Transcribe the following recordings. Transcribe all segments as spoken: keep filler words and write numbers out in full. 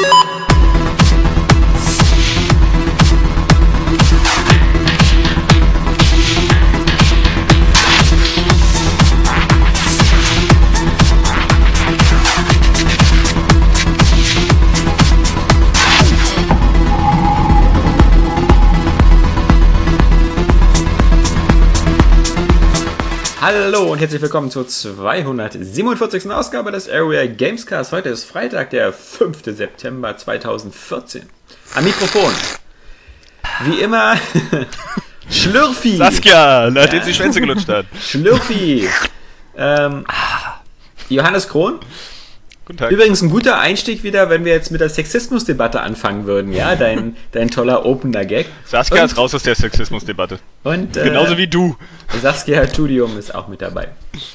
Hallo und herzlich willkommen zur zweihundertsiebenundvierzigsten Ausgabe des Area Gamescast. Heute ist Freitag, der fünfte September zweitausendvierzehn. Am Mikrofon, wie immer, Schlürfi. Saskia, nachdem ja. sie Schwänze gelutscht hat. Schlürfi. Ähm, Johannes Krohn. Guten Tag. Übrigens ein guter Einstieg wieder, wenn wir jetzt mit der Sexismusdebatte anfangen würden, ja? Dein, dein toller Opener-Gag. Saskia und, ist raus aus der Sexismusdebatte. Und, äh, genauso wie du. Saskia Tudium ist auch mit dabei.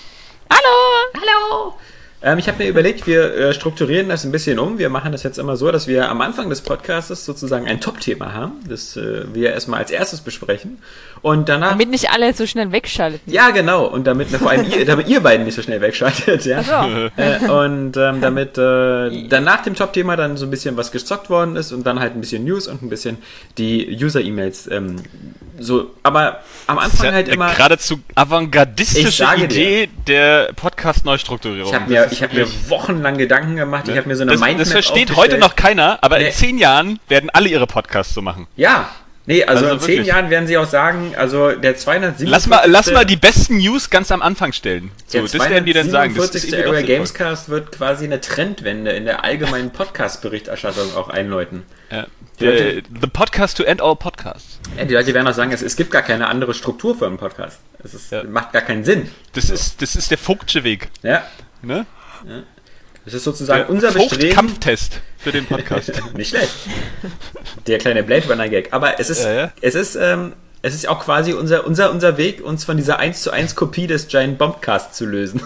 Hallo! Hallo! Ähm, ich habe mir überlegt, wir äh, strukturieren das ein bisschen um. Wir machen das jetzt immer so, dass wir am Anfang des Podcasts sozusagen ein Top-Thema haben, das äh, wir erstmal als erstes besprechen. Und danach... Damit nicht alle so schnell wegschalten. Ja, genau. Und damit vor allem ihr, damit ihr beiden nicht so schnell wegschaltet. Ja? Ach so. Äh, und ähm, damit äh, dann nach dem Top-Thema dann so ein bisschen was gezockt worden ist und dann halt ein bisschen News und ein bisschen die User-E-Mails. Ähm, so, aber am Anfang das ist halt eine immer... geradezu avantgardistische Idee dir, der Podcast-Neustrukturierung. Ich habe mir, ich hab mir wochenlang Gedanken gemacht. Ne? Ich habe mir so eine das, Mindmap Das versteht aufgestellt. heute noch keiner, aber nee. in zehn Jahren werden alle ihre Podcasts so machen. Ja. Nee, also, also in zehn wirklich. Jahren werden sie auch sagen, also der zweihundertsiebenundvierzigste Lass mal, lass mal die besten News ganz am Anfang stellen. So, das werden die dann sagen. Das ist der Area Gamescast wird quasi eine Trendwende in der allgemeinen Podcast-Berichterstattung auch einläuten. Ja. The, the podcast to end all podcasts. Ja, die Leute werden auch sagen, es, es gibt gar keine andere Struktur für einen Podcast. Es ist, ja. macht gar keinen Sinn. Das, so. ist, das ist der Vogtsche Weg. Ja. Ne? Ja. Das ist sozusagen der unser Bestreben. Kampftest für den Podcast. Nicht schlecht. Der kleine Blade Runner Gag. Aber es ist, ja, ja. es ist, ähm, es ist auch quasi unser, unser, unser Weg, uns von dieser eins zu eins Kopie des Giant Bombcast zu lösen.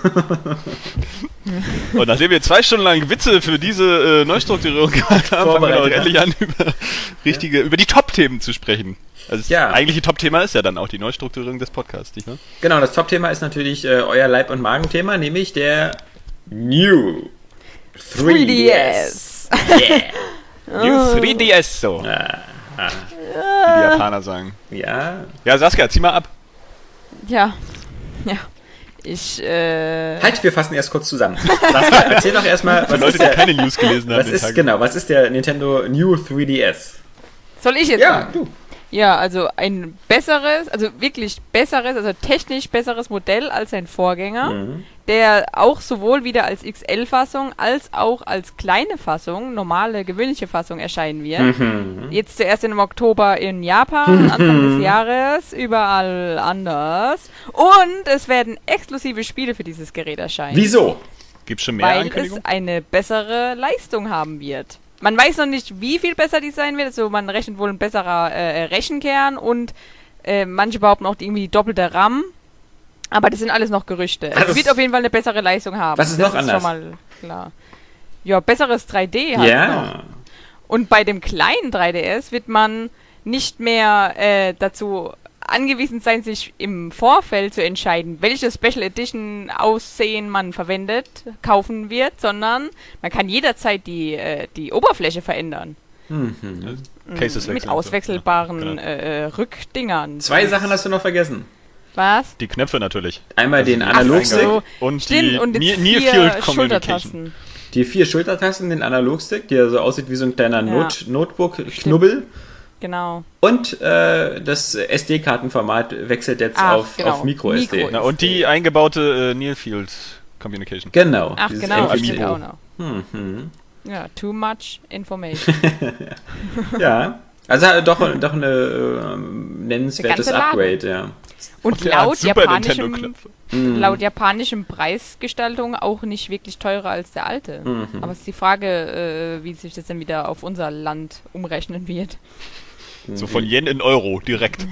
Und nachdem wir zwei Stunden lang Witze für diese äh, Neustrukturierung gemacht haben, fangen wir auch endlich an, über, richtige, ja. über die Top-Themen zu sprechen. Also das ja. eigentliche Top-Thema ist ja dann auch die Neustrukturierung des Podcasts, nicht wahr? Genau, das Top-Thema ist natürlich äh, euer Leib- und Magenthema, nämlich der New drei D S. Yeah. New drei D S, so. Ah, ah. Wie die Japaner sagen. Ja. Ja, Saskia, zieh mal ab. Ja. Ja. Ich, äh... Halt, wir fassen erst kurz zusammen. Saskia, erzähl doch erstmal, was Leute, ist der... die keine News gelesen haben. Was ist, genau, was ist der Nintendo New drei D S? Soll ich jetzt ja, sagen? du. Ja, also ein besseres, also wirklich besseres, also technisch besseres Modell als sein Vorgänger, mhm. der auch sowohl wieder als X L-Fassung als auch als kleine Fassung, normale, gewöhnliche Fassung erscheinen wird. Mhm. Jetzt zuerst im Oktober in Japan, mhm. Anfang des Jahres, überall anders. Und es werden exklusive Spiele für dieses Gerät erscheinen. Wieso? Gibt's schon mehr Weil Ankündigungen? es eine bessere Leistung haben wird. Man weiß noch nicht, wie viel besser die sein wird. Also man rechnet wohl ein besserer äh, Rechenkern und äh, manche behaupten auch die irgendwie doppelte RAM. Aber das sind alles noch Gerüchte. Was es wird auf jeden Fall eine bessere Leistung haben. Was ist das noch ist anders? Schon mal klar. Ja, besseres drei D halt ja. noch. Und bei dem kleinen drei D S wird man nicht mehr äh, dazu angewiesen sein, sich im Vorfeld zu entscheiden, welche Special Edition Aussehen man verwendet, kaufen wird, sondern man kann jederzeit die, äh, die Oberfläche verändern. Mhm. Cases Mit auswechselbaren ja, genau. äh, Rückdingern. Zwei Sachen hast du noch vergessen. Was? Die Knöpfe natürlich. Einmal den Analogstick so. und Stimmt, die und Near, vier Near Field Schultertasten. Die vier Schultertasten, den Analogstick, der so aussieht wie so ein kleiner Ja. Not- Notebook-Knubbel. Genau. Und äh, das S D-Kartenformat wechselt jetzt Ach, auf, genau. auf Micro-S D. Micro. Na, und die eingebaute äh, Near Field Communication. Genau. Ach, dieses genau, M das vier steht Pro. auch noch. Mhm. Ja, too much information. Ja. Also doch, doch ein äh, nennenswertes Der ganze Upgrade, ja. Und der hat laut Super japanischem, Nintendo-Knöpfe. Mhm. laut japanischem Preisgestaltung auch nicht wirklich teurer als der alte. Mhm. Aber es ist die Frage, äh, wie sich das dann wieder auf unser Land umrechnen wird. So von Yen in Euro, direkt.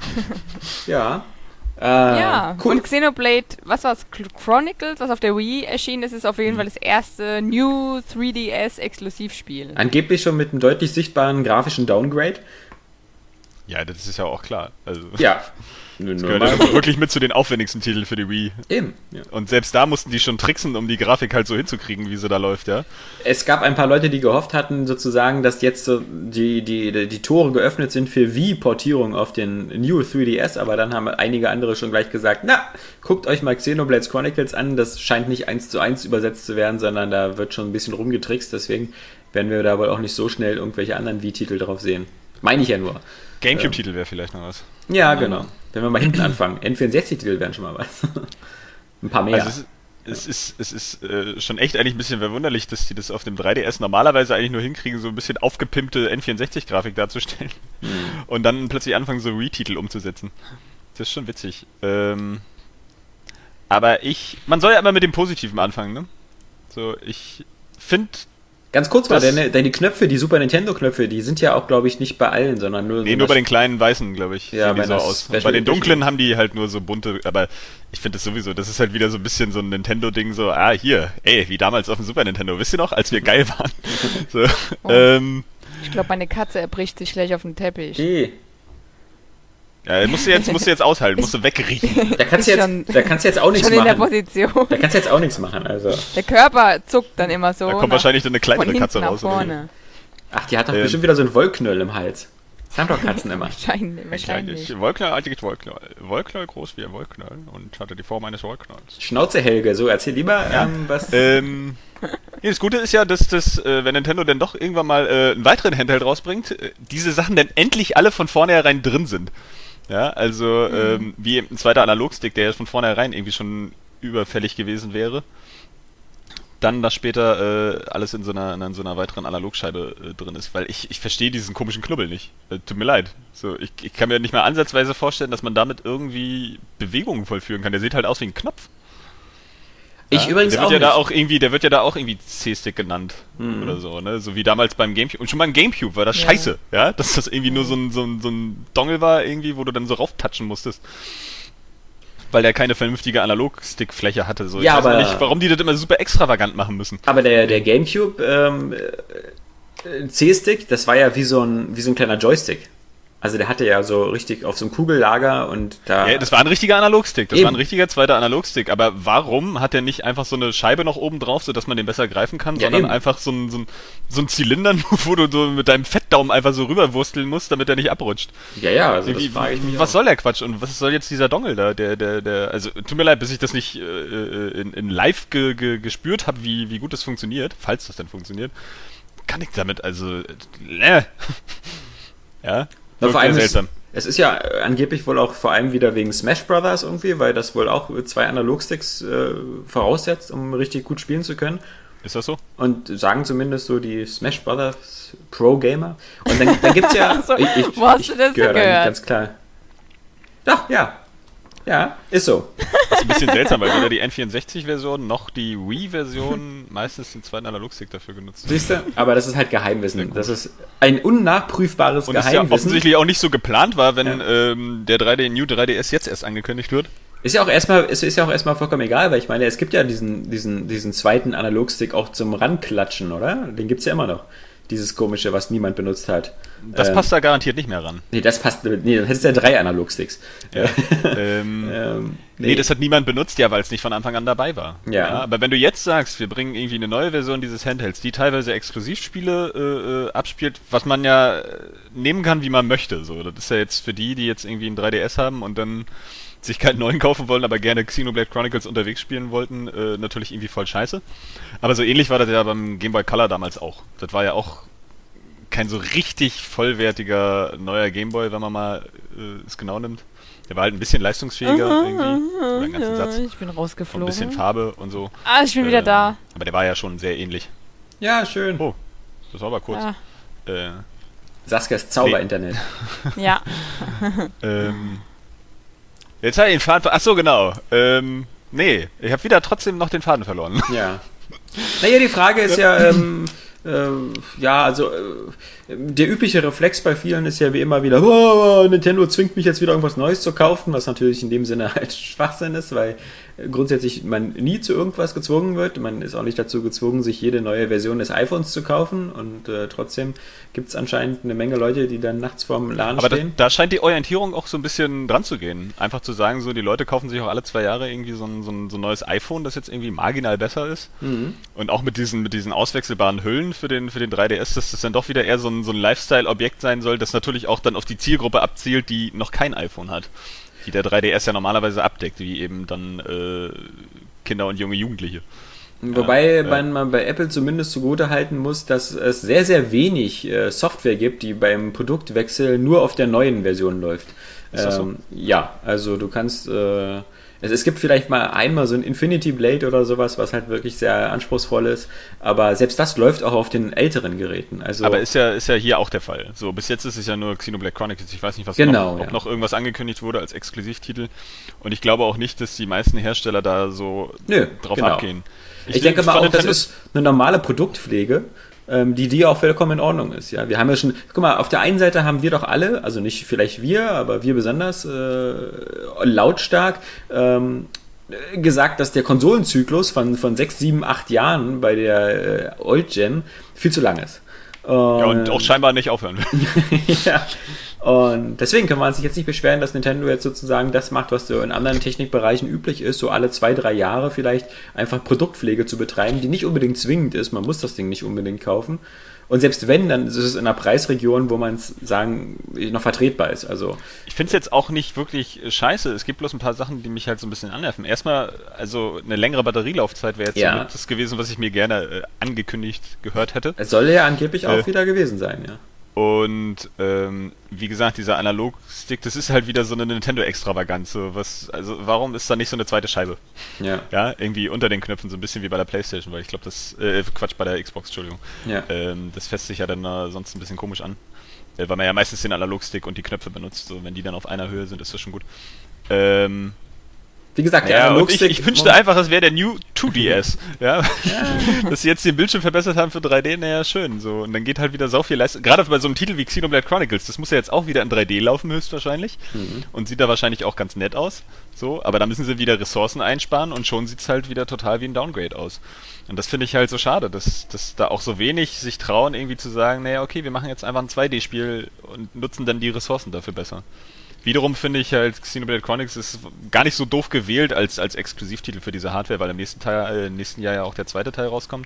Ja. Äh, ja, cool. und Xenoblade, was war's? Chronicles, was auf der Wii erschienen ist, ist auf jeden Fall das erste New drei D S Exklusivspiel. Angeblich schon mit einem deutlich sichtbaren grafischen Downgrade. Ja, das ist ja auch klar. Also, ja. Das gehört ja wirklich mit zu den aufwendigsten Titeln für die Wii. Eben. Ja. Und selbst da mussten die schon tricksen, um die Grafik halt so hinzukriegen, wie sie da läuft, ja. Es gab ein paar Leute, die gehofft hatten, sozusagen, dass jetzt so die, die, die, die Tore geöffnet sind für Wii-Portierung auf den New drei D S, aber dann haben einige andere schon gleich gesagt, na, guckt euch mal Xenoblade Chronicles an, das scheint nicht eins zu eins übersetzt zu werden, sondern da wird schon ein bisschen rumgetrickst, deswegen werden wir da wohl auch nicht so schnell irgendwelche anderen Wii-Titel drauf sehen. Meine ich ja nur. Gamecube-Titel wäre vielleicht noch was. Ja, genau. Wenn wir mal hinten anfangen. N vierundsechzig-Titel wären schon mal was. Ein paar mehr. Also es ist, es ist, es ist äh, schon echt eigentlich ein bisschen verwunderlich, dass die das auf dem drei D S normalerweise eigentlich nur hinkriegen, so ein bisschen aufgepimpte N vierundsechzig-Grafik darzustellen. Mhm. Und dann plötzlich anfangen, so Wii-Titel umzusetzen. Das ist schon witzig. Ähm, aber ich, man soll ja immer mit dem Positiven anfangen, ne? So, ich finde... Ganz kurz mal, deine, deine Knöpfe, die Super Nintendo-Knöpfe, die sind ja auch, glaube ich, nicht bei allen, sondern nur... Nee, so nur bei den kleinen weißen, glaube ich, ja, sehen die so aus. Bei den dunklen haben die halt nur so bunte, aber ich finde das sowieso, das ist halt wieder so ein bisschen so ein Nintendo-Ding, so, ah, hier, ey, wie damals auf dem Super Nintendo, wisst ihr noch, als wir geil waren? So, oh. ähm, ich glaube, meine Katze erbricht sich gleich auf den Teppich. Hey. Ja, musst du jetzt, musst du jetzt aushalten, musst du wegriechen. Da kannst du jetzt, schon, da kannst du jetzt auch nichts schon machen. In der Position. Da kannst du jetzt auch nichts machen, also. Der Körper zuckt dann immer so. Da kommt wahrscheinlich dann eine kleinere Katze raus. Vorne. Ach, die hat doch ähm. bestimmt wieder so einen Wollknöll im Hals. Das haben doch Katzen immer. Wahrscheinlich, wahrscheinlich. Wollknöll, eigentlich Wollknöll. Wollknöll groß wie ein Wollknöll und hatte die Form eines Wollknolls. Schnauze, Helge, so erzähl lieber, ja. ähm, was... Ähm, ja, das Gute ist ja, dass das, äh, wenn Nintendo dann doch irgendwann mal äh, einen weiteren Handheld rausbringt, äh, diese Sachen dann endlich alle von vornherein drin sind. Ja, also mhm. ähm, wie ein zweiter Analogstick, der ja von vornherein irgendwie schon überfällig gewesen wäre. Dann, dass später äh, alles in so einer, in so einer weiteren Analogscheibe äh, drin ist, weil ich, ich verstehe diesen komischen Knubbel nicht. Äh, tut mir leid. So, ich, ich kann mir nicht mal ansatzweise vorstellen, dass man damit irgendwie Bewegungen vollführen kann. Der sieht halt aus wie ein Knopf. Ich ja? übrigens der wird auch ja nicht. Da auch irgendwie, der wird ja da auch irgendwie C-Stick genannt mhm. oder so, ne? So wie damals beim Gamecube. Und schon beim Gamecube war das ja. scheiße, ja? Dass das irgendwie nur so ein, so, ein, so ein Dongle war, irgendwie, wo du dann so rauftatschen musstest. Weil der keine vernünftige Analog-Stick-Fläche hatte. So. Ja, ich weiß aber nicht, warum die das immer super extravagant machen müssen. Aber der, der Gamecube ähm, C-Stick, das war ja wie so ein, wie so ein kleiner Joystick. Also der hatte ja so richtig auf so einem Kugellager und da... Ja, das war ein richtiger Analogstick, das Eben. war ein richtiger zweiter Analogstick, aber warum hat der nicht einfach so eine Scheibe noch oben drauf, sodass man den besser greifen kann, ja, sondern eben. einfach so ein, so, ein, so ein Zylinder, wo du so mit deinem Fettdaumen einfach so rüberwursteln musst, damit er nicht abrutscht. Ja, ja, also das frage ich mich Was auch. soll der Quatsch und was soll jetzt dieser Dongle da, der, der, der, also tut mir leid, bis ich das nicht äh, in, in live ge, ge, gespürt habe, wie, wie gut das funktioniert, falls das denn funktioniert, kann ich damit, also, äh, ja, Na, vor allem seltsam. Ist, es ist ja angeblich wohl auch vor allem wieder wegen Smash Brothers irgendwie, weil das wohl auch zwei Analogsticks äh, voraussetzt, um richtig gut spielen zu können. Ist das so? Und sagen zumindest so die Smash Brothers Pro Gamer. Und dann, dann gibt es ja... Also, ich, ich, wo hast ich du das gehör gehört? Da ganz klar. Doch, ja. Ja, ist so. Das ist ein bisschen seltsam, weil weder die N vierundsechzig-Version noch die Wii-Version meistens den zweiten Analogstick dafür genutzt. Siehst du? Aber das ist halt Geheimwissen. Das ist ein unnachprüfbares und Geheimwissen. Und ja offensichtlich auch nicht so geplant war, wenn ja. ähm, der drei D New drei D S jetzt erst angekündigt wird. Ist ja auch erstmal, ist, ist ja auch erstmal vollkommen egal, weil ich meine, es gibt ja diesen, diesen, diesen zweiten Analogstick auch zum Ranklatschen, oder? Den gibt's ja immer noch. Dieses komische, was niemand benutzt hat. Das ähm, passt da garantiert nicht mehr ran. Nee, das passt, nee, das ist ja drei Analogsticks. Ja. ähm, ähm, nee. nee, das hat niemand benutzt, ja, weil es nicht von Anfang an dabei war. Ja. ja. Aber wenn du jetzt sagst, wir bringen irgendwie eine neue Version dieses Handhelds, die teilweise Exklusivspiele äh, abspielt, was man ja nehmen kann, wie man möchte. So, das ist ja jetzt für die, die jetzt irgendwie ein drei D S haben und dann sich keinen neuen kaufen wollen, aber gerne Xenoblade Chronicles unterwegs spielen wollten, äh, natürlich irgendwie voll scheiße. Aber so ähnlich war das ja beim Game Boy Color damals auch. Das war ja auch kein so richtig vollwertiger neuer Game Boy, wenn man mal äh, es genau nimmt. Der war halt ein bisschen leistungsfähiger aha, irgendwie. Aha, oder einen ganzen ja, Satz. Ich bin rausgeflogen. Und ein bisschen Farbe und so. Ah, ich bin äh, wieder da. Aber der war ja schon sehr ähnlich. Ja, schön. Oh, das war aber kurz. Ja. Äh, Saskias Zauber-Internet. Nee. Ja. ähm... Jetzt habe ich den Faden verloren. Achso, genau. Ähm, nee, ich habe wieder trotzdem noch den Faden verloren. Ja. Naja, die Frage ist ja, ähm, äh, ja, also äh, der übliche Reflex bei vielen ist ja wie immer wieder, oh, Nintendo zwingt mich jetzt wieder irgendwas Neues zu kaufen, was natürlich in dem Sinne halt Schwachsinn ist, weil grundsätzlich man nie zu irgendwas gezwungen wird. Man ist auch nicht dazu gezwungen, sich jede neue Version des iPhones zu kaufen und äh, trotzdem gibt es anscheinend eine Menge Leute, die dann nachts vorm Laden Aber stehen. Da, da scheint die Orientierung auch so ein bisschen dran zu gehen. Einfach zu sagen, so die Leute kaufen sich auch alle zwei Jahre irgendwie so ein, so ein, so ein neues iPhone, das jetzt irgendwie marginal besser ist. Mhm. Und auch mit diesen, mit diesen auswechselbaren Hüllen für den, für den drei D S, dass das dann doch wieder eher so ein, so ein Lifestyle-Objekt sein soll, das natürlich auch dann auf die Zielgruppe abzielt, die noch kein iPhone hat. Die der drei D S ja normalerweise abdeckt, wie eben dann äh, Kinder und junge Jugendliche. Wobei ja, man, man bei Apple zumindest zugute halten muss, dass es sehr, sehr wenig äh, Software gibt, die beim Produktwechsel nur auf der neuen Version läuft. Ist das so? Ähm, ja, also du kannst... Äh, es, es gibt vielleicht mal einmal so ein Infinity Blade oder sowas, was halt wirklich sehr anspruchsvoll ist, aber selbst das läuft auch auf den älteren Geräten. Also aber ist ja, ist ja hier auch der Fall. So, bis jetzt ist es ja nur Xenoblade Chronicles. Ich weiß nicht, was genau, noch, ob ja. noch irgendwas angekündigt wurde als Exklusivtitel. Und ich glaube auch nicht, dass die meisten Hersteller da so Nö, drauf genau. abgehen. Ich, ich denke mal auch, das ist eine normale Produktpflege, ähm, die die auch vollkommen in Ordnung ist. Ja, wir haben ja schon, guck mal, auf der einen Seite haben wir doch alle, also nicht vielleicht wir, aber wir besonders äh, lautstark ähm, gesagt, dass der Konsolenzyklus von, von sechs, sieben, acht Jahren bei der äh, Old Gen viel zu lang ist. Und, ja, und auch scheinbar nicht aufhören will. Ja. Und deswegen kann man sich jetzt nicht beschweren, dass Nintendo jetzt sozusagen das macht, was so in anderen Technikbereichen üblich ist, so alle zwei, drei Jahre vielleicht einfach Produktpflege zu betreiben, die nicht unbedingt zwingend ist. Man muss das Ding nicht unbedingt kaufen. Und selbst wenn, dann ist es in einer Preisregion, wo man es sagen, noch vertretbar ist. Also ich finde es jetzt auch nicht wirklich scheiße. Es gibt bloß ein paar Sachen, die mich halt so ein bisschen annerven. Erstmal, also eine längere Batterielaufzeit wäre jetzt ja. so das gewesen, was ich mir gerne äh, angekündigt gehört hätte. Es soll ja angeblich äh, auch wieder gewesen sein, ja. Und ähm, wie gesagt, dieser Analogstick, das ist halt wieder so eine Nintendo-Extravaganz. So was, also warum ist da nicht so eine zweite Scheibe? Ja. Ja, irgendwie unter den Knöpfen, so ein bisschen wie bei der PlayStation, weil ich glaube, das, äh, Quatsch, bei der Xbox, Entschuldigung. Ja. Ähm, das fässt sich ja dann äh, sonst ein bisschen komisch an. Äh, weil man ja meistens den Analogstick und die Knöpfe benutzt. So, wenn die dann auf einer Höhe sind, ist das schon gut. Ähm, Wie gesagt, der ja, Analogstick... ich, ich wünschte einfach, es wäre der New zwei D S. Ja? Dass sie jetzt den Bildschirm verbessert haben für drei D, naja, schön. So. Und dann geht halt wieder so viel Leistung. Gerade bei so einem Titel wie Xenoblade Chronicles, das muss ja jetzt auch wieder in drei D laufen, höchstwahrscheinlich. Mhm. Und sieht da wahrscheinlich auch ganz nett aus. So, aber da müssen sie wieder Ressourcen einsparen und schon sieht es halt wieder total wie ein Downgrade aus. Und das finde ich halt so schade, dass, dass da auch so wenig sich trauen, irgendwie zu sagen, naja, okay, wir machen jetzt einfach ein zwei D-Spiel und nutzen dann die Ressourcen dafür besser. Wiederum finde ich halt, Xenoblade Chronicles ist gar nicht so doof gewählt als, als Exklusivtitel für diese Hardware, weil im nächsten, Teil, äh, nächsten Jahr ja auch der zweite Teil rauskommt.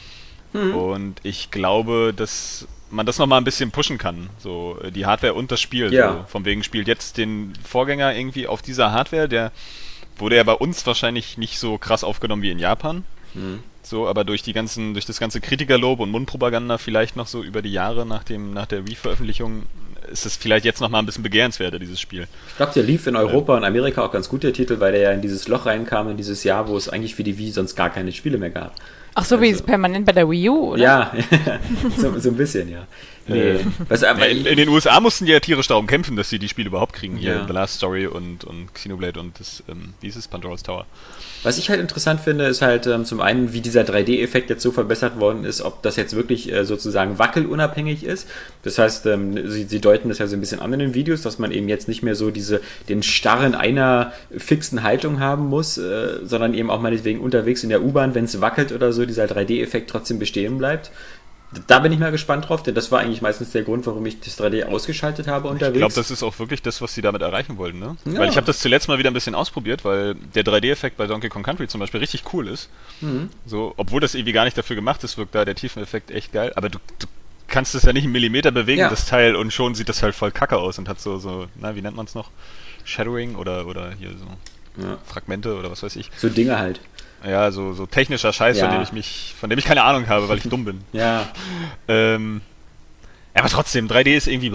Mhm. Und ich glaube, dass man das nochmal ein bisschen pushen kann. So die Hardware und das Spiel. Ja. So, von wegen spielt jetzt den Vorgänger irgendwie auf dieser Hardware, der wurde ja bei uns wahrscheinlich nicht so krass aufgenommen wie in Japan. Mhm. So, aber durch die ganzen, durch das ganze Kritikerlob und Mundpropaganda vielleicht noch so über die Jahre nach dem, nach der Wii-Veröffentlichung ist es vielleicht jetzt noch mal ein bisschen begehrenswerter, dieses Spiel. Ich glaube, der lief in Europa ja. und Amerika auch ganz gut, der Titel, weil der ja in dieses Loch reinkam, in dieses Jahr, wo es eigentlich für die Wii sonst gar keine Spiele mehr gab. Ach so, also, wie es permanent bei der Wii U, oder? Ja, so, so ein bisschen, ja. Nee. Was, aber in, in den U S A mussten die ja tierisch darum kämpfen, dass sie die Spiele überhaupt kriegen. Hier ja. The Last Story und, und Xenoblade und das, ähm, dieses Pandora's Tower. Was ich halt interessant finde, ist halt ähm, zum einen, wie dieser drei D-Effekt jetzt so verbessert worden ist, ob das jetzt wirklich äh, sozusagen wackelunabhängig ist. Das heißt, ähm, sie, sie deuten das ja so ein bisschen an in den Videos, dass man eben jetzt nicht mehr so diese den Starren einer fixen Haltung haben muss, äh, sondern eben auch meinetwegen unterwegs in der U-Bahn, wenn es wackelt oder so, dieser drei D-Effekt trotzdem bestehen bleibt. Da bin ich mal gespannt drauf, denn das war eigentlich meistens der Grund, warum ich das drei D ausgeschaltet habe unterwegs. Ich glaube, das ist auch wirklich das, was sie damit erreichen wollten, ne? Ja. Weil ich habe das zuletzt mal wieder ein bisschen ausprobiert, weil der drei D-Effekt bei Donkey Kong Country zum Beispiel richtig cool ist. Mhm. So, obwohl das irgendwie gar nicht dafür gemacht ist, wirkt da der Tiefeneffekt echt geil. Aber du, du kannst es ja nicht einen Millimeter bewegen, ja. das Teil, und schon sieht das halt voll kacke aus und hat so, so na, wie nennt man es noch? Shadowing oder, oder hier so ja. Fragmente oder was weiß ich. So Dinge halt. Ja, so, so technischer Scheiß, ja. von dem ich mich, von dem ich keine Ahnung habe, weil ich dumm bin. Ja. Ähm, aber trotzdem, drei D ist irgendwie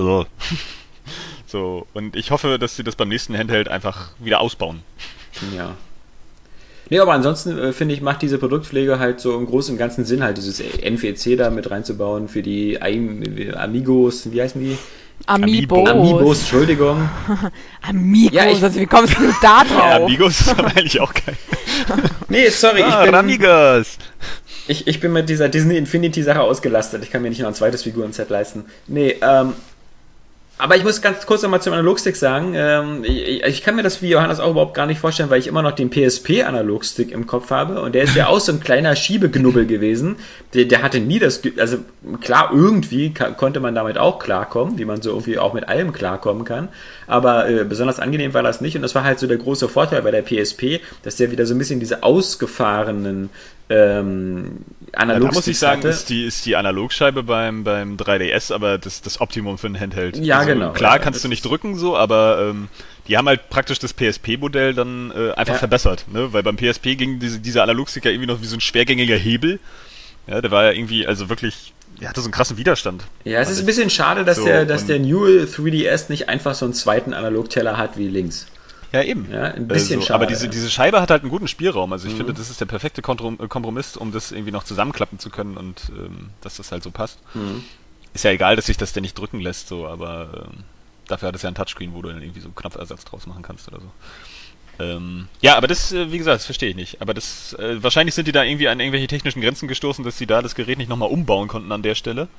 so, und ich hoffe, dass sie das beim nächsten Handheld einfach wieder ausbauen. Ja. Nee, aber ansonsten äh, finde ich, macht diese Produktpflege halt so im Großen und Ganzen Sinn, halt dieses N V C da mit reinzubauen für die Amigos, wie heißen die? Amiibos. Amiibos, Entschuldigung. Amigos, ja, ich, also wie kommst du da drauf? Ja, Amigos ist aber eigentlich auch geil. Nee, sorry, ah, ich bin... Amigos! Ich, ich bin mit dieser Disney Infinity-Sache ausgelastet. Ich kann mir nicht noch ein zweites Figurenset leisten. Nee, ähm... Aber ich muss ganz kurz nochmal zum Analogstick sagen, ähm, ich, ich kann mir das wie Johannes auch überhaupt gar nicht vorstellen, weil ich immer noch den P S P-Analogstick im Kopf habe und der ist ja auch so ein kleiner Schiebeknubbel gewesen. Der, der hatte nie das, also klar, irgendwie ka- konnte man damit auch klarkommen, wie man so irgendwie auch mit allem klarkommen kann, aber äh, besonders angenehm war das nicht und das war halt so der große Vorteil bei der P S P, dass der wieder so ein bisschen diese ausgefahrenen ähm, Analogsticks ja, da muss ich sagen, hatte. ist die, ist die Analogscheibe beim, beim drei D S aber das, das Optimum für ein Handheld. Ja, also, genau. Klar ja, kannst du nicht drücken so, aber ähm, die haben halt praktisch das P S P-Modell dann äh, einfach ja. verbessert, ne? Weil beim P S P ging diese, dieser Analogstick ja irgendwie noch wie so ein schwergängiger Hebel. Ja, der war ja irgendwie, also wirklich, der hatte so einen krassen Widerstand. Ja, es ist ein bisschen schade, dass so, der, dass der New drei D S nicht einfach so einen zweiten Analogteller hat wie links. Ja, eben. Ja, ein bisschen also, schade. Aber diese, ja. diese Scheibe hat halt einen guten Spielraum. Also ich Mhm. finde, das ist der perfekte Kontro- Kompromiss, um das irgendwie noch zusammenklappen zu können und ähm, dass das halt so passt. Mhm. Ist ja egal, dass sich das denn nicht drücken lässt, so, aber ähm, dafür hat es ja ein Touchscreen, wo du dann irgendwie so einen Knopfersatz draus machen kannst oder so. Ähm, ja, aber das, äh, wie gesagt, das verstehe ich nicht. Aber das, äh, wahrscheinlich sind die da irgendwie an irgendwelche technischen Grenzen gestoßen, dass sie da das Gerät nicht nochmal umbauen konnten an der Stelle.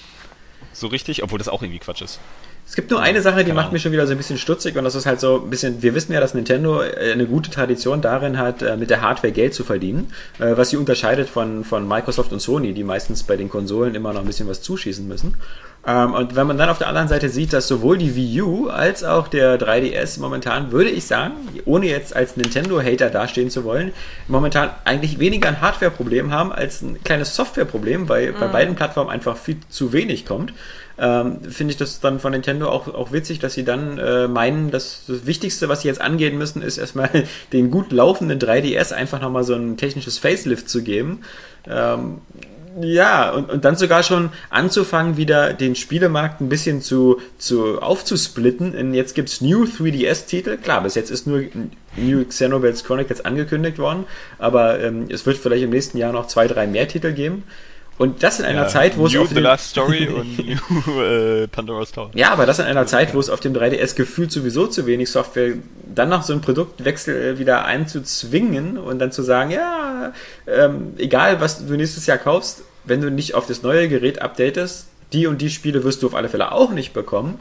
So richtig, obwohl das auch irgendwie Quatsch ist. Es gibt nur eine Sache, die Keine macht Ahnung. mich schon wieder so ein bisschen stutzig und das ist halt so ein bisschen, wir wissen ja, dass Nintendo eine gute Tradition darin hat, mit der Hardware Geld zu verdienen, was sie unterscheidet von, von Microsoft und Sony, die meistens bei den Konsolen immer noch ein bisschen was zuschießen müssen. Und wenn man dann auf der anderen Seite sieht, dass sowohl die Wii U als auch der drei D S momentan, würde ich sagen, ohne jetzt als Nintendo-Hater dastehen zu wollen, momentan eigentlich weniger ein Hardware-Problem haben als ein kleines Software-Problem, weil mhm. bei beiden Plattformen einfach viel zu wenig kommt. Ähm, finde ich das dann von Nintendo auch, auch witzig, dass sie dann äh, meinen, dass das Wichtigste, was sie jetzt angehen müssen, ist erstmal den gut laufenden drei D S einfach nochmal so ein technisches Facelift zu geben. Ähm, ja, und, und dann sogar schon anzufangen, wieder den Spielemarkt ein bisschen zu, zu aufzusplitten. Und jetzt gibt's New drei D S-Titel. Klar, bis jetzt ist nur New Xenoblade Chronicles angekündigt worden, aber ähm, es wird vielleicht im nächsten Jahr noch zwei, drei mehr Titel geben. Und das in einer ja, Zeit, wo es New auf The dem Last Story und New äh, Pandora's Tower. Ja, aber das in einer Zeit, wo es auf dem drei D S gefühlt sowieso zu wenig Software, dann noch so einen Produktwechsel wieder einzuzwingen und dann zu sagen, ja, ähm, egal was du nächstes Jahr kaufst, wenn du nicht auf das neue Gerät updatest, die und die Spiele wirst du auf alle Fälle auch nicht bekommen.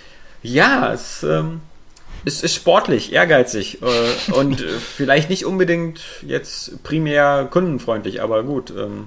Ja, es ähm, es ist sportlich, ehrgeizig äh, und äh, vielleicht nicht unbedingt jetzt primär kundenfreundlich, aber gut, ähm,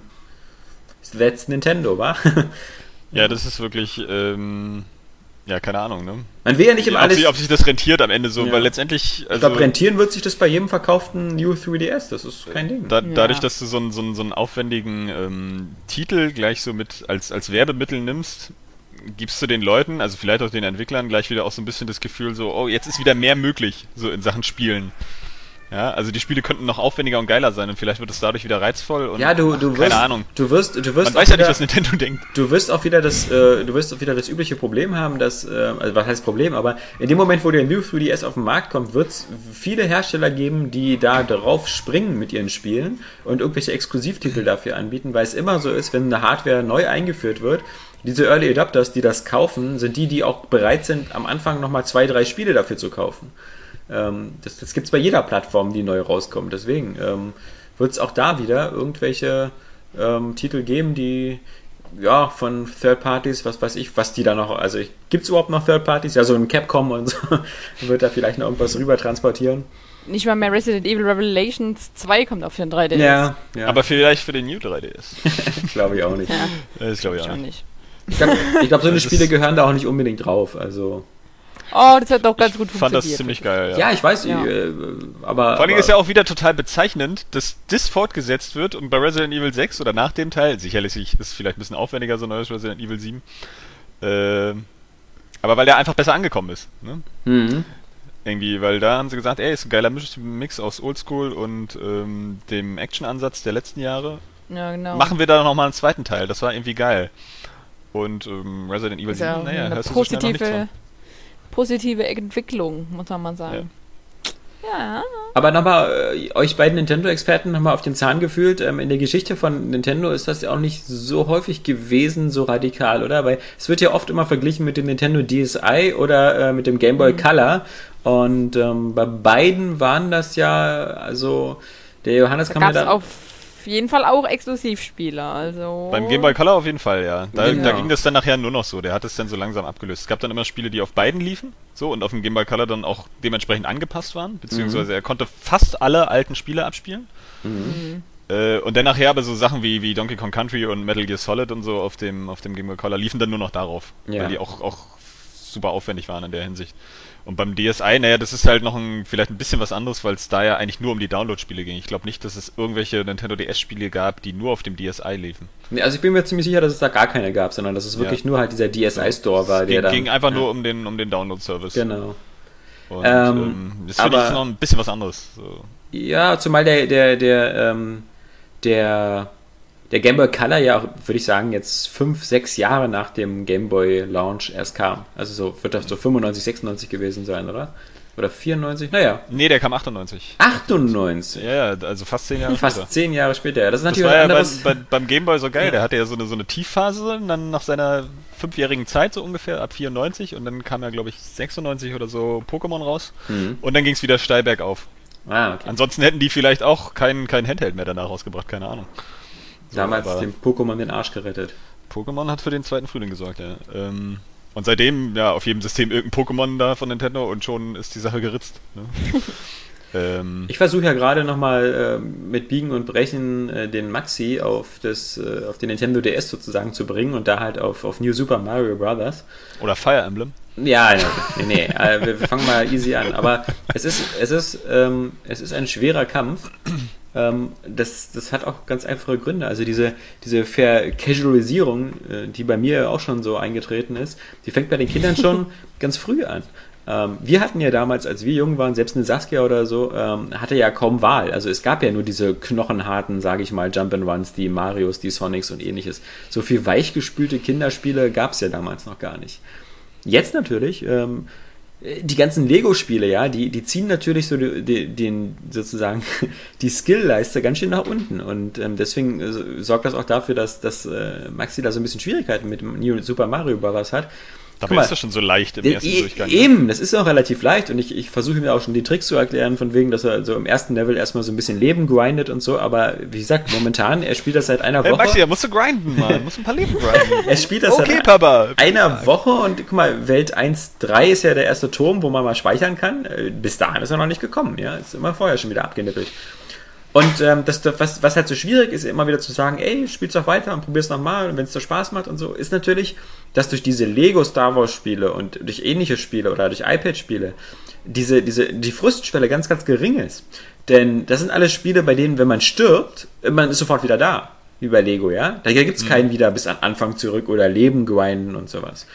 that's Nintendo, wa? Ja, das ist wirklich, ähm, ja, keine Ahnung, ne? Man will ja nicht immer ob, alles... sich, ob sich das rentiert am Ende so, Ja. weil letztendlich... Also, ich glaube, rentieren wird sich das bei jedem verkauften New drei D S, das ist kein Ding. Da, Ja. dadurch, dass du so einen, so einen, so einen aufwendigen ähm, Titel gleich so mit als, als Werbemittel nimmst, gibst du den Leuten, also vielleicht auch den Entwicklern, gleich wieder auch so ein bisschen das Gefühl so, oh, jetzt ist wieder mehr möglich, so in Sachen Spielen. Ja, also die Spiele könnten noch aufwendiger und geiler sein und vielleicht wird es dadurch wieder reizvoll und Ja, du, du ach, wirst, keine Ahnung. Du wirst, du wirst Man weiß auch ja nicht, wieder- was Nintendo denkt. Du wirst auch wieder das, äh, du wirst auch wieder das übliche Problem haben, dass, äh, also was heißt Problem, aber in dem Moment, wo der New drei D S auf den Markt kommt, wird es viele Hersteller geben, die da drauf springen mit ihren Spielen und irgendwelche Exklusivtitel dafür anbieten, weil es immer so ist, wenn eine Hardware neu eingeführt wird, diese Early Adopters, die das kaufen, sind die, die auch bereit sind, am Anfang nochmal zwei, drei Spiele dafür zu kaufen. Ähm, das das gibt es bei jeder Plattform, die neu rauskommt. Deswegen ähm, wird es auch da wieder irgendwelche ähm, Titel geben, die ja von Third Parties, was weiß ich, was die da noch, also gibt es überhaupt noch Third Parties? Ja, so ein Capcom und so wird da vielleicht noch irgendwas rüber transportieren. Nicht mal mehr Resident Evil Revelations zwei kommt auf den drei D S. Ja, ja. Aber vielleicht für den New drei D S. glaube ich auch nicht. Ja, Das glaube ich auch schon nicht. nicht. Ich glaube, glaub, so eine Das Spiele ist- gehören da auch nicht unbedingt drauf. Also Oh, das hat doch ganz gut Ich fand funktioniert. das ziemlich geil, ja. ja, ich weiß, Ja. äh, aber Vor allem aber, ist ja auch wieder total bezeichnend, dass das fortgesetzt wird und bei Resident Evil sechs oder nach dem Teil, sicherlich ist es vielleicht ein bisschen aufwendiger, so ein neues Resident Evil sieben, ähm, aber weil der einfach besser angekommen ist, ne? Mhm. Irgendwie, weil da haben sie gesagt, ey, ist ein geiler Misch- Mix aus Oldschool und ähm, dem Action-Ansatz der letzten Jahre. Ja, genau. Machen wir da nochmal einen zweiten Teil, das war irgendwie geil. Und ähm, Resident Evil ist ja sieben, naja, eine hörst du so schnell noch nichts positive, von. positive Entwicklung, muss man mal sagen. Ja. Aber nochmal, äh, euch beiden Nintendo-Experten nochmal auf den Zahn gefühlt. Ähm, in der Geschichte von Nintendo ist das ja auch nicht so häufig gewesen, so radikal, oder? Weil es wird ja oft immer verglichen mit dem Nintendo D S i oder äh, mit dem Game Boy Mhm. Color. Und ähm, bei beiden waren das ja, also der Johannes Da kann mir gab es da... auch auf jeden Fall auch Exklusivspieler. Also beim Game Boy Color auf jeden Fall, ja. Da, Genau. da ging das dann nachher nur noch so. Der hat es dann so langsam abgelöst. Es gab dann immer Spiele, die auf beiden liefen, so, und auf dem Game Boy Color dann auch dementsprechend angepasst waren, beziehungsweise er konnte fast alle alten Spiele abspielen. Mhm. Äh, und dann nachher aber so Sachen wie, wie Donkey Kong Country und Metal Gear Solid und so auf dem, auf dem Game Boy Color liefen dann nur noch darauf, Ja. weil die auch, auch super aufwendig waren in der Hinsicht. Und beim D S i, naja, das ist halt noch ein, vielleicht ein bisschen was anderes, weil es da ja eigentlich nur um die Download-Spiele ging. Ich glaube nicht, dass es irgendwelche Nintendo D S-Spiele gab, die nur auf dem D S i liefen. Nee, also ich bin mir ziemlich sicher, dass es da gar keine gab, sondern dass es wirklich Ja. nur halt dieser D S i-Store war, Es der ging, dann... ging einfach ja. nur um den, um den Download-Service. Genau. Und Ähm, ähm, das finde aber- ich noch ein bisschen was anderes. So. Ja, zumal der, der, der, ähm, der, der Game Boy Color ja auch, würde ich sagen, jetzt fünf, sechs Jahre nach dem Game Boy Launch erst kam. Also so wird das so fünfundneunzig, sechsundneunzig gewesen sein, oder? Oder vierundneunzig? Naja, Nee, der kam achtundneunzig. achtundneunzig. Ja, ja, also fast zehn Jahre Fast später. zehn Jahre später. Ja, das ist Das natürlich war was ja anderes. bei, bei, beim Gameboy so geil. Ja. Der hatte ja so eine, so eine Tiefphase, und dann nach seiner fünfjährigen Zeit so ungefähr, ab vierundneunzig, und dann kam ja, glaube ich, sechsundneunzig oder so Pokémon raus. Mhm. Und dann ging es wieder steil bergauf. Ah, okay. Ansonsten hätten die vielleicht auch kein, kein Handheld mehr danach rausgebracht, keine Ahnung. So, Damals aber dem Pokémon den Arsch gerettet. Pokémon hat für den zweiten Frühling gesorgt, ja. Ähm, und seitdem, ja, auf jedem System irgendein Pokémon da von Nintendo, und schon ist die Sache geritzt. Ne? ähm, Ich versuche ja gerade nochmal äh, mit Biegen und Brechen äh, den Maxi auf, das, äh, auf den Nintendo D S sozusagen zu bringen und da halt auf, auf New Super Mario Bros. oder Fire Emblem. Ja, nee, nee, äh, wir wir fangen mal easy an. Aber es ist, es ist, ähm, es ist ein schwerer Kampf. Ähm, das, das hat auch ganz einfache Gründe. Also diese, diese Vercasualisierung, äh, die bei mir auch schon so eingetreten ist, die fängt bei den Kindern schon ganz früh an. Ähm, wir hatten ja damals, als wir jung waren, selbst eine Saskia oder so, ähm, hatte ja kaum Wahl. Also es gab ja nur diese knochenharten, sage ich mal, Jump-and-Runs, die Marios, die Sonics und ähnliches. So viel weichgespülte Kinderspiele gab es ja damals noch gar nicht. Jetzt natürlich, ähm, die ganzen Lego-Spiele, ja, die, die ziehen natürlich so die, die, den, sozusagen die Skill-Leiste ganz schön nach unten. Und ähm, deswegen äh, sorgt das auch dafür, dass, dass äh, Maxi da so ein bisschen Schwierigkeiten mit dem New Super Mario Bros. Hat. Dabei Guck mal, ist das schon so leicht im E- ersten e- Durchgang. Eben, das ist auch relativ leicht und ich, ich versuche mir auch schon die Tricks zu erklären, von wegen, dass er so im ersten Level erstmal so ein bisschen Leben grindet und so, aber wie gesagt, momentan, er spielt das seit einer Hey, Woche. Maxi, da musst du grinden, Mann. Musst ein paar Leben grinden. Er spielt das Okay, seit Papa. einer Woche und guck mal, Welt eins Punkt drei ist ja der erste Turm, wo man mal speichern kann. Äh, Bis dahin ist er noch nicht gekommen, ja, ist immer vorher schon wieder abgenippelt. Und ähm, das, was, was halt so schwierig ist, immer wieder zu sagen, ey, spiel's doch weiter und probier's nochmal und wenn es dir Spaß macht und so, ist natürlich, dass durch diese Lego Star Wars Spiele und durch ähnliche Spiele oder durch iPad Spiele diese, diese, die Frustschwelle ganz, ganz gering ist. Denn das sind alles Spiele, bei denen, wenn man stirbt, man ist sofort wieder da, wie bei Lego, ja. Da gibt's mhm. keinen wieder bis an Anfang zurück oder Leben grinden und sowas.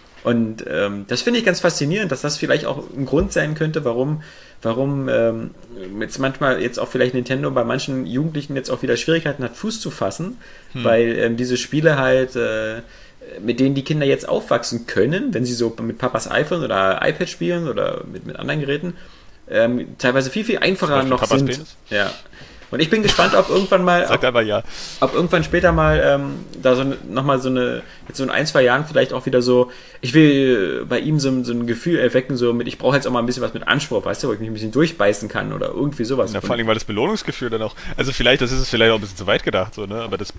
Und ähm, das finde ich ganz faszinierend, dass das vielleicht auch ein Grund sein könnte, warum, warum ähm, jetzt manchmal jetzt auch vielleicht Nintendo bei manchen Jugendlichen jetzt auch wieder Schwierigkeiten hat, Fuß zu fassen, hm. weil ähm, diese Spiele halt, äh, mit denen die Kinder jetzt aufwachsen können, wenn sie so mit Papas iPhone oder iPad spielen oder mit, mit anderen Geräten, ähm, teilweise viel, viel einfacher noch Papas sind. Penis? Ja. Und ich bin gespannt, ob irgendwann mal, Sagt ob, einfach ja. ob irgendwann später mal ähm, da so ne, nochmal so eine, jetzt so in ein, zwei Jahren vielleicht auch wieder so, ich will bei ihm so, so ein Gefühl erwecken, so mit, ich brauche jetzt auch mal ein bisschen was mit Anspruch, weißt du, wo ich mich ein bisschen durchbeißen kann oder irgendwie sowas. Ja, vor allem, weil das Belohnungsgefühl dann auch, also vielleicht, das ist es vielleicht auch ein bisschen zu weit gedacht, so, ne, aber das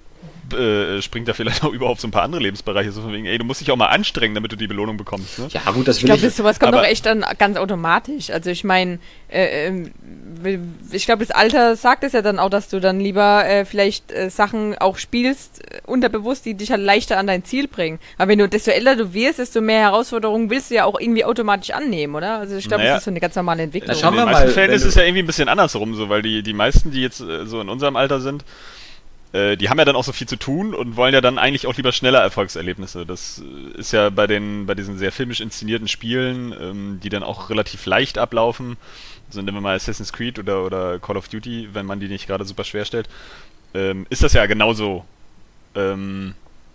äh, springt da vielleicht auch überhaupt so ein paar andere Lebensbereiche, so von wegen, ey, du musst dich auch mal anstrengen, damit du die Belohnung bekommst, ne? Ja, gut, das Ich will glaube, ich. sowas kommt aber- doch echt dann ganz automatisch. Also ich meine, äh, ähm, ich glaube, das Alter sagt es ja dann auch, dass du dann lieber äh, vielleicht äh, Sachen auch spielst, äh, unterbewusst, die dich halt leichter an dein Ziel bringen. Aber wenn du, desto älter du wirst, desto mehr Herausforderungen willst du ja auch irgendwie automatisch annehmen, oder? Also ich glaube, Naja. das ist so eine ganz normale Entwicklung. Na, schauen in wir den meisten mal, Fällen wenn ist du- es ja irgendwie ein bisschen andersrum, so, weil die, die meisten, die jetzt äh, so in unserem Alter sind, äh, die haben ja dann auch so viel zu tun und wollen ja dann eigentlich auch lieber schneller Erfolgserlebnisse. Das äh, ist ja bei den bei diesen sehr filmisch inszenierten Spielen, ähm, die dann auch relativ leicht ablaufen, so nehmen wir mal Assassin's Creed oder, oder Call of Duty, wenn man die nicht gerade super schwer stellt, ähm, ist das ja genauso. Ähm,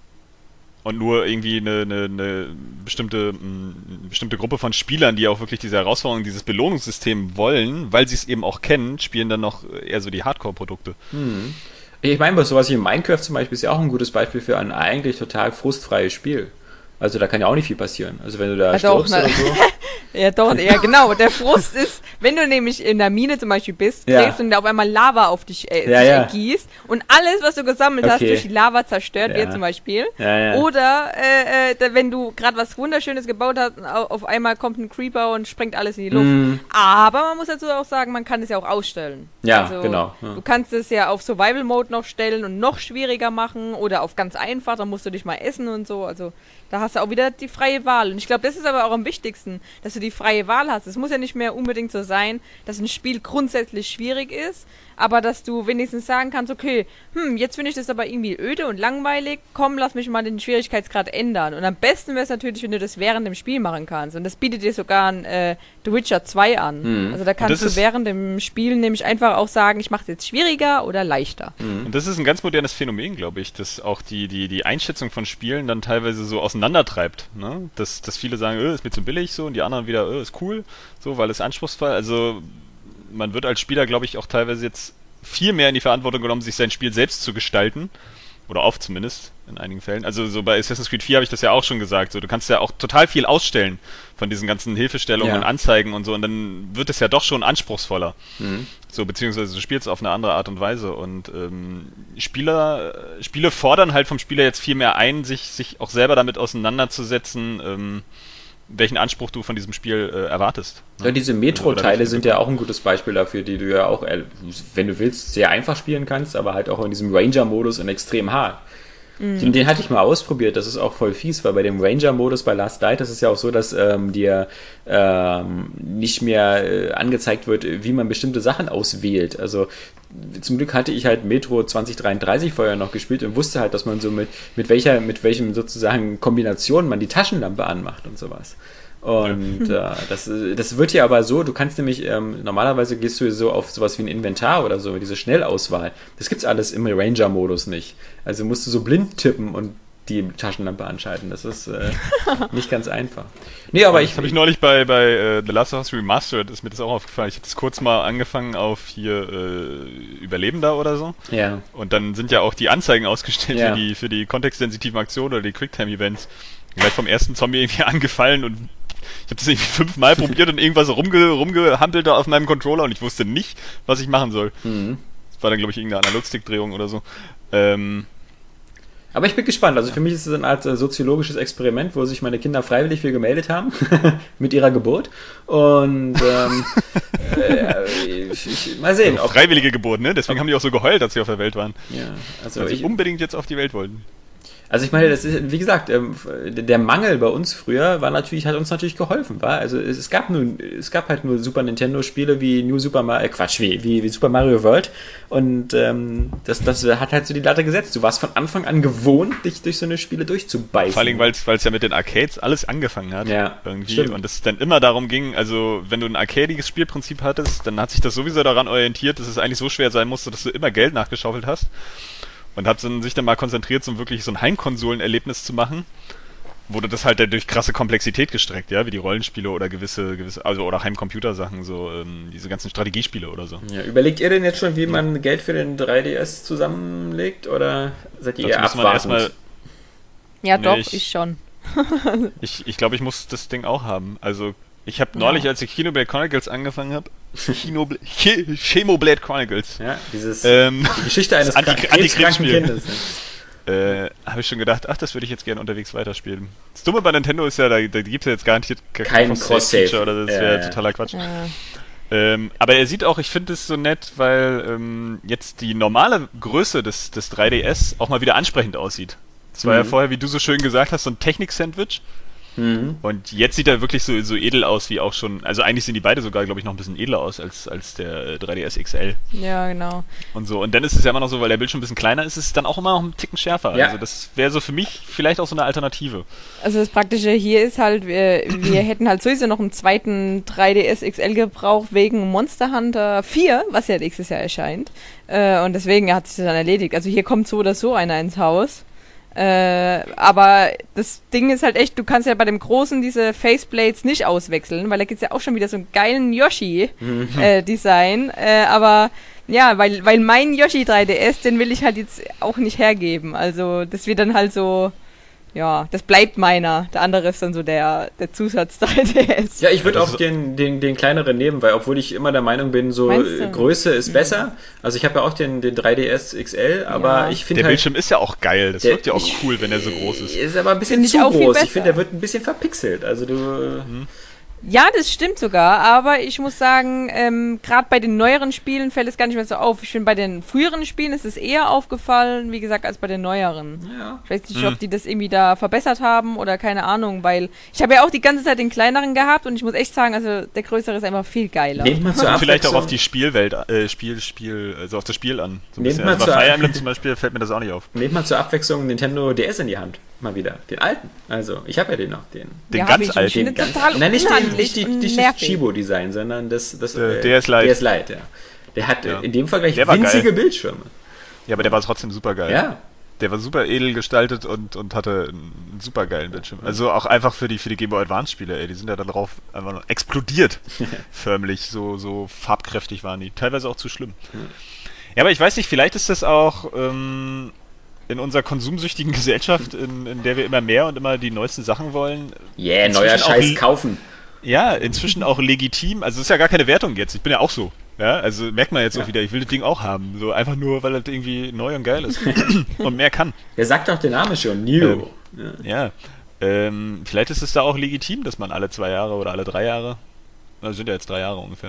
und nur irgendwie eine, eine, eine bestimmte, eine bestimmte Gruppe von Spielern, die auch wirklich diese Herausforderung, dieses Belohnungssystem wollen, weil sie es eben auch kennen, spielen dann noch eher so die Hardcore-Produkte. Hm. Ich meine, bei sowas wie Minecraft zum Beispiel ist ja auch ein gutes Beispiel für ein eigentlich total frustfreies Spiel. Also da kann ja auch nicht viel passieren. Also wenn du da Ja, doch, stirbst ne? oder so. Ja, doch, ja, genau. Der Frust ist, wenn du nämlich in der Mine zum Beispiel bist, Ja. gräbst und da auf einmal Lava auf dich äh, Ja, sich ja. ergießt und alles, was du gesammelt hast, Okay. durch die Lava zerstört Ja. wird zum Beispiel. Ja, ja. Oder äh, äh, da, wenn du gerade was Wunderschönes gebaut hast, und au- auf einmal kommt ein Creeper und sprengt alles in die Luft. Mm. Aber man muss dazu auch sagen, man kann es ja auch ausstellen. Ja, Also, genau. Ja. Du kannst es ja auf Survival Mode noch stellen und noch schwieriger machen oder auf ganz einfach, dann musst du dich mal essen und so. Also da hast du auch wieder die freie Wahl. Und ich glaube, das ist aber auch am wichtigsten, dass du die freie Wahl hast. Es muss ja nicht mehr unbedingt so sein, dass ein Spiel grundsätzlich schwierig ist, aber dass du wenigstens sagen kannst, okay, hm, jetzt finde ich das aber irgendwie öde und langweilig, komm, lass mich mal den Schwierigkeitsgrad ändern. Und am besten wäre es natürlich, wenn du das während dem Spiel machen kannst. Und das bietet dir sogar ein, äh, The Witcher zwei an. Mhm. Also da kannst du ist- während dem Spiel nämlich einfach auch sagen, ich mache es jetzt schwieriger oder leichter. Und das ist ein ganz modernes Phänomen, glaube ich, das auch die, die, die Einschätzung von Spielen dann teilweise so auseinandertreibt. Ne? Dass, dass viele sagen, öh, ist mir zu billig so und die anderen wieder, öh, ist cool, so, weil es anspruchsvoll. Also man wird als Spieler, glaube ich, auch teilweise jetzt viel mehr in die Verantwortung genommen, sich sein Spiel selbst zu gestalten. Oder oft zumindest, in einigen Fällen. Also so bei Assassin's Creed vier habe ich das ja auch schon gesagt. So, du kannst ja auch total viel ausstellen von diesen ganzen Hilfestellungen Ja. und Anzeigen und so. Und dann wird es ja doch schon anspruchsvoller. Mhm. So, beziehungsweise du spielst auf eine andere Art und Weise. Und ähm, Spieler, äh, Spiele fordern halt vom Spieler jetzt viel mehr ein, sich, sich auch selber damit auseinanderzusetzen, ähm, welchen Anspruch du von diesem Spiel äh, erwartest. Ja, diese Metro-Teile Also, oder sind ja auch ein gutes Beispiel dafür, die du ja auch, äh, wenn du willst, sehr einfach spielen kannst, aber halt auch in diesem Ranger-Modus in extrem hart. Den, den hatte ich mal ausprobiert, das ist auch voll fies, weil bei dem Ranger-Modus bei Last Light, das ist ja auch so, dass ähm, dir ähm, nicht mehr äh, angezeigt wird, wie man bestimmte Sachen auswählt. Also zum Glück hatte ich halt Metro zwanzig dreiunddreißig vorher noch gespielt und wusste halt, dass man so mit, mit welcher, mit welchem sozusagen Kombination man die Taschenlampe anmacht und sowas. Und äh, das, das wird hier aber so, du kannst nämlich, ähm, normalerweise gehst du so auf sowas wie ein Inventar oder so, diese Schnellauswahl. Das gibt's alles im Ranger-Modus nicht. Also musst du so blind tippen und die Taschenlampe anschalten. Das ist äh, nicht ganz einfach. Nee, aber das ich... habe ich neulich bei, bei äh, The Last of Us Remastered, ist mir das auch aufgefallen. Ich habe das kurz mal angefangen auf hier äh, Überlebender oder so. Ja. Und dann sind ja auch die Anzeigen ausgestellt Ja. für die, für die kontextsensitiven Aktionen oder die Quicktime-Events. Gleich vom ersten Zombie irgendwie angefallen und ich habe das irgendwie fünfmal probiert und irgendwas rumge rumgehampelt da auf meinem Controller und ich wusste nicht, was ich machen soll. Mhm. Das war dann, glaube ich, irgendeine Analogstick-Drehung oder so. Ähm, Aber ich bin gespannt. Also für mich ist es eine Art äh, soziologisches Experiment, wo sich meine Kinder freiwillig für gemeldet haben mit ihrer Geburt. Und ähm, äh, ich, ich, mal sehen. also Ob, freiwillige Geburt, ne? Deswegen haben die auch so geheult, als sie auf der Welt waren. ja, also Weil sie ich, unbedingt jetzt auf die Welt wollten. Also ich meine, das ist, wie gesagt, ähm, der Mangel bei uns früher war natürlich, hat uns natürlich geholfen, war. Also es, es gab nur, es gab halt nur Super Nintendo Spiele wie New Super Mario, äh, Quatsch, wie, wie, wie Super Mario World. Und ähm, das, das hat halt so die Latte gesetzt. Du warst von Anfang an gewohnt, dich durch so eine Spiele durchzubeißen. Vor allem, weil es ja mit den Arcades alles angefangen hat. Ja, irgendwie. stimmt. Und es dann immer darum ging, also wenn du ein arcadiges Spielprinzip hattest, dann hat sich das sowieso daran orientiert, dass es eigentlich so schwer sein musste, dass du immer Geld nachgeschaufelt hast. Und hat dann sich dann mal konzentriert, so wirklich so ein Heimkonsolenerlebnis zu machen, wurde das halt durch krasse Komplexität gestreckt, ja, wie die Rollenspiele oder gewisse, gewisse, also oder Heimcomputersachen, so ähm, diese ganzen Strategiespiele oder so. Ja, überlegt ihr denn jetzt schon, wie man Geld für den drei D S zusammenlegt? Oder seid ihr Dazu eher muss man erstmal, abwartend? Ja, Nee, doch, ich- ich schon. ich, ich glaube, ich muss das Ding auch haben. Also ich habe neulich, als ich Xenoblade Chronicles angefangen habe, Xenoblade, Chemoblade Chronicles, Ja, dieses, ähm, die Geschichte eines Anti- krank- krebskranken Antikriegspiel. Kindes. äh, habe ich schon gedacht, ach, das würde ich jetzt gerne unterwegs weiterspielen. Das Dumme bei Nintendo ist ja, da, da gibt es ja jetzt garantiert gar Kein Cross-Save-Feature Cross-Save. oder das Ja, wäre ja. totaler Quatsch. Ja. Ähm, aber er sieht auch, ich finde es so nett, weil ähm, jetzt die normale Größe des, des drei D S auch mal wieder ansprechend aussieht. Das war Mhm. ja vorher, wie du so schön gesagt hast, so ein Technik-Sandwich. Mhm. Und jetzt sieht er wirklich so, so edel aus wie auch schon. Also eigentlich sind die beide sogar, glaube ich, noch ein bisschen edler aus als, als der äh, drei D S X L Ja, genau. und so. Und dann ist es ja immer noch so, weil der Bildschirm ein bisschen kleiner ist, ist es dann auch immer noch einen Ticken schärfer. Ja. Also das wäre so für mich vielleicht auch so eine Alternative. Also das Praktische hier ist halt, wir, wir hätten halt sowieso noch einen zweiten drei D S X L gebraucht wegen Monster Hunter vier, was ja nächstes Jahr erscheint. Äh, und deswegen hat sich das dann erledigt. Also hier kommt so oder so einer ins Haus. Äh, aber das Ding ist halt echt, du kannst ja bei dem Großen diese Faceplates nicht auswechseln, weil da gibt's ja auch schon wieder so einen geilen Yoshi-Design. Äh, aber ja, weil, weil mein Yoshi drei D S, den will ich halt jetzt auch nicht hergeben. Also das wird dann halt so ja, das bleibt meiner. Der andere ist dann so der, der Zusatz drei D S. Ja, ich würde auch den, den, den kleineren nehmen, weil obwohl ich immer der Meinung bin, so Größe ist ja. besser. Also ich habe ja auch den, den drei D S X L, aber ja. ich finde Der halt, Bildschirm ist ja auch geil, das der, wirkt ja auch cool, wenn er so groß ist. Ist aber ein bisschen zu groß. Ich finde, der wird ein bisschen verpixelt. Also du... Mhm. Ja, das stimmt sogar, aber ich muss sagen, ähm, gerade bei den neueren Spielen fällt es gar nicht mehr so auf. Ich finde, bei den früheren Spielen ist es eher aufgefallen, wie gesagt, als bei den neueren. Ja. Ich weiß nicht, hm. ob die das irgendwie da verbessert haben oder keine Ahnung, weil ich habe ja auch die ganze Zeit den kleineren gehabt und ich muss echt sagen, also der größere ist einfach viel geiler. Nehmt man zur vielleicht auch auf die Spielwelt, äh, Spiel, Spiel, also auf das Spiel an. So ein Nehmt bisschen. Also bei Fire Emblem zum Beispiel fällt mir das auch nicht auf. Nehmt mal zur Abwechslung Nintendo D S in die Hand. Mal wieder. Den alten. Also, ich habe ja den noch. Den, den ja, ganz alten. Den ganz, total nein, nicht, den, nicht, die, nicht das Chibo-Design, sondern das, das äh, D S Lite. D S Lite, ja. Der hat ja. in dem Fall gleich winzige geil. Bildschirme. Ja, aber der war trotzdem super geil. Ja. Der war super edel gestaltet und, und hatte einen super geilen Bildschirm. Also auch einfach für die, für die Game Boy Advance Spiele, ey. Die sind ja da drauf einfach noch explodiert. Förmlich. So, so farbkräftig waren die. Teilweise auch zu schlimm. Ja, aber ich weiß nicht, vielleicht ist das auch... Ähm, in unserer konsumsüchtigen Gesellschaft, in, in der wir immer mehr und immer die neuesten Sachen wollen. Yeah, neuer Scheiß kaufen. Ja, inzwischen auch legitim. Also es ist ja gar keine Wertung jetzt. Ich bin ja auch so. Ja, also merkt man jetzt ja. auch wieder, ich will das Ding auch haben. So einfach nur, weil das irgendwie neu und geil ist. Und mehr kann. Der sagt doch der Name schon, New. Ähm, ja. ja. Ähm, vielleicht ist es da auch legitim, dass man alle zwei Jahre oder alle drei Jahre, also sind ja jetzt drei Jahre ungefähr,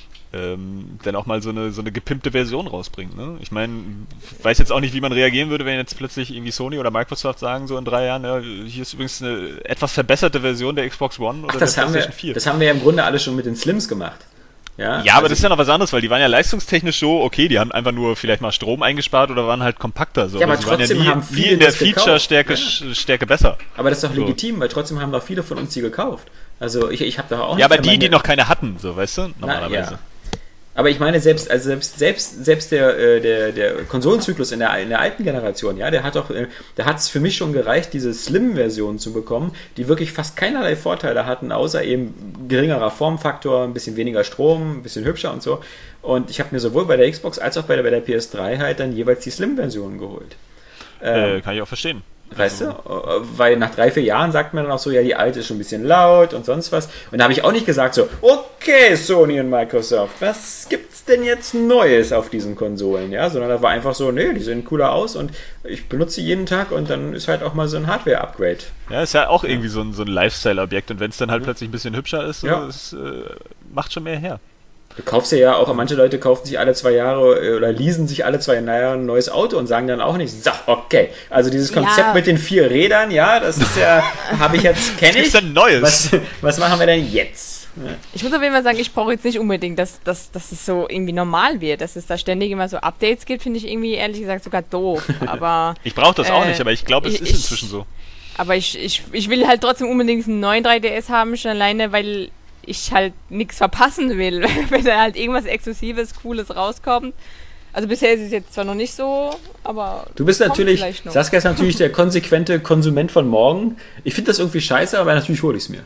Ähm, dann auch mal so eine so eine gepimpte Version rausbringt. Ne? Ich meine, weiß jetzt auch nicht, wie man reagieren würde, wenn jetzt plötzlich irgendwie Sony oder Microsoft sagen, so in drei Jahren, ja, hier ist übrigens eine etwas verbesserte Version der Xbox One oder Ach, das der haben wir, PlayStation vier. Das haben wir ja im Grunde alle schon mit den Slims gemacht. Ja, ja, aber also das ist ja noch was anderes, weil die waren ja leistungstechnisch so, okay, die haben einfach nur vielleicht mal Strom eingespart oder waren halt kompakter. So. Ja, aber, aber trotzdem waren ja nie, haben viele nie in der Feature-Stärke ja. Stärke besser. Aber das ist doch so. legitim, weil trotzdem haben doch viele von uns die gekauft. Also ich, ich habe da auch nicht... Ja, aber die, meine... die noch keine hatten, so, weißt du, normalerweise. Na, ja. Aber ich meine, selbst, also selbst, selbst, selbst der, äh, der, der Konsolenzyklus in der, in der alten Generation, ja, der hat doch, äh, da hat es für mich schon gereicht, diese Slim-Version zu bekommen, die wirklich fast keinerlei Vorteile hatten, außer eben geringerer Formfaktor, ein bisschen weniger Strom, ein bisschen hübscher und so. Und ich habe mir sowohl bei der Xbox als auch bei der, bei der P S drei halt dann jeweils die Slim-Version geholt. Ähm, äh, kann ich auch verstehen. Weißt du? Weil nach drei, vier Jahren sagt man dann auch so, ja, die alte ist schon ein bisschen laut und sonst was. Und da habe ich auch nicht gesagt so, okay, Sony und Microsoft, was gibt's denn jetzt Neues auf diesen Konsolen? Ja, sondern da war einfach so, nee, die sehen cooler aus und ich benutze sie jeden Tag und dann ist halt auch mal so ein Hardware-Upgrade. Ja, ist ja auch irgendwie so ein, so ein Lifestyle-Objekt und wenn es dann halt mhm. plötzlich ein bisschen hübscher ist, so, ja. es äh, macht schon mehr her. Du kaufst ja auch, manche Leute kaufen sich alle zwei Jahre oder leasen sich alle zwei Jahre ein neues Auto und sagen dann auch nicht, so, okay, also dieses Konzept ja. mit den vier Rädern, ja, das ist ja, habe ich jetzt, kenne ich. Das ist ein neues. Was, was machen wir denn jetzt? Ja. Ich muss auf jeden Fall sagen, ich brauche jetzt nicht unbedingt, dass, dass, dass es so irgendwie normal wird, dass es da ständig immer so Updates gibt, finde ich irgendwie ehrlich gesagt sogar doof. Aber ich brauche das äh, auch nicht, aber ich glaube, es ich, ist inzwischen so. Aber ich, ich, ich will halt trotzdem unbedingt einen neuen drei D S haben, schon alleine, weil ich halt nichts verpassen will, wenn da halt irgendwas Exklusives, Cooles rauskommt. Also bisher ist es jetzt zwar noch nicht so, aber... Du bist natürlich, Saskia ist natürlich der konsequente Konsument von morgen. Ich finde das irgendwie scheiße, aber natürlich hole ich es mir.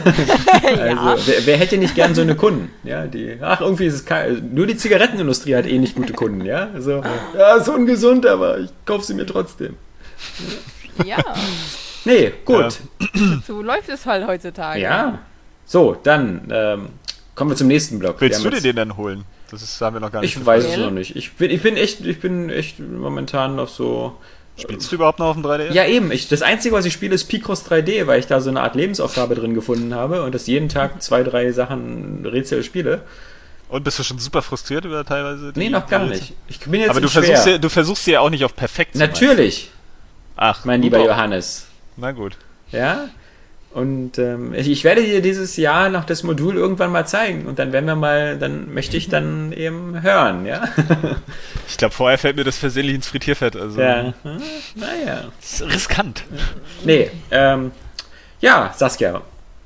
Also, ja. wer, wer hätte nicht gern so eine Kunden? Ja, die, ach, irgendwie ist es kein, nur die Zigarettenindustrie hat eh nicht gute Kunden, ja? Also, ja, ist ungesund, aber ich kaufe sie mir trotzdem. Ja. Nee, gut. Ja. So läuft es halt heutzutage. Ja. So, dann ähm, kommen wir zum nächsten Block. Willst du dir den denn holen? Das ist, haben wir noch gar nicht. Ich weiß es noch nicht. Ich bin, ich bin echt, ich bin echt momentan noch so. Spielst du überhaupt noch auf dem drei D S? Ja, eben. Ich, das Einzige, was ich spiele, ist Picross drei D, weil ich da so eine Art Lebensaufgabe drin gefunden habe und das jeden Tag zwei, drei Sachen Rätsel spiele. Und bist du schon super frustriert über teilweise? Die, nee, noch gar nicht. Ich bin jetzt Aber du versuchst, ja, du versuchst sie ja auch nicht auf perfekt zu machen. Natürlich. Ach, mein lieber Johannes. Na gut. Ja? Und ähm, ich, ich werde dir dieses Jahr noch das Modul irgendwann mal zeigen und dann werden wir mal, dann möchte ich dann eben hören, ja? Ich glaube, vorher fällt mir das versehentlich ins Frittierfett. Also. Ja, naja. Das ist riskant. Nee, ähm, ja, Saskia.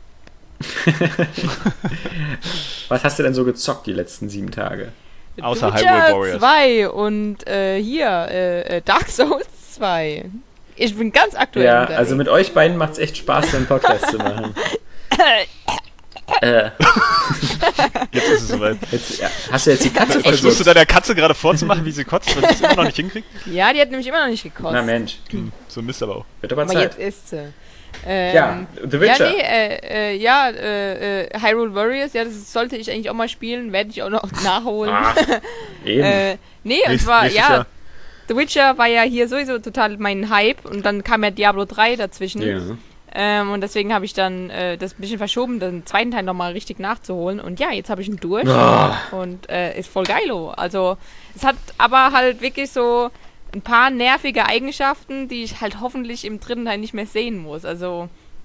Was hast du denn so gezockt die letzten sieben Tage? Außer Hyrule Warriors zwei und äh, hier äh, Dark Souls zwei. Ich bin ganz aktuell Ja, unterwegs. also mit euch beiden macht es echt Spaß, den Podcast zu machen. äh. Jetzt ist es soweit. Jetzt, ja, hast du jetzt die Katze Versuchst versucht? du deiner Katze gerade vorzumachen, wie sie kotzt, weil sie es immer noch nicht hinkriegt? Ja, die hat nämlich immer noch nicht gekostet. Na Mensch, Hm, so ein Mist aber auch. wird aber Aber Zeit. jetzt ist sie. Ähm, Ja, The Witcher. Ja, nee, äh, äh, ja, äh, äh, Hyrule Warriors, ja, das sollte ich eigentlich auch mal spielen, werde ich auch noch nachholen. Ach, eben. äh, nee, und Nächst- zwar, nächstes ja, Jahr. The Witcher war ja hier sowieso total mein Hype und dann kam ja Diablo drei dazwischen. ja. Ähm, und deswegen habe ich dann äh, das ein bisschen verschoben, den zweiten Teil nochmal richtig nachzuholen. Und ja, jetzt habe ich ihn durch. Ah. Und äh, ist voll geilo. Also, es hat aber halt wirklich so ein paar nervige Eigenschaften, die ich halt hoffentlich im dritten Teil nicht mehr sehen muss. Also,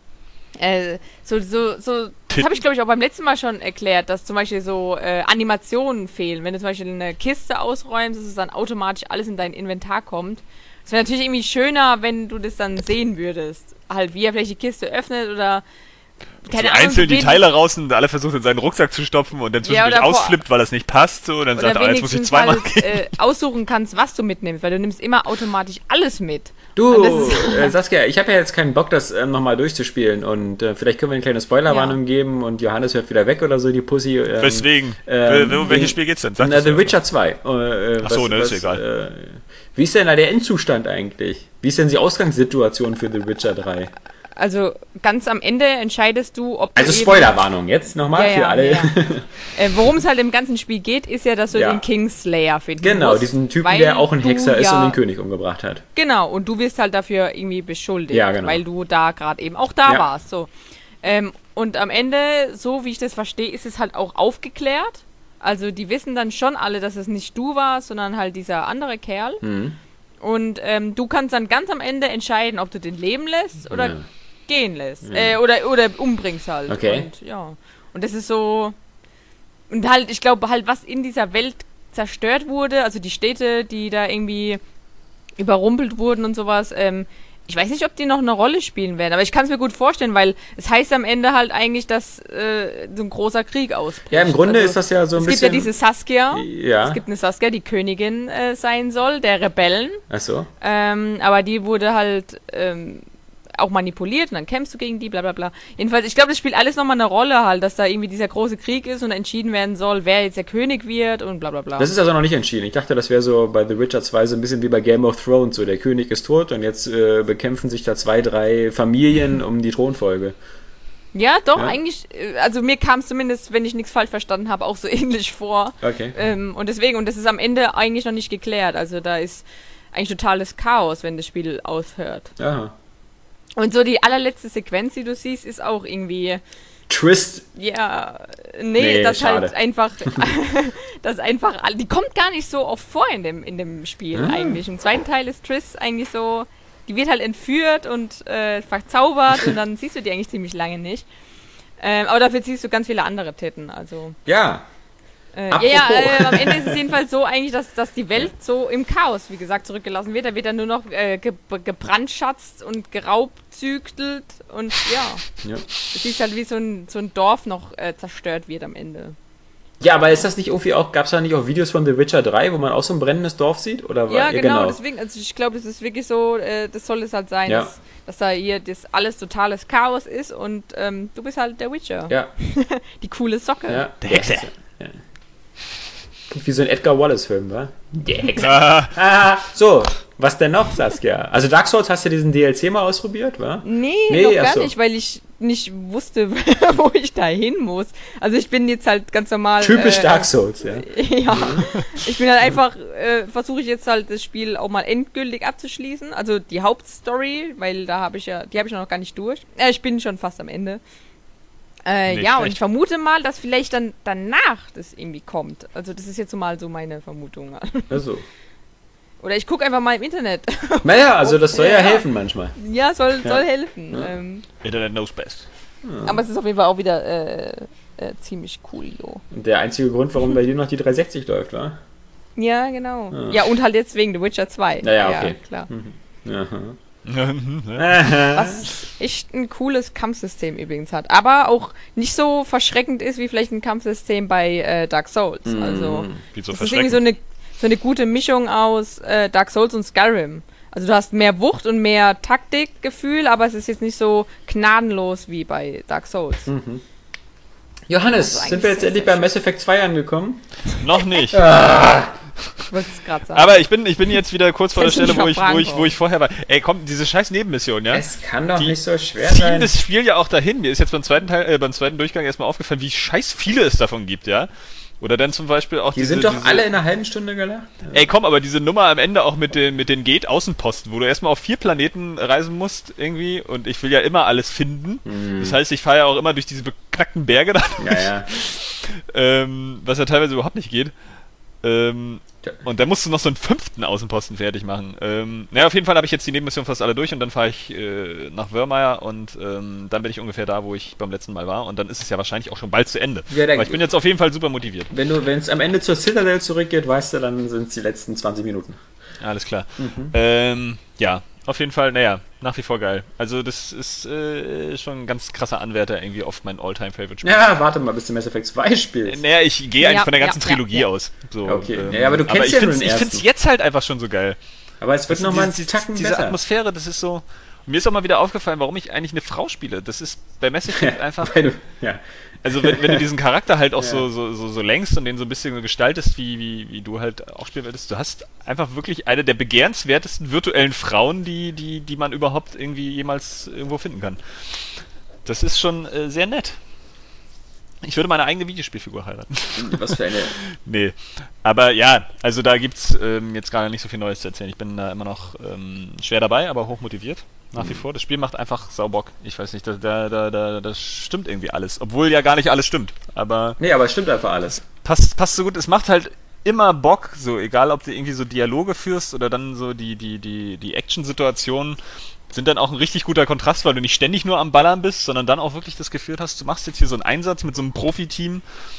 äh, so, so, so, das habe ich glaube ich auch beim letzten Mal schon erklärt, dass zum Beispiel so äh, Animationen fehlen. Wenn du zum Beispiel eine Kiste ausräumst, dass es dann automatisch alles in dein Inventar kommt. Es wäre natürlich irgendwie schöner, wenn du das dann sehen würdest. Halt, wie er vielleicht die Kiste öffnet oder keine so Ahnung. einzeln die wen- Teile raus und alle versucht in seinen Rucksack zu stopfen und dann zwischendurch oder vor- ausflippt, weil das nicht passt. So, und dann Oder sagt er, ah, jetzt muss ich wenigstens zweimal halt, gehen. äh, aussuchen kannst, was du mitnimmst, weil du nimmst immer automatisch alles mit. Du, Und das ist- äh, Saskia, ich habe ja jetzt keinen Bock, das ähm, nochmal durchzuspielen und äh, vielleicht können wir eine kleine Spoilerwarnung Ja. geben und Johannes hört wieder weg oder so, die Pussy. Ähm, Weswegen? ähm, Wel- welches Spiel geht's denn? Sag Na, das The doch. Witcher zwei. Äh, Ach so, ne, ist egal. Äh, wie ist denn da der Endzustand eigentlich? Wie ist denn die Ausgangssituation für The Witcher drei? Also ganz am Ende entscheidest du, ob du Also eben- Spoilerwarnung jetzt nochmal Ja, für ja, alle. ja. Äh, worum es halt im ganzen Spiel geht, ist ja, dass du Ja. den Kingslayer finden Genau, musst. diesen Typen, weil der auch ein du Hexer ist ja, und den König umgebracht hat. Genau, und du wirst halt dafür irgendwie beschuldigt, Ja, genau. weil du da gerade eben auch da Ja. warst. So. Ähm, und am Ende, so wie ich das verstehe, ist es halt auch aufgeklärt. Also die wissen dann schon alle, dass es nicht du warst, sondern halt dieser andere Kerl. Mhm. Und ähm, du kannst dann ganz am Ende entscheiden, ob du den leben lässt oder Ja. gehen lässt. Äh, oder, oder umbringst halt. Okay. Und, ja. Und das ist so. Und halt, ich glaube halt, was in dieser Welt zerstört wurde, also die Städte, die da irgendwie überrumpelt wurden und sowas, ähm, ich weiß nicht, ob die noch eine Rolle spielen werden, aber ich kann es mir gut vorstellen, weil es heißt am Ende halt eigentlich, dass äh, so ein großer Krieg ausbricht. Ja, im Grunde Also, ist das ja so ein es bisschen. gibt ja diese Saskia. Ja. Es gibt eine Saskia, die Königin äh, sein soll, der Rebellen. Ach so. Ähm, aber die wurde halt ähm, auch manipuliert und dann kämpfst du gegen die, bla bla bla. Jedenfalls, ich glaube, das spielt alles nochmal eine Rolle halt, dass da irgendwie dieser große Krieg ist und entschieden werden soll, wer jetzt der König wird und bla bla bla. Das ist also noch nicht entschieden. Ich dachte, das wäre so bei The Witcher zwei so ein bisschen wie bei Game of Thrones. So, der König ist tot und jetzt äh, bekämpfen sich da zwei, drei Familien um die Thronfolge. Ja, doch, Ja. eigentlich, äh, also mir kam es zumindest, wenn ich nichts falsch verstanden habe, auch so ähnlich vor. Okay. Ähm, und deswegen, und das ist am Ende eigentlich noch nicht geklärt. Also da ist eigentlich totales Chaos, wenn das Spiel aufhört. Aha. Und so die allerletzte Sequenz, die du siehst, ist auch irgendwie, Twist. ja, nee, Nee, das schade. halt einfach, das einfach, all- die kommt gar nicht so oft vor in dem, in dem Spiel Ah. eigentlich. Im zweiten Teil ist Triss eigentlich so, die wird halt entführt und äh, verzaubert und dann siehst du die eigentlich ziemlich lange nicht. Ähm, aber dafür siehst du ganz viele andere Titten, also. Ja. Äh, ja, Apropos. ja, äh, am Ende ist es jedenfalls so eigentlich, dass, dass die Welt so im Chaos, wie gesagt, zurückgelassen wird. Da wird dann nur noch äh, ge gebrandschatzt und geraubzügtelt und ja, Ja. es siehst halt, wie so ein, so ein Dorf noch äh, zerstört wird am Ende. Ja, aber ist das nicht irgendwie auch, gab es da nicht auch Videos von The Witcher drei, wo man auch so ein brennendes Dorf sieht? Oder war- Ja, genau, deswegen, also ich glaube, das ist wirklich so, äh, das soll es halt sein, Ja. dass, dass da hier das alles totales Chaos ist und ähm, du bist halt der Witcher. Ja, Die coole Socke. ja. Der Hexe. Ja. Klingt wie so ein Edgar Wallace-Film, wa? Der Hexe. Ah, Ah, so, was denn noch, Saskia? Also Dark Souls, hast du diesen D L C mal ausprobiert, wa? Nee, Nee, noch ach gar so. nicht, weil ich nicht wusste, wo ich da hin muss. Also ich bin jetzt halt ganz normal... Typisch äh, Dark Souls, ja. Ja, ich bin halt einfach, äh, versuche ich jetzt halt das Spiel auch mal endgültig abzuschließen. Also die Hauptstory, weil da habe ich ja, die habe ich noch gar nicht durch. Äh, ich bin schon fast am Ende. Äh, Nicht ja, und schlecht. ich vermute mal, dass vielleicht dann danach das irgendwie kommt. Also das ist jetzt so mal so meine Vermutung. Also. Oder ich gucke einfach mal im Internet. Naja, also das soll ja, Ja. helfen manchmal. Ja, soll, Ja. soll helfen. Ja. Ähm, Internet knows best. aber es ist auf jeden Fall auch wieder äh, äh, ziemlich cool, jo. Und der einzige Grund, warum bei dir noch die dreihundertsechzig läuft, wa? Ja, genau. Ja. Ja, und halt jetzt wegen The Witcher zwei. Naja, okay. klar. Aha. Was echt ein cooles Kampfsystem übrigens hat. Aber auch nicht so verschreckend ist, wie vielleicht ein Kampfsystem bei äh, Dark Souls. Mhm. Also, Viel so das ist irgendwie so verschreckend. eine, so eine gute Mischung aus äh, Dark Souls und Skyrim. Also du hast mehr Wucht und mehr Taktikgefühl, aber es ist jetzt nicht so gnadenlos wie bei Dark Souls. Mhm. Johannes, Also sind wir jetzt sehr, endlich sehr bei Mass Effect zwei angekommen? Noch nicht. Ah, Ich wollte es gerade sagen. Aber ich bin, ich bin jetzt wieder kurz vor der Hättest du Stelle, wo mich ich, mal wo, fragen ich, wo brauchen. ich vorher war. Ey, komm, diese scheiß Nebenmission, ja? es kann doch Die nicht so schwer ziehen sein. das Spiel ja auch dahin. Mir ist jetzt beim zweiten Teil, äh, beim zweiten Durchgang erstmal aufgefallen, wie scheiß viele es davon gibt, ja? Oder dann zum Beispiel auch Die diese, sind doch diese, alle in einer halben Stunde gelacht. Ey, komm, aber diese Nummer am Ende auch mit den, mit den Gate-Außenposten, wo du erstmal auf vier Planeten reisen musst, irgendwie, und ich will ja immer alles finden. Mhm. Das heißt, ich fahre ja auch immer durch diese beknackten Berge da durch, Ja, ja. ähm, was ja teilweise überhaupt nicht geht. Ähm, Ja. und dann musst du noch so einen fünften Außenposten fertig machen. Ähm, naja, auf jeden Fall habe ich jetzt die Nebenmission fast alle durch und dann fahre ich äh, nach Wörmeier und ähm, dann bin ich ungefähr da, wo ich beim letzten Mal war und dann ist es ja wahrscheinlich auch schon bald zu Ende. Ja, der- Aber ich bin jetzt auf jeden Fall super motiviert. Wenn du, wenn es am Ende zur Citadel zurückgeht, weißt du, dann sind es die letzten zwanzig Minuten. Alles klar. Mhm. Ähm, ja, auf jeden Fall, naja, nach wie vor geil. Also das ist äh, schon ein ganz krasser Anwärter irgendwie auf mein All-Time-Favorite-Spiel. Ja, warte mal, bis du Mass Effect zwei spielst. Naja, ich gehe eigentlich Ja, von der ganzen ja, Trilogie ja, ja. aus. So, Okay. ähm, Ja, aber du kennst ich ja nur find's, den ich find's ersten. jetzt halt einfach schon so geil. Aber es wird Das- nochmal einen diese- Tacken Diese besser. Atmosphäre, das ist so... Mir ist auch mal wieder aufgefallen, warum ich eigentlich eine Frau spiele. Das ist bei Mass Effect einfach... Weil du, ja. Also wenn, wenn du diesen Charakter halt auch Ja. so, so, so, so längst und den so ein bisschen so gestaltest, wie, wie, wie du halt auch spielen würdest, du hast einfach wirklich eine der begehrenswertesten virtuellen Frauen, die, die, die man überhaupt irgendwie jemals irgendwo finden kann. Das ist schon äh, sehr nett. Ich würde meine eigene Videospielfigur heiraten. Was für eine. Nee. Aber ja, also da gibt's ähm, jetzt gerade nicht so viel Neues zu erzählen. Ich bin da immer noch ähm, schwer dabei, aber hoch motiviert. Nach wie vor. Das Spiel macht einfach Saubock. Ich weiß nicht, da, da, da, da, das stimmt irgendwie alles. Obwohl ja gar nicht alles stimmt. Aber Nee, aber es stimmt einfach alles. passt, passt so gut. Es macht halt immer Bock, so egal ob du irgendwie so Dialoge führst oder dann so die, die, die, die Action-Situationen sind dann auch ein richtig guter Kontrast, weil du nicht ständig nur am Ballern bist, sondern dann auch wirklich das Gefühl hast, du machst jetzt hier so einen Einsatz mit so einem Profi-Team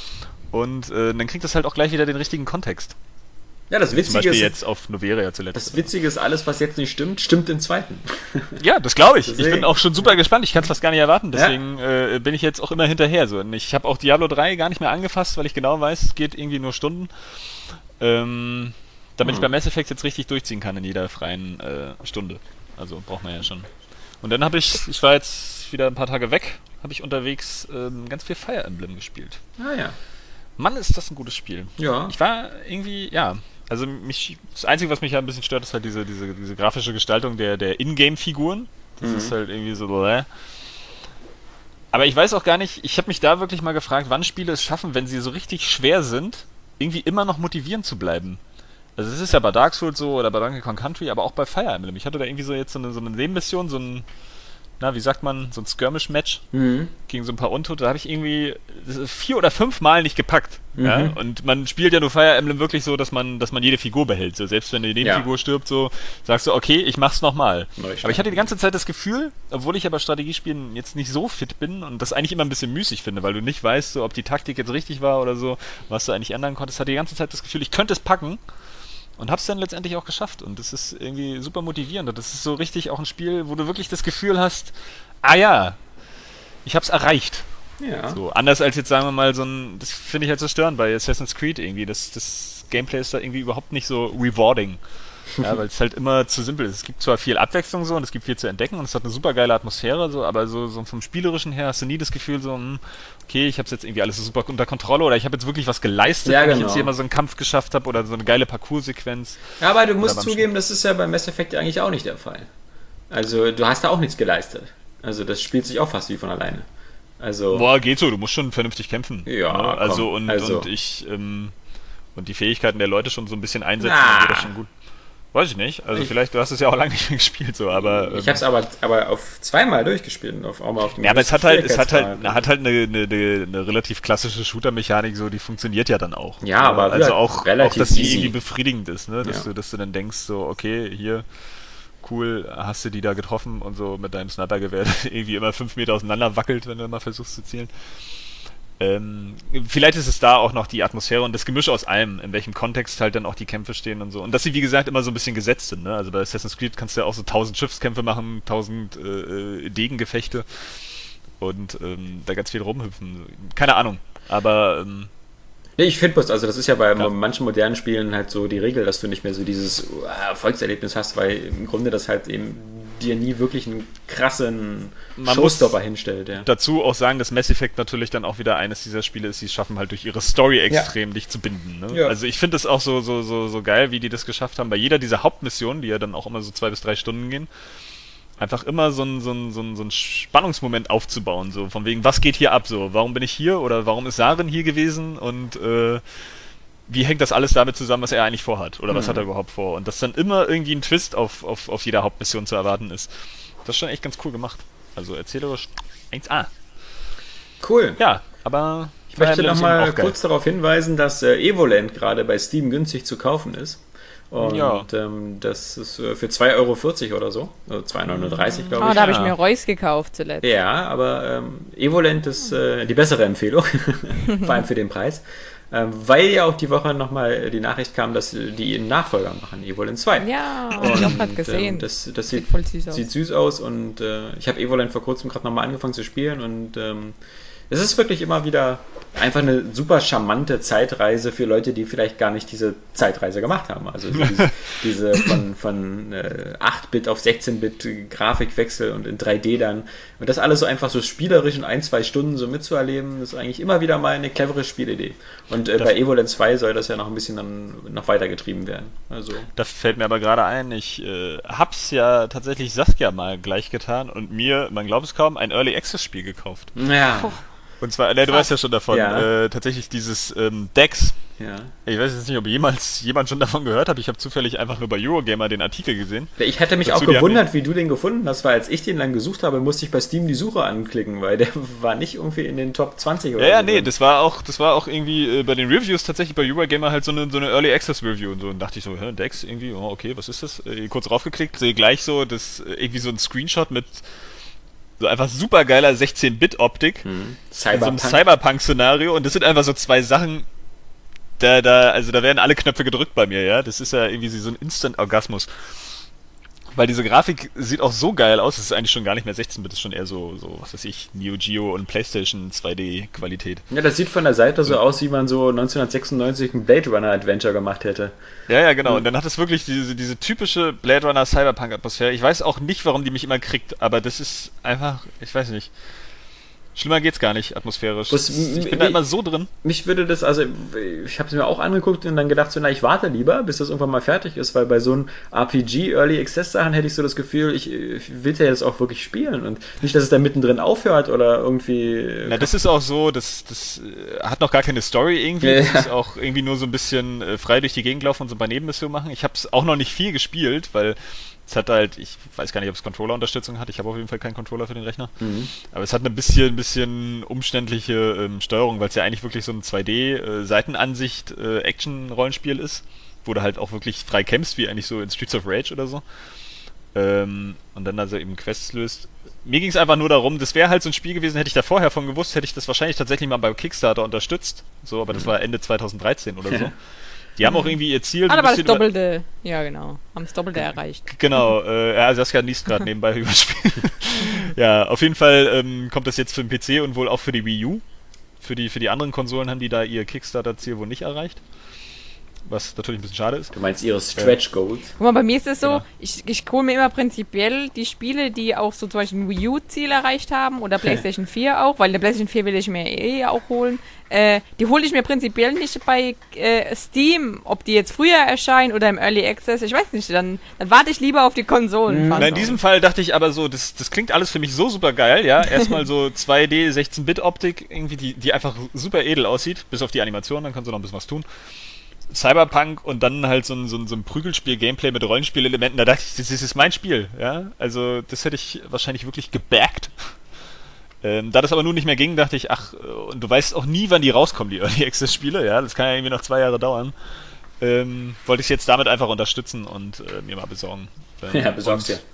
und äh, dann kriegt das halt auch gleich wieder den richtigen Kontext. Ja, das Zum Witzige Beispiel ist, jetzt auf Noveria zuletzt. das Witzige ist, alles, was jetzt nicht stimmt, stimmt im zweiten. Ja, das glaube ich. Ich Deswegen- bin auch schon super gespannt. Ich kann es fast gar nicht erwarten. Deswegen äh, bin ich jetzt auch immer hinterher. So. Und ich habe auch Diablo drei gar nicht mehr angefasst, weil ich genau weiß, es geht irgendwie nur Stunden. Ähm, damit Hm. ich bei Mass Effect jetzt richtig durchziehen kann in jeder freien äh, Stunde. Also braucht man ja schon. Und dann habe ich, ich war jetzt wieder ein paar Tage weg, habe ich unterwegs ähm, ganz viel Fire Emblem gespielt. Ah ja. Mann, ist das ein gutes Spiel. Ja. Ich war irgendwie, ja, also mich, das Einzige, was mich ja ein bisschen stört, ist halt diese, diese, diese grafische Gestaltung der, der Ingame-Figuren. Das Mhm. ist halt irgendwie so, bläh. Aber ich weiß auch gar nicht, ich habe mich da wirklich mal gefragt, wann Spiele es schaffen, wenn sie so richtig schwer sind, irgendwie immer noch motivierend zu bleiben. Also es ist ja bei Dark Souls so oder bei Donkey Kong Country, aber auch bei Fire Emblem. Ich hatte da irgendwie so jetzt so eine, so eine Nebenmission, so ein, na, wie sagt man, so ein Skirmish-Match Mhm. gegen so ein paar Untote, da habe ich irgendwie vier oder fünf Mal nicht gepackt. Mhm. Ja? Und man spielt ja nur Fire Emblem wirklich so, dass man, dass man jede Figur behält. So, selbst wenn die Nebenfigur Ja. stirbt, so sagst du, okay, ich mach's nochmal. Neu Aber ich hatte die ganze Zeit das Gefühl, obwohl ich aber Strategiespielen jetzt nicht so fit bin und das eigentlich immer ein bisschen müßig finde, weil du nicht weißt, so, ob die Taktik jetzt richtig war oder so, was du eigentlich ändern konntest, hatte die ganze Zeit das Gefühl, ich könnte es packen. Und hab's dann letztendlich auch geschafft. Und das ist irgendwie super motivierend. Und das ist so richtig auch ein Spiel, wo du wirklich das Gefühl hast, ah ja, ich hab's erreicht. Ja. So, anders als jetzt sagen wir mal so ein, das finde ich halt so störend bei Assassin's Creed irgendwie. Das, das Gameplay ist da irgendwie überhaupt nicht so rewarding. Ja, weil es halt immer zu simpel ist. Es gibt zwar viel Abwechslung so und es gibt viel zu entdecken und es hat eine super geile Atmosphäre, so, aber so, so vom Spielerischen her hast du nie das Gefühl so, hm, okay, ich hab's jetzt irgendwie alles so super unter Kontrolle oder ich habe jetzt wirklich was geleistet, Ja, wenn ich genau. jetzt hier mal so einen Kampf geschafft habe oder so eine geile Parcours-Sequenz. Ja, aber du musst beim zugeben, das ist ja bei Mass Effect eigentlich auch nicht der Fall. Also, du hast da auch nichts geleistet. Also, das spielt sich auch fast wie von alleine. Also, Boah, geht so, du musst schon vernünftig kämpfen. Ja, ne? komm, Also und, also. und ich, ähm, und die Fähigkeiten der Leute schon so ein bisschen einsetzen, Na. dann geht das schon gut. Weiß ich nicht. Also Ich- vielleicht, du hast es ja auch lange nicht mehr gespielt, so, aber. ich ähm, hab's aber, aber auf zweimal durchgespielt. Auf, auch mal auf dem ja, aber es hat halt, es hat halt, Schwierigkeitsgrad. hat halt eine, eine, eine, eine relativ klassische Shooter-Mechanik, so, die funktioniert ja dann auch. Ja, aber also wieder auch, auch, relativ dass die easy. irgendwie befriedigend ist, ne? Dass Ja. du, dass du dann denkst, so, okay, hier, cool, hast du die da getroffen und so mit deinem Snipergewehr das irgendwie immer fünf Meter auseinander wackelt, wenn du mal versuchst zu zielen. Ähm, vielleicht ist es da auch noch die Atmosphäre und das Gemisch aus allem, in welchem Kontext halt dann auch die Kämpfe stehen und so. Und dass sie, wie gesagt, immer so ein bisschen gesetzt sind, ne? Also bei Assassin's Creed kannst du ja auch so tausend Schiffskämpfe machen, tausend äh, Degengefechte und ähm, da ganz viel rumhüpfen. Keine Ahnung, aber ähm, Nee, ich finde bloß, also das ist ja bei Ja. manchen modernen Spielen halt so die Regel, dass du nicht mehr so dieses uh, Erfolgserlebnis hast, weil im Grunde das halt eben dir nie wirklich einen krassen Man Showstopper hinstellt. Ja. Dazu auch sagen, dass Mass Effect natürlich dann auch wieder eines dieser Spiele ist, die es schaffen halt durch ihre Story extrem ja. dich zu binden. Ne? Ja. Also ich finde es auch so, so, so, so geil, wie die das geschafft haben, bei jeder dieser Hauptmissionen, die ja dann auch immer so zwei bis drei Stunden gehen, einfach immer so ein, so ein, so ein, so ein Spannungsmoment aufzubauen, so von wegen, was geht hier ab, so, warum bin ich hier oder warum ist Saren hier gewesen und äh, wie hängt das alles damit zusammen, was er eigentlich vorhat oder was mhm. hat er überhaupt vor und dass dann immer irgendwie ein Twist auf, auf, auf jeder Hauptmission zu erwarten ist. Das ist schon echt ganz cool gemacht. Also erzählerisch eins A. Cool. Ja, aber... Ich möchte nochmal kurz darauf hinweisen, dass äh, Evoland gerade bei Steam günstig zu kaufen ist. Und ja. ähm, das ist äh, für zwei Euro vierzig oder so. Also zwei Euro neununddreißig, glaube ich. Ah, oh, da habe ich mir Reus gekauft zuletzt. Ja, aber ähm, Evoland ist äh, die bessere Empfehlung. Vor allem für den Preis. Ähm, weil ja auch die Woche nochmal die Nachricht kam, dass die einen Nachfolger machen, Evoland zwei. Ja, habe ich auch gerade gesehen. Ähm, das, das sieht, sieht voll süß aus. Sieht süß aus und äh, ich habe Evoland vor kurzem gerade nochmal angefangen zu spielen und ähm, es ist wirklich immer wieder einfach eine super charmante Zeitreise für Leute, die vielleicht gar nicht diese Zeitreise gemacht haben. Also diese, diese von, von äh, acht Bit auf sechzehn Bit Grafikwechsel und in drei D dann. Und das alles so einfach so spielerisch in ein, zwei Stunden so mitzuerleben, ist eigentlich immer wieder mal eine clevere Spielidee. Und äh, bei Evoland zwei soll das ja noch ein bisschen dann noch weitergetrieben werden. Also. Da fällt mir aber gerade ein, ich äh, hab's ja tatsächlich Saskia mal gleich getan und mir, man glaubt es kaum, ein Early Access Spiel gekauft. Ja. Oh. Und zwar, ne, du weißt ja schon davon, ja. äh, tatsächlich dieses ähm, Dex. Ja. Ich weiß jetzt nicht, ob jemals jemand schon davon gehört hat. Ich habe zufällig einfach nur bei Eurogamer den Artikel gesehen. Ich hätte mich Dazu, auch gewundert, wie du den gefunden hast, weil als ich den dann gesucht habe, musste ich bei Steam die Suche anklicken, weil der war nicht irgendwie in den Top zwanzig oder ja, so. Ja, nee, das war auch, das war auch irgendwie äh, bei den Reviews tatsächlich bei Eurogamer halt so eine, so eine Early Access Review und so. Und dachte ich so, hä, Dex irgendwie, oh, okay, was ist das? Äh, kurz raufgeklickt, sehe gleich so, das äh, irgendwie so ein Screenshot mit so einfach supergeiler sechzehn Bit Optik. Hm. In so einem Cyberpunk-Szenario und das sind einfach so zwei Sachen, da, da, also da werden alle Knöpfe gedrückt bei mir, ja. Das ist ja irgendwie so ein Instant-Orgasmus. Weil diese Grafik sieht auch so geil aus, es ist eigentlich schon gar nicht mehr sechzehn Bit, das ist schon eher so, so, was weiß ich, Neo Geo und PlayStation zwei D-Qualität. Ja, das sieht von der Seite so aus, wie man so neunzehnhundertsechsundneunzig ein Blade Runner Adventure gemacht hätte. Ja, ja, genau. Und dann hat es wirklich diese, diese typische Blade Runner Cyberpunk-Atmosphäre. Ich weiß auch nicht, warum die mich immer kriegt, aber das ist einfach, ich weiß nicht. Schlimmer geht's gar nicht, atmosphärisch. Was, ich bin da immer so drin. Mich würde das, also ich habe es mir auch angeguckt und dann gedacht, so, na, ich warte lieber, bis das irgendwann mal fertig ist, weil bei so einem R P G, Early Access Sachen hätte ich so das Gefühl, ich, ich will ja jetzt auch wirklich spielen und nicht, dass es da mittendrin aufhört oder irgendwie... Na, das ist auch so, das, das hat noch gar keine Story irgendwie, ja. Das ist auch irgendwie nur so ein bisschen äh, frei durch die Gegend laufen und so ein paar Nebenmissionen machen. Ich habe es auch noch nicht viel gespielt, weil... Es hat halt, ich weiß gar nicht, ob es Controller-Unterstützung hat. Ich habe auf jeden Fall keinen Controller für den Rechner. Mhm. Aber es hat eine bisschen, ein bisschen umständliche ähm, Steuerung, weil es ja eigentlich wirklich so ein zwei D-Seitenansicht-Action-Rollenspiel äh, ist, wo du halt auch wirklich frei kämpfst, wie eigentlich so in Streets of Rage oder so. Ähm, und dann also eben Quests löst. Mir ging es einfach nur darum, das wäre halt so ein Spiel gewesen, hätte ich da vorher von gewusst, hätte ich das wahrscheinlich tatsächlich mal bei Kickstarter unterstützt. So, aber das war Ende zweitausenddreizehn oder so. Die haben auch irgendwie ihr Ziel... Ah, da war das Doppelte, ja genau, haben das Doppelte erreicht. Genau, äh, ja, Saskia liest gerade nebenbei überspielen. Ja, auf jeden Fall ähm, kommt das jetzt für den P C und wohl auch für die Wii U. Für die, für die anderen Konsolen haben die da ihr Kickstarter-Ziel wohl nicht erreicht. Was natürlich ein bisschen schade ist. Du meinst ihre Stretch Goals? Guck mal, bei mir ist es so, Genau. ich, ich hole mir immer prinzipiell die Spiele, die auch so zum Beispiel ein Wii U-Ziel erreicht haben oder PlayStation vier auch, weil eine PlayStation vier will ich mir eh auch holen. Äh, die hole ich mir prinzipiell nicht bei äh, Steam, ob die jetzt früher erscheinen oder im Early Access, ich weiß nicht, dann, dann warte ich lieber auf die Konsolen. Mhm. Na, in diesem Fall dachte ich aber so, das, das klingt alles für mich so super geil, ja. Erstmal so zwei D, sechzehn Bit Optik, irgendwie, die, die einfach super edel aussieht, bis auf die Animation, dann kannst du noch ein bisschen was tun. Cyberpunk und dann halt so ein, so ein, so ein Prügelspiel-Gameplay mit Rollenspielelementen, da dachte ich, das ist mein Spiel, ja. Also das hätte ich wahrscheinlich wirklich gebackt. Ähm, da das aber nun nicht mehr ging, dachte ich, ach, und du weißt auch nie, wann die rauskommen, die Early Access-Spiele, ja, das kann ja irgendwie noch zwei Jahre dauern. Ähm, wollte ich jetzt damit einfach unterstützen und äh, mir mal besorgen. Ähm, Ja, besorgst dir.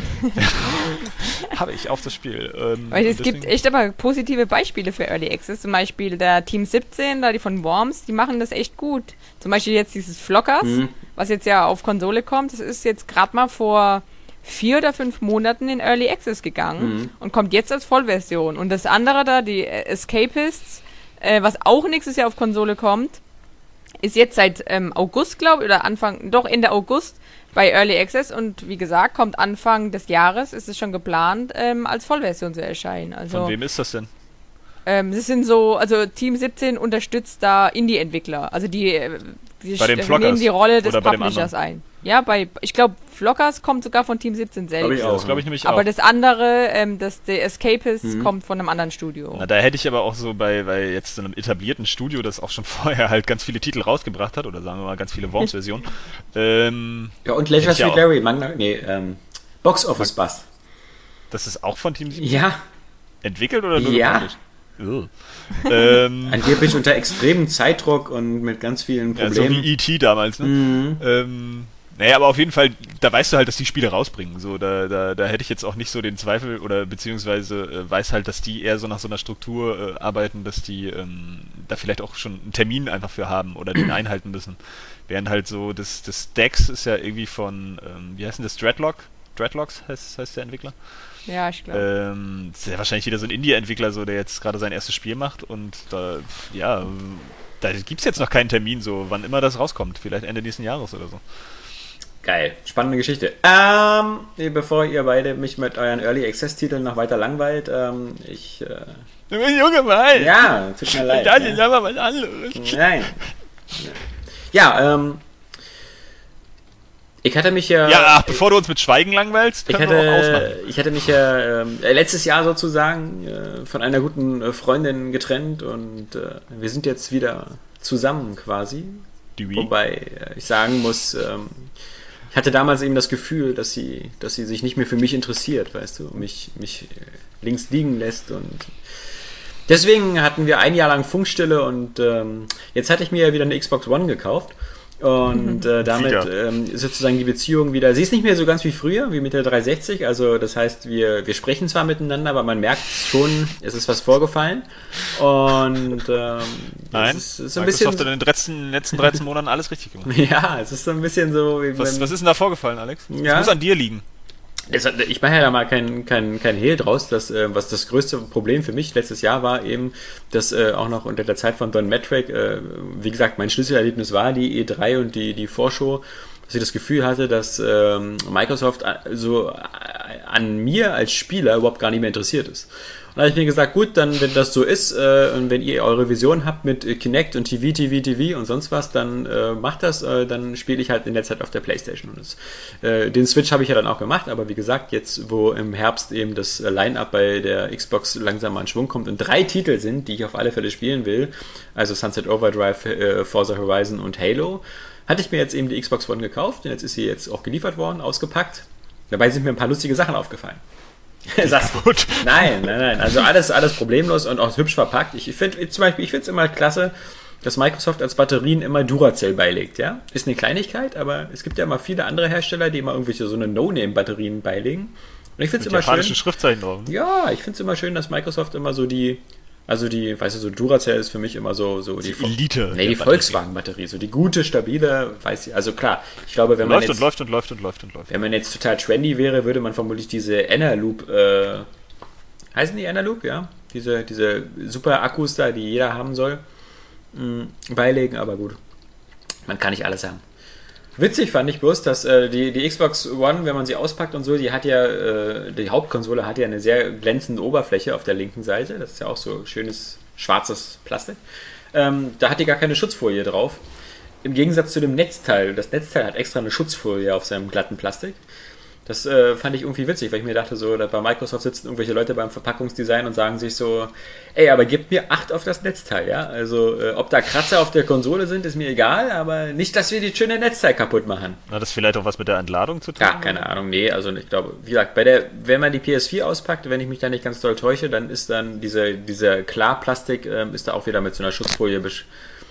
Habe ich auf das Spiel. Ähm, Weil es deswegen- gibt echt aber positive Beispiele für Early Access. Zum Beispiel der Team siebzehn, da die von Worms, die machen das echt gut. Zum Beispiel jetzt dieses Flockers, Mhm. was jetzt ja auf Konsole kommt, das ist jetzt gerade mal vor vier oder fünf Monaten in Early Access gegangen Mhm. und kommt jetzt als Vollversion. Und das andere da, die äh, Escapists, äh, was auch nächstes Jahr auf Konsole kommt, ist jetzt seit ähm, August, glaube ich, oder Anfang, doch Ende August bei Early Access und wie gesagt, kommt Anfang des Jahres, ist es schon geplant, ähm, als Vollversion zu erscheinen. Also, von wem ist das denn? Ähm, es sind so, also Team siebzehn unterstützt da Indie-Entwickler. Also die, äh, die bei den sch- Flockers nehmen die Rolle des oder bei dem Publishers ein. Ja, bei, ich glaube, Flockers kommt sogar von Team siebzehn selbst. Glaub ich auch. Das glaube ich nämlich Aber auch. das andere, ähm, das The Escapists, Mhm. kommt von einem anderen Studio. Na, da hätte ich aber auch so bei, bei jetzt so einem etablierten Studio, das auch schon vorher halt ganz viele Titel rausgebracht hat, oder sagen wir mal ganz viele Worms-Versionen. ähm, Ja, und Leisure Hätte ich Suit auch. Larry, Magna, nee, ähm, Box Office Bus. das ist auch von Team sieben Ja, entwickelt oder nur Ja. gepublished? Ugh. ähm, angeblich unter extremem Zeitdruck und mit ganz vielen ja, so Problemen. wie E T damals, ne? Mhm. Ähm, naja, aber auf jeden Fall, da weißt du halt, dass die Spiele rausbringen. So, da, da, da hätte ich jetzt auch nicht so den Zweifel oder beziehungsweise äh, weiß halt, dass die eher so nach so einer Struktur äh, arbeiten, dass die ähm, da vielleicht auch schon einen Termin einfach für haben oder den einhalten müssen. Während halt so, das, das Dex ist ja irgendwie von, ähm, wie heißt denn das, Dreadlock? Dreadlocks heißt, heißt der Entwickler. Ja, ich glaube. Ähm, das ist ja wahrscheinlich wieder so ein Indie-Entwickler, so, der jetzt gerade sein erstes Spiel macht und da, ja, da gibt's jetzt noch keinen Termin, so, wann immer das rauskommt. Vielleicht Ende nächsten Jahres oder so. Geil, spannende Geschichte. Ähm, bevor ihr beide mich mit euren Early Access Titeln noch weiter langweilt, ähm, ich, äh, Junge, Mann! ja, tut mir leid. Das ja. ist aber was anderes. Nein. Ja, ähm, ich hatte mich ja... Ja, ach, bevor du uns mit Schweigen langweilst, Ich können wir auch ausmachen. hatte, ich hatte mich ja ähm, äh, letztes Jahr sozusagen äh, von einer guten äh, Freundin getrennt und äh, wir sind jetzt wieder zusammen quasi. Die Wii? Wobei äh, ich sagen muss, ähm, ich hatte damals eben das Gefühl, dass sie, dass sie sich nicht mehr für mich interessiert, weißt du, und mich, mich äh, links liegen lässt und deswegen hatten wir ein Jahr lang Funkstille und ähm, jetzt hatte ich mir ja wieder eine Xbox One gekauft. Und äh, damit ähm, ist sozusagen die Beziehung wieder, sie ist nicht mehr so ganz wie früher, wie mit der dreihundertsechzig, also das heißt, wir, wir sprechen zwar miteinander, aber man merkt schon, es ist was vorgefallen und ähm, Nein, es ist, ist so ein Microsoft bisschen, hat in den letzten, letzten dreizehn Monaten alles richtig gemacht. ja, es ist so ein bisschen so, wie Was, wenn- was ist denn da vorgefallen, Alex? Das Ja. muss an dir liegen. Es hat- Ich mache ja da mal kein, kein, kein Hehl draus, dass, äh, was das größte Problem für mich letztes Jahr war, eben, dass äh, auch noch unter der Zeit von Don Matrick, äh, wie gesagt, mein Schlüsselerlebnis war die E drei und die, die Vorschau, dass ich das Gefühl hatte, dass ähm, Microsoft a- so äh, an mir als Spieler überhaupt gar nicht mehr interessiert ist. Und da habe ich mir gesagt, gut, dann, wenn das so ist äh, und wenn ihr eure Vision habt mit äh, Kinect und T V, T V, T V und sonst was, dann äh, macht das, äh, dann spiele ich halt in der Zeit auf der Playstation. Und das, äh, den Switch habe ich ja dann auch gemacht, aber wie gesagt, jetzt, wo im Herbst eben das äh, Line-Up bei der Xbox langsam mal in Schwung kommt und drei Titel sind, die ich auf alle Fälle spielen will, also Sunset Overdrive, äh, Forza Horizon und Halo, hatte ich mir jetzt eben die Xbox One gekauft und jetzt ist sie jetzt auch geliefert worden, ausgepackt. Dabei sind mir ein paar lustige Sachen aufgefallen. Sagst du? Gut. Nein, nein, nein. Also alles, alles problemlos und auch hübsch verpackt. Ich finde zum Beispiel, ich finde es immer klasse, dass Microsoft als Batterien immer Duracell beilegt, ja. Ist eine Kleinigkeit, aber es gibt ja immer viele andere Hersteller, die immer irgendwelche so eine No-Name-Batterien beilegen. Und ich finde es Mit immer japanischen schön. Schriftzeichen drauf. Ne? Ja, ich finde es immer schön, dass Microsoft immer so die, also die, weißt du, so Duracell ist für mich immer so, so die, Die Elite Nee, die der Volkswagen-Batterie, so die gute, stabile, weiß ich, also klar, ich glaube, wenn man Läuft jetzt, und läuft und läuft und läuft und läuft. wenn man jetzt total trendy wäre, würde man vermutlich diese Enerloop, äh, heißen die Enerloop, ja? Diese, diese super Akkus da, die jeder haben soll, mh, beilegen, aber gut. Man kann nicht alles haben. Witzig fand ich bloß, dass äh, die, die Xbox One, wenn man sie auspackt und so, die hat ja, äh, die Hauptkonsole hat ja eine sehr glänzende Oberfläche auf der linken Seite. Das ist ja auch so schönes schwarzes Plastik. Ähm, da hat die gar keine Schutzfolie drauf. Im Gegensatz zu dem Netzteil. Das Netzteil hat extra eine Schutzfolie auf seinem glatten Plastik. Das äh, fand ich irgendwie witzig, weil ich mir dachte, so, da bei Microsoft sitzen irgendwelche Leute beim Verpackungsdesign und sagen sich so, ey, aber gebt mir Acht auf das Netzteil, ja? Also, äh, ob da Kratzer auf der Konsole sind, ist mir egal, aber nicht, dass wir die schöne Netzteil kaputt machen. Hat das vielleicht auch was mit der Entladung zu tun? Ja, keine Ahnung, nee, also ich glaube, wie gesagt, bei der, wenn man die P S vier auspackt, wenn ich mich da nicht ganz doll täusche, dann ist dann diese, diese Klarplastik, ähm, ist da auch wieder mit so einer Schutzfolie besch...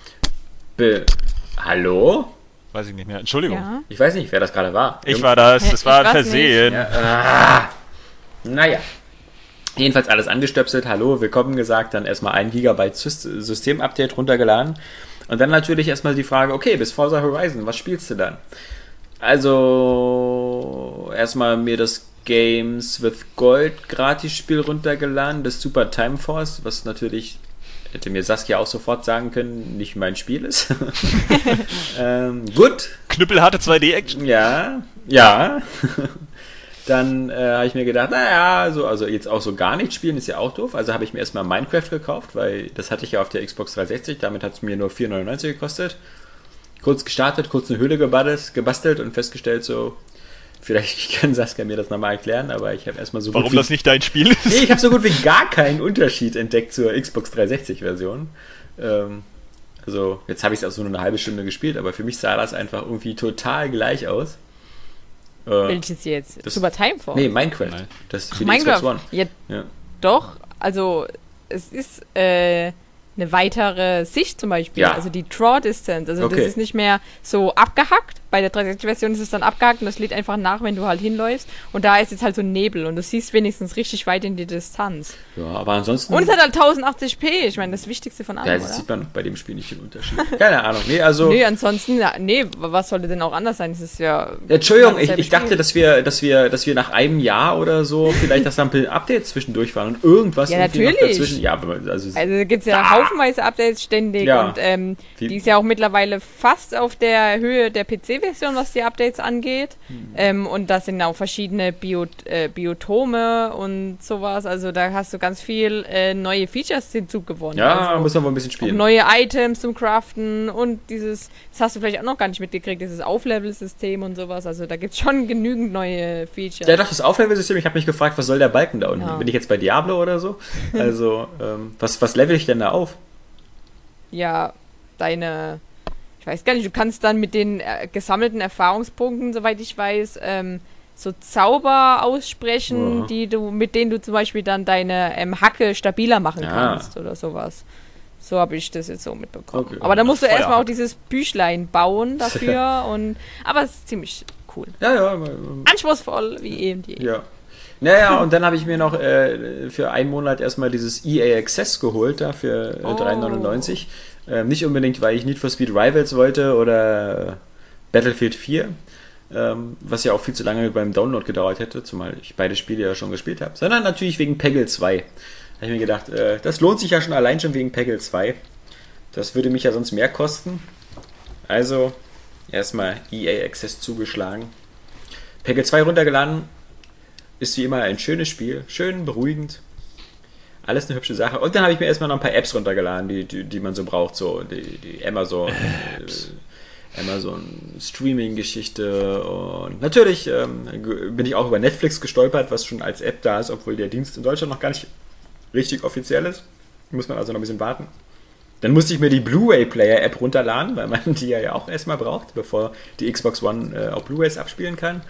Be Hallo? Weiß ich nicht mehr. Entschuldigung. Ja. Ich weiß nicht, wer das gerade war. Ich war das, das Ich war ein weiß Versehen. Ja, ah, naja. Jedenfalls alles angestöpselt, hallo, willkommen gesagt, dann erstmal ein Gigabyte Syst- Systemupdate runtergeladen und dann natürlich erstmal die Frage, okay, bis Forza Horizon, was spielst du dann? Also erstmal mir das Games with Gold Gratis-Spiel runtergeladen, das Super Time Force, was natürlich hätte mir Saskia auch sofort sagen können, nicht mein Spiel ist. ähm, gut. Knüppelharte zwei D-Action. Ja, ja. Dann äh, habe ich mir gedacht, naja, so, also jetzt auch so gar nicht spielen ist ja auch doof. Also habe ich mir erstmal Minecraft gekauft, weil das hatte ich ja auf der Xbox dreihundertsechzig. Damit hat es mir nur vier neunundneunzig gekostet. Kurz gestartet, kurz eine Höhle gebastelt, gebastelt und festgestellt so, vielleicht kann Saskia mir das nochmal erklären, aber ich habe erstmal so Warum gut wie, das nicht dein Spiel ist? Nee, ich habe so gut wie gar keinen Unterschied entdeckt zur Xbox dreihundertsechzig-Version. Ähm, also, jetzt habe ich es auch so nur eine halbe Stunde gespielt, aber für mich sah das einfach irgendwie total gleich aus. Äh, Welches jetzt? Das, Super Timeforce? Nee, Minecraft. Nein. Das für Ach, die Minecraft. Xbox One. Ja, ja. Doch, also es ist äh, eine weitere Sicht zum Beispiel, Ja. also die Draw Distance, also Okay. das ist nicht mehr so abgehackt. Bei der dreihundertsechzig-Version ist es dann abgehackt und das lädt einfach nach, wenn du halt hinläufst. Und da ist jetzt halt so ein Nebel und du siehst wenigstens richtig weit in die Distanz. Ja, aber ansonsten... Und es hat halt tausendachtzig p, ich meine, das Wichtigste von ja, allem, das oder? sieht man bei dem Spiel nicht den Unterschied. Keine Ahnung. Nee, also... Nee, ansonsten, ja, nee, was sollte denn auch anders sein? Es ist ja... Ja, Entschuldigung, ich, dasselbe ich dachte, Spiel. dass wir, dass wir, dass wir nach einem Jahr oder so vielleicht das dann Updates zwischendurch waren und irgendwas Ja, irgendwie noch natürlich. dazwischen. Ja, aber also, Also gibt es ja Ah. haufenweise Updates ständig Ja. und ähm, Wie- die ist ja auch mittlerweile fast auf der Höhe der P C-Version, was die Updates angeht. Hm. Ähm, und das sind auch verschiedene Bio äh, Biotome und sowas. Also da hast du ganz viel äh, neue Features hinzugewonnen. ja, also, muss man wohl ein bisschen auch spielen. neue Items zum Craften und dieses, das hast du vielleicht auch noch gar nicht mitgekriegt, dieses Auflevel-System und sowas. Also da gibt es schon genügend neue Features. Ja, doch, das Auflevel-System, ich habe mich gefragt, was soll der Balken da unten? Ja. Bin ich jetzt bei Diablo oder so? Also, ähm, was, was level ich denn da auf? Ja, deine, ich weiß gar nicht, du kannst dann mit den äh, gesammelten Erfahrungspunkten, soweit ich weiß, ähm, so Zauber aussprechen, Ja. die du, mit denen du zum Beispiel dann deine ähm, Hacke stabiler machen Ja. kannst oder sowas. So habe ich das jetzt so mitbekommen. Okay. Aber da musst du Feuerhacke. erstmal auch dieses Büchlein bauen dafür und aber es ist ziemlich cool. Ja, ja, ähm, Anspruchsvoll wie eben die. ja. Naja, und dann habe ich mir noch äh, für einen Monat erstmal dieses E A Access geholt, da für äh, Oh. drei neunundneunzig. Ähm, nicht unbedingt, weil ich Need for Speed Rivals wollte oder äh, Battlefield vier, ähm, was ja auch viel zu lange beim Download gedauert hätte, zumal ich beide Spiele ja schon gespielt habe, sondern natürlich wegen Peggle zwei. Da habe ich mir gedacht, äh, das lohnt sich ja schon allein schon wegen Peggle zwei. Das würde mich ja sonst mehr kosten. Also erstmal E A Access zugeschlagen. Peggle zwei runtergeladen. Ist wie immer ein schönes Spiel. Schön, beruhigend. Alles eine hübsche Sache. Und dann habe ich mir erstmal noch ein paar Apps runtergeladen, die, die, die man so braucht. So die, die Amazon, äh, Amazon Streaming-Geschichte. Und natürlich ähm, bin ich auch über Netflix gestolpert, was schon als App da ist, obwohl der Dienst in Deutschland noch gar nicht richtig offiziell ist. Muss man also noch ein bisschen warten. Dann musste ich mir die Blu-ray-Player-App runterladen, weil man die ja auch erstmal braucht, bevor die Xbox One äh, auch Blu-rays abspielen kann.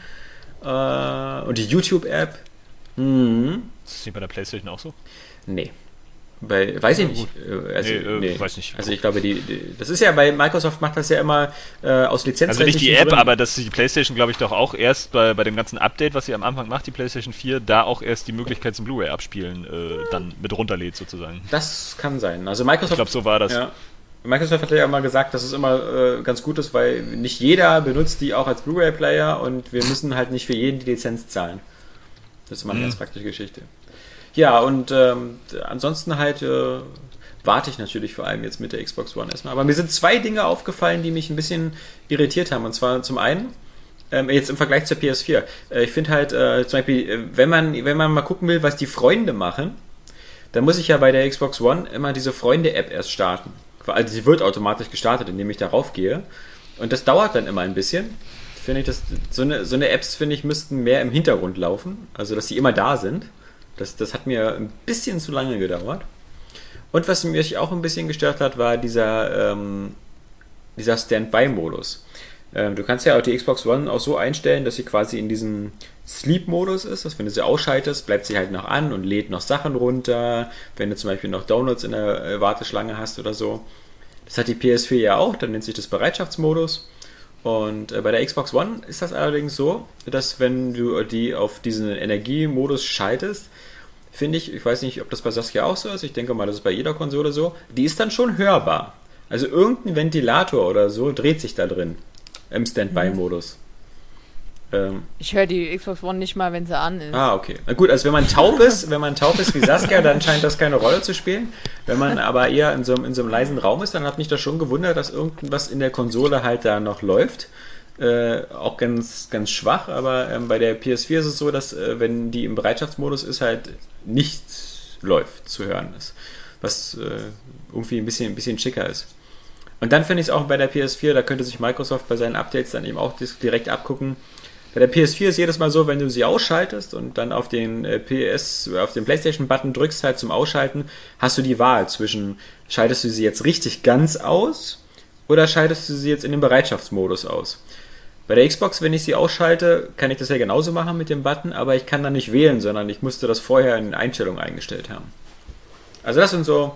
Äh, und die YouTube-App. Mhm. Ist das nicht bei der PlayStation auch so? Nee. Bei, weiß ich Ja, nicht. Äh, Also, Nee, äh, nee. weiß nicht. Also ich glaube, die, die, das ist ja bei Microsoft macht das ja immer äh, aus Lizenz. Also nicht die App, aber dass die PlayStation, glaube ich, doch auch erst bei, bei dem ganzen Update, was sie am Anfang macht, die PlayStation vier, da auch erst die Möglichkeit zum Blu-ray abspielen äh, dann mit runterlädt sozusagen. Das kann sein. Also Microsoft. Ich glaube, so war das. Ja. Microsoft hat ja immer gesagt, dass es immer äh, ganz gut ist, weil nicht jeder benutzt die auch als Blu-ray-Player und wir müssen halt nicht für jeden die Lizenz zahlen. Das ist immer eine Mhm. ganz praktische Geschichte. Ja, und ähm, ansonsten halt äh, warte ich natürlich vor allem jetzt mit der Xbox One erstmal. Aber mir sind zwei Dinge aufgefallen, die mich ein bisschen irritiert haben. Und zwar zum einen, ähm, jetzt im Vergleich zur P S vier. Äh, ich finde halt äh, zum Beispiel, äh, wenn man, wenn man mal gucken will, was die Freunde machen, dann muss ich ja bei der Xbox One immer diese Freunde-App erst starten. Also sie wird automatisch gestartet, indem ich darauf gehe. Und das dauert dann immer ein bisschen. Finde ich, das, so eine, so eine Apps, finde ich, müssten mehr im Hintergrund laufen. Also, dass sie immer da sind. Das, das hat mir ein bisschen zu lange gedauert. Und was mich auch ein bisschen gestört hat, war dieser, ähm, dieser Standby-Modus. Ähm, du kannst ja auch die Xbox One auch so einstellen, dass sie quasi in diesem Sleep-Modus ist. Dass wenn du sie ausschaltest, bleibt sie halt noch an und lädt noch Sachen runter. Wenn du zum Beispiel noch Downloads in der äh, Warteschlange hast oder so. Das hat die P S vier ja auch, dann nennt sich das Bereitschaftsmodus. Und äh, bei der Xbox One ist das allerdings so, dass wenn du die auf diesen Energiemodus schaltest, finde ich, ich weiß nicht, ob das bei Saskia auch so ist, ich denke mal, das ist bei jeder Konsole so, die ist dann schon hörbar. Also irgendein Ventilator oder so dreht sich da drin im Standby-Modus. Ähm, ich höre die Xbox One nicht mal, wenn sie an ist. Ah, okay. Na gut, also wenn man taub ist, wenn man taub ist wie Saskia, dann scheint das keine Rolle zu spielen. Wenn man aber eher in so, in so einem leisen Raum ist, dann hat mich das schon gewundert, dass irgendwas in der Konsole halt da noch läuft. Äh, auch ganz, ganz schwach, aber ähm, bei der P S vier ist es so, dass äh, wenn die im Bereitschaftsmodus ist, halt nichts läuft, zu hören ist. Was äh, irgendwie ein bisschen, ein bisschen schicker ist. Und dann finde ich es auch bei der P S vier, da könnte sich Microsoft bei seinen Updates dann eben auch direkt abgucken. Bei der P S vier ist jedes Mal so, wenn du sie ausschaltest und dann auf den äh, P S, auf den PlayStation-Button drückst halt zum Ausschalten, hast du die Wahl zwischen, schaltest du sie jetzt richtig ganz aus oder schaltest du sie jetzt in den Bereitschaftsmodus aus. Bei der Xbox, wenn ich sie ausschalte, kann ich das ja genauso machen mit dem Button, aber ich kann dann nicht wählen, sondern ich musste das vorher in Einstellungen eingestellt haben. Also das sind so,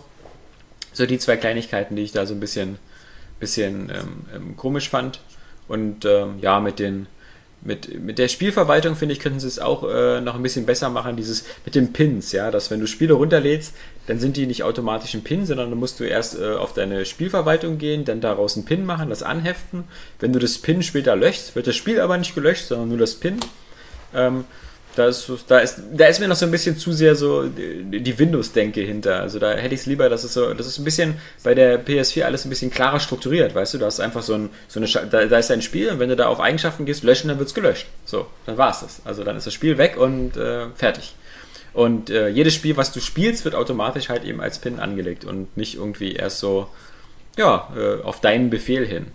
so die zwei Kleinigkeiten, die ich da so ein bisschen, bisschen ähm, komisch fand. Und ähm, ja, mit den Mit, mit der Spielverwaltung, finde ich, könnten sie es auch äh, noch ein bisschen besser machen, dieses mit den Pins, ja, dass wenn du Spiele runterlädst, dann sind die nicht automatisch ein Pin, sondern dann musst du erst äh, auf deine Spielverwaltung gehen, dann daraus einen Pin machen, das anheften. Wenn du das Pin später löschst, wird das Spiel aber nicht gelöscht, sondern nur das Pin. Ähm, da, ist, da, ist, da ist mir noch so ein bisschen zu sehr so die, die Windows-Denke hinter. Also da hätte ich es lieber, dass es so, das ist ein bisschen bei der P S vier alles ein bisschen klarer strukturiert, weißt du, da ist einfach so, ein, so eine, da, da ist ein Spiel und wenn du da auf Eigenschaften gehst, löschen, dann wird es gelöscht. So, dann war es das. Also dann ist das Spiel weg und äh, fertig. Und äh, jedes Spiel, was du spielst, wird automatisch halt eben als Pin angelegt und nicht irgendwie erst so, ja, äh, auf deinen Befehl hin.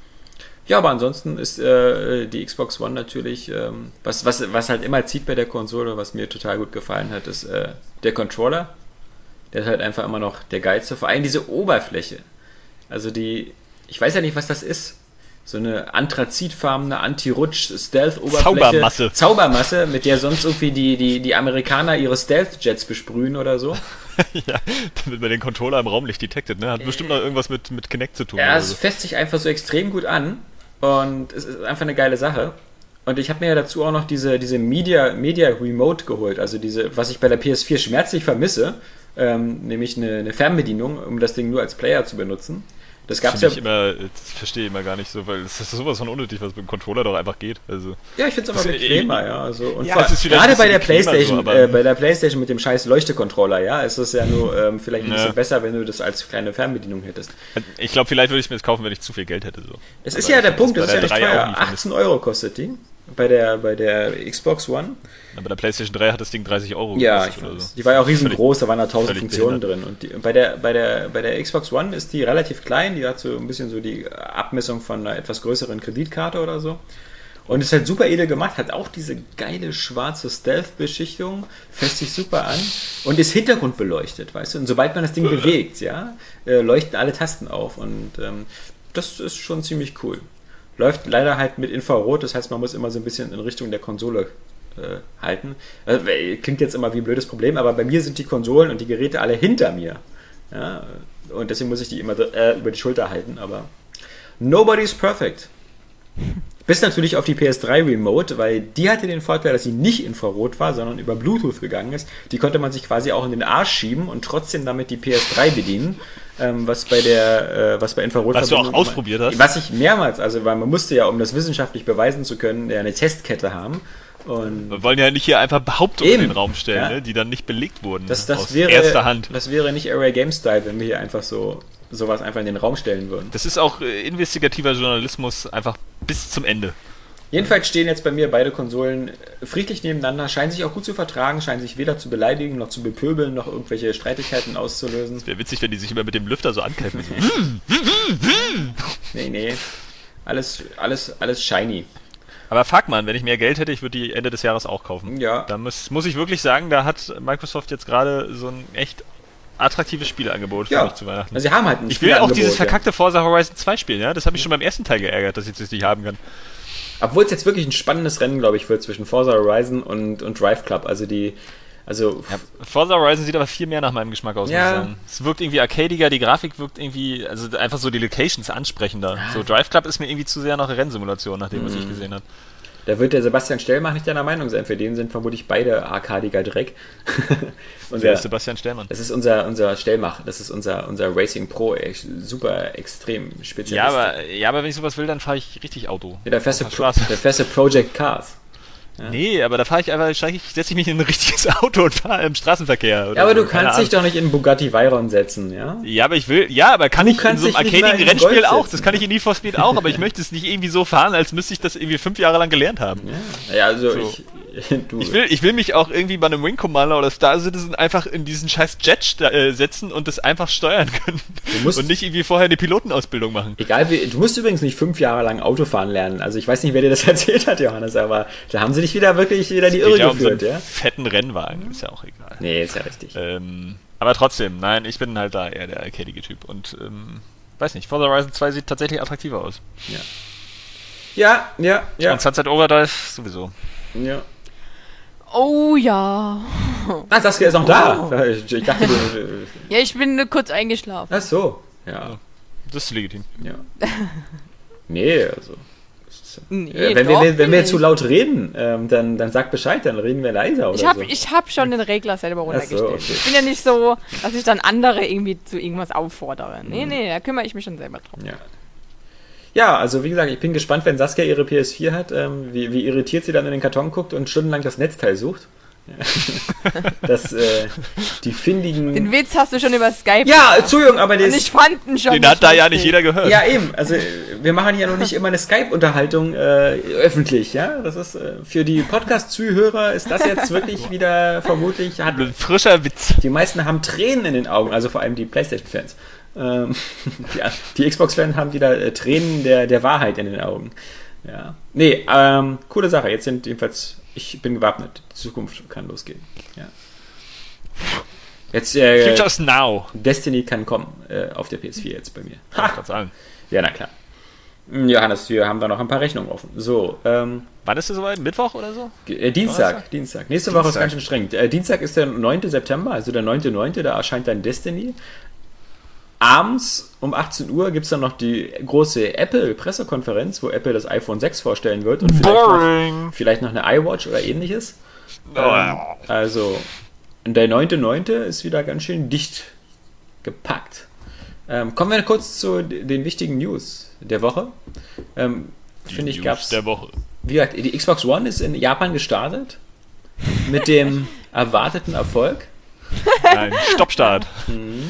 Ja, aber ansonsten ist äh, die Xbox One natürlich, ähm, was, was, was halt immer zieht bei der Konsole, was mir total gut gefallen hat, ist äh, der Controller. Der ist halt einfach immer noch der geilste. Vor allem diese Oberfläche. Also die, ich weiß ja nicht, was das ist. So eine anthrazitfarbene Anti-Rutsch-Stealth-Oberfläche. Zaubermasse. Zaubermasse, mit der sonst irgendwie die, die, die Amerikaner ihre Stealth-Jets besprühen oder so. Ja, damit man den Controller im Raum nicht detected, ne? Hat bestimmt noch irgendwas mit, mit Kinect zu tun. Ja, oder es so. fässt sich einfach so extrem gut an. Und es ist einfach eine geile Sache. Und ich habe mir ja dazu auch noch diese, diese Media, Media Remote geholt. Also diese, was ich bei der P S vier schmerzlich vermisse, ähm, nämlich eine, eine Fernbedienung, um das Ding nur als Player zu benutzen. Das gab's ja. Ich immer, das verstehe ich immer gar nicht so, weil es ist sowas von unnötig, was mit dem Controller doch einfach geht. Also ja, ich finde es aber bequemer, ja. Also, und ja, vor, es ist gerade bei der PlayStation, so, äh, bei der PlayStation mit dem scheiß Leuchte-Controller, ja, ist es ja nur ähm, vielleicht ein ja. bisschen besser, wenn du das als kleine Fernbedienung hättest. Ich glaube, vielleicht würde ich mir das kaufen, wenn ich zu viel Geld hätte. So. Das ist ja der Punkt, das ist ja nicht teuer. nicht achtzehn Euro kostet die bei der, bei der Xbox One. Ja, bei der PlayStation drei hat das Ding dreißig Euro ja, ich oder weiß. so. Die war ja auch riesengroß, da waren da tausend völlig Funktionen behindert. drin. Und die, bei, der, bei, der, bei der Xbox One ist die relativ klein, die hat so ein bisschen so die Abmessung von einer etwas größeren Kreditkarte oder so. Und ist halt super edel gemacht, hat auch diese geile schwarze Stealth-Beschichtung, fässt sich super an und ist hintergrundbeleuchtet, weißt du. Und sobald man das Ding bewegt, ja, äh, leuchten alle Tasten auf und ähm, das ist schon ziemlich cool. Läuft leider halt mit Infrarot, das heißt, man muss immer so ein bisschen in Richtung der Konsole äh, halten. Also, klingt jetzt immer wie ein blödes Problem, aber bei mir sind die Konsolen und die Geräte alle hinter mir. Ja, und deswegen muss ich die immer äh, über die Schulter halten, aber nobody's perfect. Bis natürlich auf die P S drei Remote, weil die hatte den Vorteil, dass sie nicht Infrarot war, sondern über Bluetooth gegangen ist. Die konnte man sich quasi auch in den Arsch schieben und trotzdem damit die P S drei bedienen, ähm, was bei der, äh, was bei Infrarot Was du auch ausprobiert hast? Was ich mehrmals, also weil man musste ja, um das wissenschaftlich beweisen zu können, ja eine Testkette haben. Und wir wollen ja nicht hier einfach Behauptungen Eben, in den Raum stellen, ja. ne, die dann nicht belegt wurden. das, das aus wäre, erster Hand. Das wäre nicht Area Game Style, wenn wir hier einfach so sowas einfach in den Raum stellen würden. Das ist auch äh, investigativer Journalismus einfach bis zum Ende. Jedenfalls stehen jetzt bei mir beide Konsolen friedlich nebeneinander, scheinen sich auch gut zu vertragen, scheinen sich weder zu beleidigen, noch zu bepöbeln, noch irgendwelche Streitigkeiten auszulösen. Wäre witzig, wenn die sich immer mit dem Lüfter so ankeifen. So. Nee, nee. Alles, alles, alles shiny. Aber fuck man, wenn ich mehr Geld hätte, ich würde die Ende des Jahres auch kaufen. Ja. Da muss, muss ich wirklich sagen, da hat Microsoft jetzt gerade so ein echt attraktives Spielangebot für Ja. mich zu Weihnachten. Also sie haben halt ein Ich will auch dieses Spielangebot, verkackte Forza Horizon zwei spielen, ja. Das hat mich schon beim ersten Teil geärgert, dass ich das nicht haben kann. Ja. Obwohl es jetzt wirklich ein spannendes Rennen, glaube ich, wird zwischen Forza Horizon und, und Drive Club. Also die, also Ja, Forza Horizon sieht aber viel mehr nach meinem Geschmack aus, Ja. muss ich sagen. Es wirkt irgendwie arcadiger, die Grafik wirkt irgendwie, also einfach so die Locations ansprechender. So Drive Club ist mir irgendwie zu sehr nach Rennsimulation, nach dem, was ich gesehen habe. Da wird der Sebastian Stellmach nicht deiner Meinung sein. Für den sind vermutlich beide arkadiger Dreck. Und der ist Sebastian Stellmann. Das ist unser, unser Stellmach. Das ist unser, unser Racing Pro. Ey. Super extrem Spezialist. Ja aber, ja, aber wenn ich sowas will, dann fahre ich richtig Auto. Ja, der feste, Pro, der feste Project Cars. Ja. Nee, aber da fahre ich einfach, ich setze ich mich in ein richtiges Auto und fahre im Straßenverkehr. Oder ja, aber so. du kannst dich doch nicht in einen Bugatti Veyron setzen, ja? Ja, aber ich will, ja, aber kann du ich in so einem arcadigen Rennspiel auch, das kann ich in Need for Speed auch, aber ich möchte es nicht irgendwie so fahren, als müsste ich das irgendwie fünf Jahre lang gelernt haben. Ja, ja also so. ich... Du. Ich will, ich will mich auch irgendwie bei einem Wing Commander oder Star Citizen einfach in diesen scheiß Jet äh, setzen und das einfach steuern können. Du musst und nicht irgendwie vorher eine Pilotenausbildung machen. Egal wie, du musst übrigens nicht fünf Jahre lang Autofahren lernen. Also ich weiß nicht, wer dir das erzählt hat, Johannes, aber da haben sie dich wieder wirklich wieder die Irre ja geführt, um so einen ja? fetten Rennwagen, ist ja auch egal. Nee, ist ja richtig. Ähm, aber trotzdem, nein, ich bin halt da eher der arcadige Typ und ähm, weiß nicht, Forza Horizon zwei sieht tatsächlich attraktiver aus. Ja. Ja, ja, ja. Und Sunset Overdrive sowieso. Ja. Oh ja. Ah, Saskia ist noch da. Oh. Ich, ich dachte, du... Ja, ich bin nur kurz eingeschlafen. Ach so, ja. Das ist legitim. Ja. Nee, also... Nee, ja, wenn, doch, wir, wenn wir jetzt zu laut reden, ähm, dann, dann sag Bescheid, dann reden wir leiser oder ich hab, so. Ich habe schon den Regler selber runtergestellt. So, okay. Ich bin ja nicht so, dass ich dann andere irgendwie zu irgendwas auffordere. Nee, nee, da kümmere ich mich schon selber drum. Ja. Ja, also wie gesagt, ich bin gespannt, wenn Saskia ihre P S vier hat, ähm, wie, wie irritiert sie dann in den Karton guckt und stundenlang das Netzteil sucht. Das, äh, die findigen... Den Witz hast du schon über Skype. Ja, Entschuldigung, aber den ich fand ihn schon. Den hat da ja nicht jeder gehört. Ja, eben. Also wir machen ja noch nicht immer eine Skype-Unterhaltung äh, öffentlich, ja. Das ist äh, für die Podcast-Zuhörer ist das jetzt wirklich wieder vermutlich... Hat, ein frischer Witz. Die meisten haben Tränen in den Augen, also vor allem die PlayStation-Fans. Ähm, die, die Xbox-Fans haben wieder äh, Tränen der, der Wahrheit in den Augen. Ja. Nee, ähm, coole Sache. Jetzt sind jedenfalls... Ich bin gewappnet. Die Zukunft kann losgehen. Ja. Jetzt, äh, Futures now. Destiny kann kommen äh, auf der P S vier jetzt bei mir. Ha. Ich sagen. Ja, na klar. Johannes, wir haben da noch ein paar Rechnungen offen. So, ähm, wann ist es soweit? Mittwoch oder so? Äh, Dienstag, Dienstag. Nächste Dienstag. Woche ist ganz schön streng. Äh, Dienstag ist der neunte September, also der neunte neunte Da erscheint dann Destiny. Abends um achtzehn Uhr gibt es dann noch die große Apple-Pressekonferenz, wo Apple das iPhone sechs vorstellen wird und vielleicht noch, vielleicht noch eine iWatch oder ähnliches. Oh. Ähm, also, der neunte neunte ist wieder ganz schön dicht gepackt. Ähm, kommen wir kurz zu den wichtigen News der Woche. Ähm, Finde ich, gab's. Der Woche. Wie gesagt, die Xbox One ist in Japan gestartet. Mit dem erwarteten Erfolg. Ein Stoppstart. Mhm.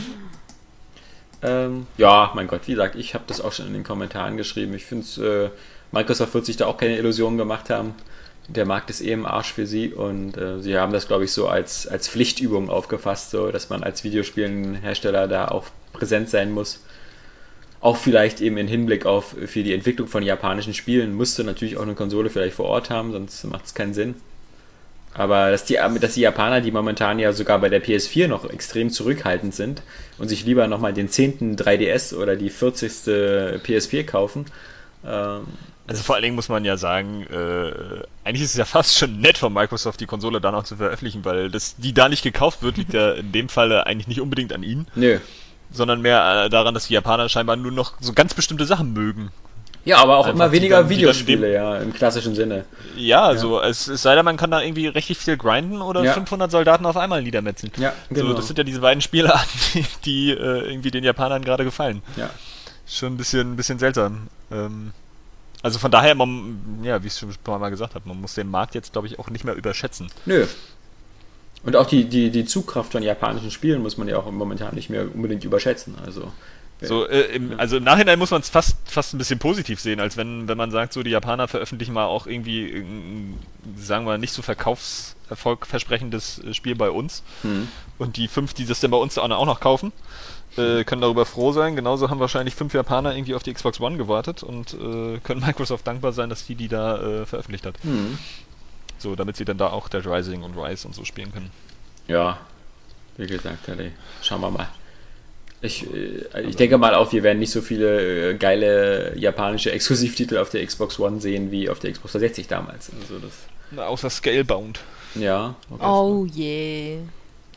Ähm, ja, mein Gott, wie gesagt, ich habe das auch schon in den Kommentaren geschrieben. Ich finde, äh, Microsoft wird sich da auch keine Illusionen gemacht haben. Der Markt ist eh im Arsch für sie und äh, sie haben das, glaube ich, so als, als Pflichtübung aufgefasst, so dass man als Videospielenhersteller da auch präsent sein muss. Auch vielleicht eben in Hinblick auf für die Entwicklung von japanischen Spielen musste natürlich auch eine Konsole vielleicht vor Ort haben, sonst macht es keinen Sinn. Aber dass die, dass die Japaner, die momentan ja sogar bei der P S vier noch extrem zurückhaltend sind und sich lieber nochmal den zehnten drei D S oder die vierzigste P S vier kaufen. Ähm, also vor allen Dingen muss man ja sagen, äh, eigentlich ist es ja fast schon nett von Microsoft, die Konsole dann auch zu veröffentlichen, weil das, die da nicht gekauft wird, liegt ja in dem Falle eigentlich nicht unbedingt an ihnen. Nö. Sondern mehr äh, daran, dass die Japaner scheinbar nur noch so ganz bestimmte Sachen mögen. Ja, aber auch Einfach immer weniger dann, Videospiele, dem, ja, im klassischen Sinne. Ja, ja. so, es, es sei denn, man kann da irgendwie richtig viel grinden oder ja. fünfhundert Soldaten auf einmal niedermetzeln. Ja, genau. So, das sind ja diese beiden Spielarten, die, die äh, irgendwie den Japanern gerade gefallen. Ja. Schon ein bisschen, ein bisschen seltsam. Ähm, also von daher, man, ja, wie ich es schon ein paar Mal gesagt habe, man muss den Markt jetzt, glaube ich, auch nicht mehr überschätzen. Nö. Und auch die, die, die Zugkraft von japanischen Spielen muss man ja auch momentan nicht mehr unbedingt überschätzen, also... So, äh, im, also im Nachhinein muss man es fast, fast ein bisschen positiv sehen, als wenn, wenn man sagt, so die Japaner veröffentlichen mal auch irgendwie, äh, sagen wir, nicht so Verkaufserfolg versprechendes Spiel bei uns. Hm. Und die fünf, die das denn bei uns auch noch kaufen, äh, können darüber froh sein. Genauso haben wahrscheinlich fünf Japaner irgendwie auf die Xbox One gewartet und äh, können Microsoft dankbar sein, dass die die da äh, veröffentlicht hat. Hm. So, damit sie dann da auch Dead Rising und Rise und so spielen können. Ja, wie gesagt, hey, schauen wir mal. Ich, ich denke mal auch, wir werden nicht so viele geile japanische Exklusivtitel auf der Xbox One sehen wie auf der Xbox dreihundertsechzig damals. Also das Na, außer Scalebound. Ja. Okay. Oh je. Yeah.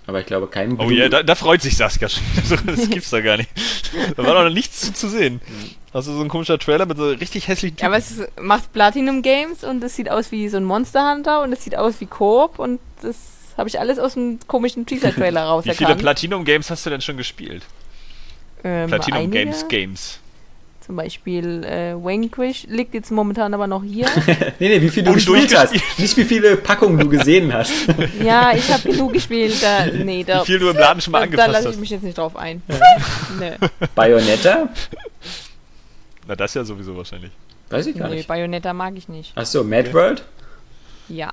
Aber ich glaube, kein Oh ja, yeah, da, da freut sich Saskia schon. Das gibt's doch gar nicht. Da war doch nichts zu, zu sehen. Also so ein komischer Trailer mit so richtig hässlichen Typen. Ja, aber es macht Platinum Games und es sieht aus wie so ein Monster Hunter und es sieht aus wie Coop und das habe ich alles aus dem komischen Teaser-Trailer raus Wie viele Platinum Games hast du denn schon gespielt? Ähm, Platinum einige. Games Games. Zum Beispiel äh, Vanquish liegt jetzt momentan aber noch hier. nee, nee, wie viel du Und gespielt hast. Nicht wie viele Packungen du gesehen hast. Ja, ich habe genug gespielt. Da, nee, da, wie viel du im Laden schon mal da, angefasst da lasse hast. ich mich jetzt nicht drauf ein. Ja. Nee. Bayonetta? Na, das ja sowieso wahrscheinlich. Weiß ich gar nee, nicht. Bayonetta mag ich nicht. Achso, Mad World? Ja.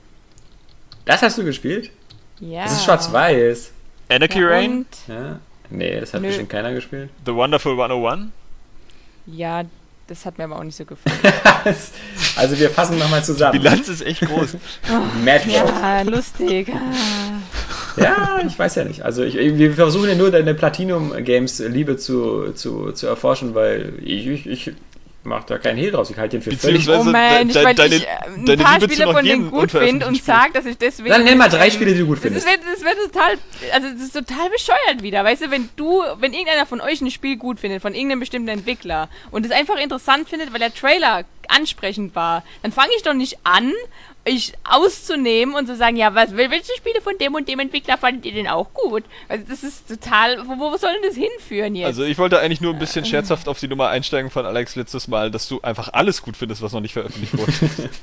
Das hast du gespielt? Ja. Das ist schwarz-weiß. Anarchy ja, Reign? Ja. Nee, das hat Nö. bestimmt keiner gespielt. The Wonderful hundertundeins? Ja, das hat mir aber auch nicht so gefallen. Also wir fassen nochmal zusammen. Die Bilanz ist echt groß. Mad World. Ja, lustig. Ja, ich weiß ja nicht. Also ich, wir versuchen ja nur deine Platinum-Games-Liebe zu, zu, zu erforschen, weil ich, ich, ich mache da keinen Hehl draus. Ich halte den für völlig... Oh man, ich, weil deine, ich äh, ein paar Liebe Spiele von denen gut finde und sage, dass ich deswegen... Dann nenn mal drei Spiele, die du gut das findest. Ist, das wird total... Also das ist total bescheuert wieder. Weißt du, wenn du... Wenn irgendeiner von euch ein Spiel gut findet, von irgendeinem bestimmten Entwickler und es einfach interessant findet, weil der Trailer ansprechend war, dann fange ich doch nicht an, ich auszunehmen und zu sagen, ja, was, welche Spiele von dem und dem Entwickler fandet ihr denn auch gut? Also das ist total, wo, wo soll denn das hinführen jetzt? Also ich wollte eigentlich nur ein bisschen scherzhaft auf die Nummer einsteigen von Alex letztes Mal, dass du einfach alles gut findest, was noch nicht veröffentlicht wurde.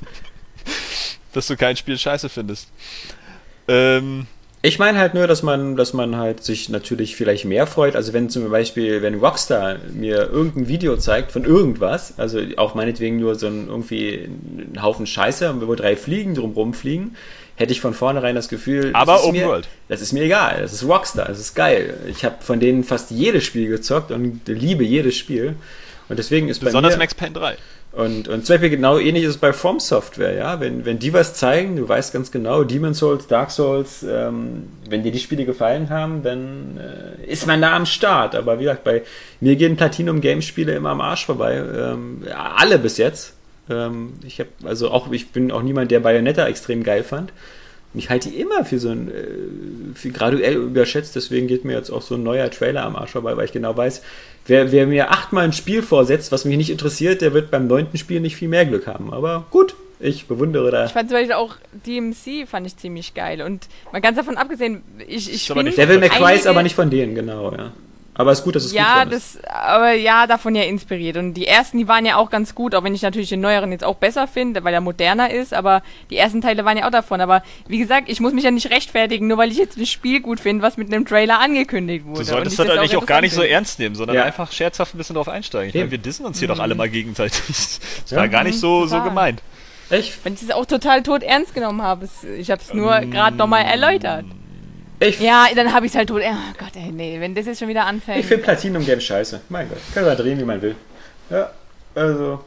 Dass du kein Spiel scheiße findest. Ähm... Ich meine halt nur, dass man, dass man halt sich natürlich vielleicht mehr freut. Also wenn zum Beispiel, wenn Rockstar mir irgendein Video zeigt von irgendwas, also auch meinetwegen nur so ein irgendwie ein Haufen Scheiße, wo drei Fliegen drumrum fliegen, hätte ich von vornherein das Gefühl, aber das ist Open mir, World. Das ist mir egal. Das ist Rockstar, das ist geil. Ich habe von denen fast jedes Spiel gezockt und liebe jedes Spiel. Und deswegen ist besonders bei mir, Max Payne drei. Und, und zum Beispiel genau ähnlich ist es bei From Software, ja. Wenn, wenn die was zeigen, du weißt ganz genau, Demon's Souls, Dark Souls, ähm, wenn dir die Spiele gefallen haben, dann äh, ist man da am Start. Aber wie gesagt, bei mir gehen Platinum Games Spiele immer am Arsch vorbei. Ähm, ja, alle bis jetzt. Ähm, ich habe also auch, ich bin auch niemand, der Bayonetta extrem geil fand. Und ich halte die immer für so ein äh, für graduell überschätzt, deswegen geht mir jetzt auch so ein neuer Trailer am Arsch vorbei, weil ich genau weiß, wer, wer mir achtmal ein Spiel vorsetzt, was mich nicht interessiert, der wird beim neunten Spiel nicht viel mehr Glück haben. Aber gut, ich bewundere da. Ich fand zum Beispiel auch D M C fand ich ziemlich geil und mal ganz davon abgesehen, ich, ich finde... Devil May Cry ist aber nicht von denen, genau, ja. Aber es ist gut, dass es ja, gut ist. Ja, aber ja, davon ja inspiriert. Und die ersten, die waren ja auch ganz gut, auch wenn ich natürlich den neueren jetzt auch besser finde, weil er moderner ist, aber die ersten Teile waren ja auch davon. Aber wie gesagt, ich muss mich ja nicht rechtfertigen, nur weil ich jetzt ein Spiel gut finde, was mit einem Trailer angekündigt wurde. Du solltest das eigentlich auch gar nicht so ernst nehmen, sondern ja. einfach scherzhaft ein bisschen drauf einsteigen. Ich meine, wir dissen uns hier mhm. doch alle mal gegenseitig. Das ja. war gar nicht so, so gemeint. Echt? Wenn ich es auch total tot ernst genommen habe. Ich habe es nur ähm, gerade nochmal erläutert. Ich ja, dann habe ich es halt tot. Oh Gott, ey, nee, wenn das jetzt schon wieder anfängt. Ich finde Platinum Games scheiße. Mein Gott, kann man drehen, wie man will. Ja, also.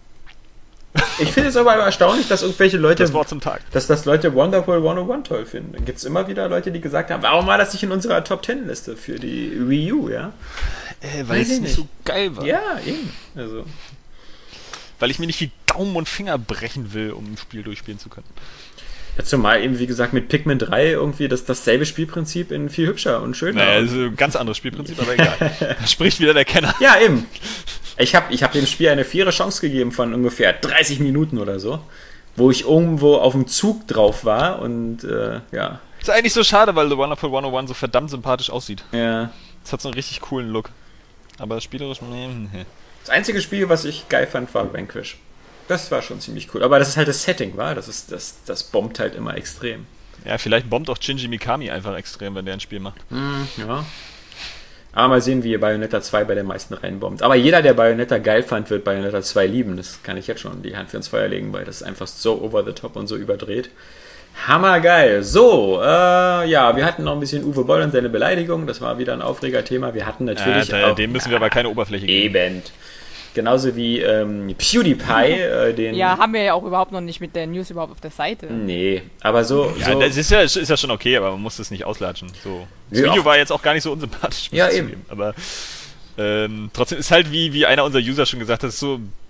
Ich finde es aber erstaunlich, dass irgendwelche Leute. Das Wort zum Tag. Dass das Leute Wonderful hundertundeins toll finden. Dann gibt es immer wieder Leute, die gesagt haben, warum war das nicht in unserer Top zehn Liste für die Wii U, ja? Äh, weil es nicht so geil war. Ja, eben. Also. Weil ich mir nicht die Daumen und Finger brechen will, um ein Spiel durchspielen zu können. Ja, zumal eben, wie gesagt, mit Pikmin drei irgendwie das, dasselbe Spielprinzip in viel hübscher und schöner. Naja, das ist ein ganz anderes Spielprinzip, aber egal. Da spricht wieder der Kenner. Ja, eben. Ich habe ich hab dem Spiel eine faire Chance gegeben von ungefähr dreißig Minuten oder so, wo ich irgendwo auf dem Zug drauf war und äh, ja. Ist eigentlich so schade, weil The Wonderful hundertundeins so verdammt sympathisch aussieht. Ja. Es hat so einen richtig coolen Look. Aber spielerisch, nee, nee. Das einzige Spiel, was ich geil fand, war Vanquish. Das war schon ziemlich cool. Aber das ist halt das Setting, war? Das ist das, das bombt halt immer extrem. Ja, vielleicht bombt auch Shinji Mikami einfach extrem, wenn der ein Spiel macht. Mm, ja. Aber mal sehen, wie Bayonetta zwei bei den meisten reinbombt. Aber jeder, der Bayonetta geil fand, wird Bayonetta zwei lieben. Das kann ich jetzt schon die Hand für ins Feuer legen, weil das ist einfach so over the top und so überdreht. Hammergeil. So, äh, ja, wir hatten noch ein bisschen Uwe Boll und seine Beleidigung. Das war wieder ein Aufregerthema. Wir hatten natürlich ja, da, auch... Dem müssen wir aber keine Oberfläche geben. Eben. Genauso wie ähm, PewDiePie, äh, den... Ja, haben wir ja auch überhaupt noch nicht mit der News überhaupt auf der Seite. Nee, aber so... Ja, so das ist ja, ist ja schon okay, aber man muss das nicht auslatschen. So. Das ja, Video auch. war jetzt auch gar nicht so unsympathisch. Ja, eben. Aber ähm, trotzdem ist halt, wie, wie einer unserer User schon gesagt hat, so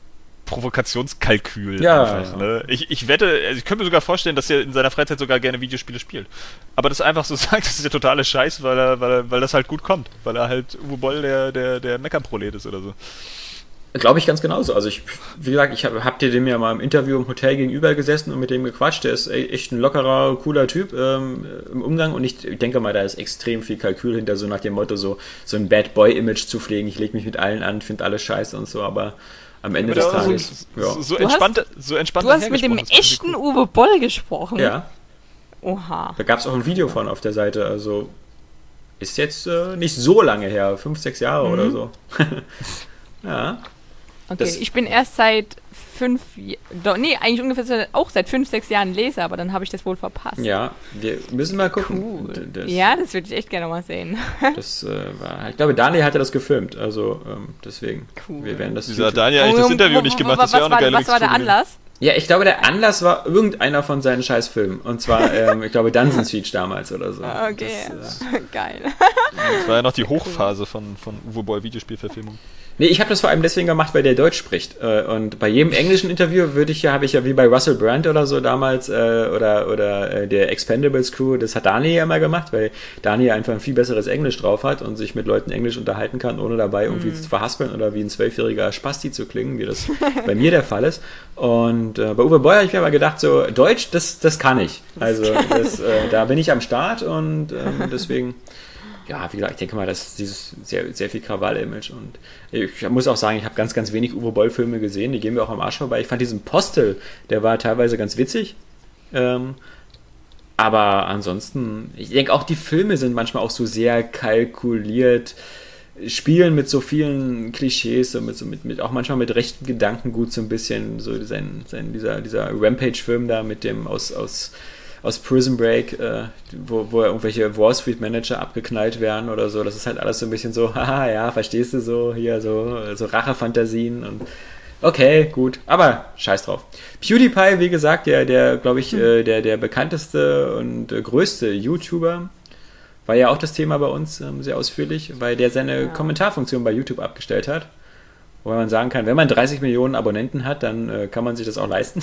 Provokationskalkül. Ja. Einfach, ne? ich, ich wette, also ich könnte mir sogar vorstellen, dass er in seiner Freizeit sogar gerne Videospiele spielt. Aber das einfach so sagt, das ist der totale Scheiß, weil er, weil er, weil das halt gut kommt. Weil er halt Uwe Boll der, der, der Meckerprolet ist oder so. Glaube ich ganz genauso. Also ich, wie gesagt, ich habe hab dir dem ja mal im Interview im Hotel gegenüber gesessen und mit dem gequatscht. Der ist echt ein lockerer, cooler Typ ähm, im Umgang und ich denke mal, da ist extrem viel Kalkül hinter, so nach dem Motto, so, so ein Bad Boy-Image zu pflegen. Ich lege mich mit allen an, finde alles scheiße und so, aber am Ende des Tages... So, ja. so, so entspannt, so entspannt. Du hast mit dem echten cool. Uwe Boll gesprochen? Ja. Oha. Da gab es auch ein Video von auf der Seite, also ist jetzt äh, nicht so lange her, fünf, sechs Jahre mhm. oder so. Ja. Okay, das ich bin erst seit fünf, nee, eigentlich ungefähr auch seit fünf, sechs Jahren Leser, aber dann habe ich das wohl verpasst. Ja, wir müssen mal gucken. Cool. Das, ja, das würde ich echt gerne mal sehen. Das äh, war, ich glaube, Daniel hatte das gefilmt, also ähm, deswegen. Cool. Wir werden das. Dieser Daniel hat das Interview nicht gemacht, das ist ja auch eine geile Was war der Anlass? Ja, ich glaube, der Anlass war irgendeiner von seinen Scheißfilmen. Und zwar, ähm, ich glaube, Dungeon Siege damals oder so. Okay, das, äh, geil. Das war ja noch die Hochphase von, von Uwe Boll Videospielverfilmung. Nee, ich habe das vor allem deswegen gemacht, weil der Deutsch spricht. Und bei jedem englischen Interview würde ich ja, habe ich ja wie bei Russell Brand oder so damals äh, oder oder äh, der Expendables Crew, das hat Daniel ja immer gemacht, weil Daniel einfach ein viel besseres Englisch drauf hat und sich mit Leuten Englisch unterhalten kann, ohne dabei irgendwie mm. zu verhaspeln oder wie ein zwölfjähriger Spasti zu klingen, wie das bei mir der Fall ist. Und äh, bei Uwe Boll habe ich mir aber gedacht, so Deutsch, das, das kann ich. Also das, äh, da bin ich am Start und ähm, deswegen... Ja, wie gesagt, ich denke mal, das ist dieses sehr, sehr viel Krawall-Image und ich muss auch sagen, ich habe ganz, ganz wenig Uwe Boll-Filme gesehen, die gehen mir auch am Arsch vorbei. Ich fand diesen Postel, der war teilweise ganz witzig, ähm, aber ansonsten, ich denke auch, die Filme sind manchmal auch so sehr kalkuliert, spielen mit so vielen Klischees, so mit, so mit, mit auch manchmal mit rechten Gedankengut so ein bisschen, so sein, sein, dieser, dieser Rampage-Film da mit dem aus, aus aus Prison Break, äh, wo, wo irgendwelche Wall Street Manager abgeknallt werden oder so. Das ist halt alles so ein bisschen so, haha, ja, verstehst du so, hier so, so Rachefantasien und okay, gut, aber scheiß drauf. PewDiePie, wie gesagt, der, der glaube ich, äh, der, der bekannteste und äh, größte YouTuber, war ja auch das Thema bei uns ähm, sehr ausführlich, weil der seine ja. Kommentarfunktion bei YouTube abgestellt hat. Wo man sagen kann, wenn man dreißig Millionen Abonnenten hat, dann äh, kann man sich das auch leisten.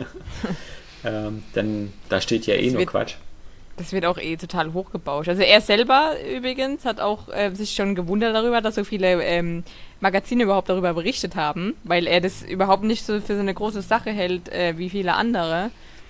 Ähm, denn da steht ja eh das nur wird, Quatsch. Das wird auch eh total hochgebauscht. Also er selber übrigens hat auch äh, sich schon gewundert darüber, dass so viele ähm, Magazine überhaupt darüber berichtet haben, weil er das überhaupt nicht so für so eine große Sache hält äh, wie viele andere.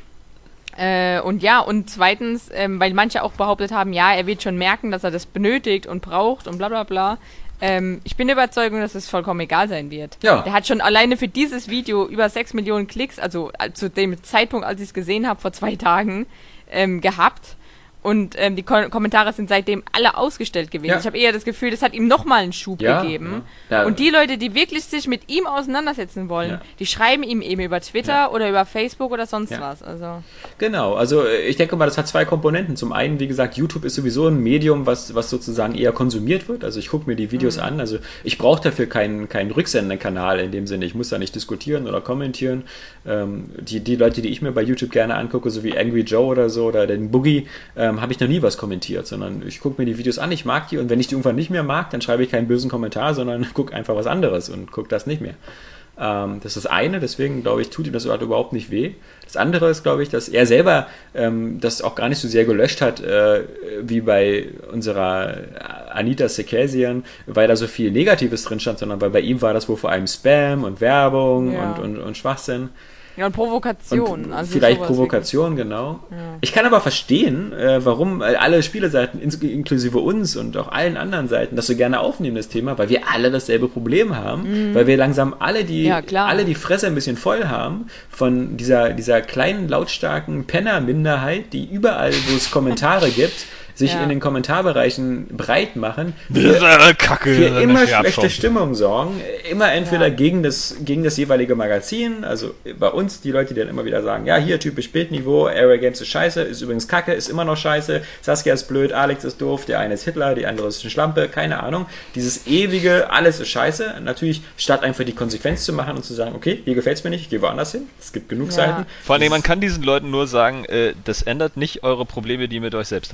Äh, und ja, und zweitens, ähm, weil manche auch behauptet haben, ja, er wird schon merken, dass er das benötigt und braucht und bla bla bla. Ähm, ich bin der Überzeugung, dass es vollkommen egal sein wird. Ja. Der hat schon alleine für dieses Video über sechs Millionen Klicks, also äh, zu dem Zeitpunkt, als ich es gesehen habe, vor zwei Tagen, ähm, gehabt. Und ähm, die Ko- Kommentare sind seitdem alle ausgestellt gewesen. Ja. Ich habe eher das Gefühl, das hat ihm nochmal einen Schub ja, gegeben. Ja. Ja. Und die Leute, die wirklich sich mit ihm auseinandersetzen wollen, ja. die schreiben ihm eben über Twitter ja. oder über Facebook oder sonst ja. was. Also. Genau, also ich denke mal, das hat zwei Komponenten. Zum einen, wie gesagt, YouTube ist sowieso ein Medium, was, was sozusagen eher konsumiert wird. Also ich gucke mir die Videos mhm. an. Also ich brauche dafür keinen, keinen Rücksenderkanal in dem Sinne. Ich muss da nicht diskutieren oder kommentieren. Ähm, die, die Leute, die ich mir bei YouTube gerne angucke, so wie Angry Joe oder so oder den Boogie, ähm, habe ich noch nie was kommentiert, sondern ich gucke mir die Videos an, ich mag die und wenn ich die irgendwann nicht mehr mag, dann schreibe ich keinen bösen Kommentar, sondern gucke einfach was anderes und gucke das nicht mehr. Ähm, das ist das eine, deswegen glaube ich, tut ihm das überhaupt nicht weh. Das andere ist, glaube ich, dass er selber ähm, das auch gar nicht so sehr gelöscht hat, äh, wie bei unserer Anita Sekesian, weil da so viel Negatives drin stand, sondern weil bei ihm war das wohl vor allem Spam und Werbung ja. und, und, und Schwachsinn. Ja, und Provokation. Und also vielleicht Provokation, wirklich. Genau. Ja. Ich kann aber verstehen, äh, warum alle Spieleseiten, in, inklusive uns und auch allen anderen Seiten, das so gerne aufnehmen, das Thema, weil wir alle dasselbe Problem haben, mhm. weil wir langsam alle die, ja, alle die Fresse ein bisschen voll haben von dieser, dieser kleinen, lautstarken Penner-Minderheit, die überall, wo es Kommentare gibt, sich ja. in den Kommentarbereichen breit machen, für, Kacke, für immer schlechte Stimmung sorgen, immer entweder ja. gegen, das, gegen das jeweilige Magazin, also bei uns die Leute, die dann immer wieder sagen, ja, hier typisch Bildniveau, Area Games ist scheiße, ist übrigens Kacke, ist immer noch scheiße, Saskia ist blöd, Alex ist doof, der eine ist Hitler, die andere ist eine Schlampe, keine Ahnung. Dieses ewige, alles ist scheiße, natürlich statt einfach die Konsequenz zu machen und zu sagen, okay, hier gefällt es mir nicht, ich gehe woanders hin, es gibt genug ja. Seiten. Vor allem, man kann diesen Leuten nur sagen, äh, das ändert nicht eure Probleme, die ihr mit euch selbst habt. Ja,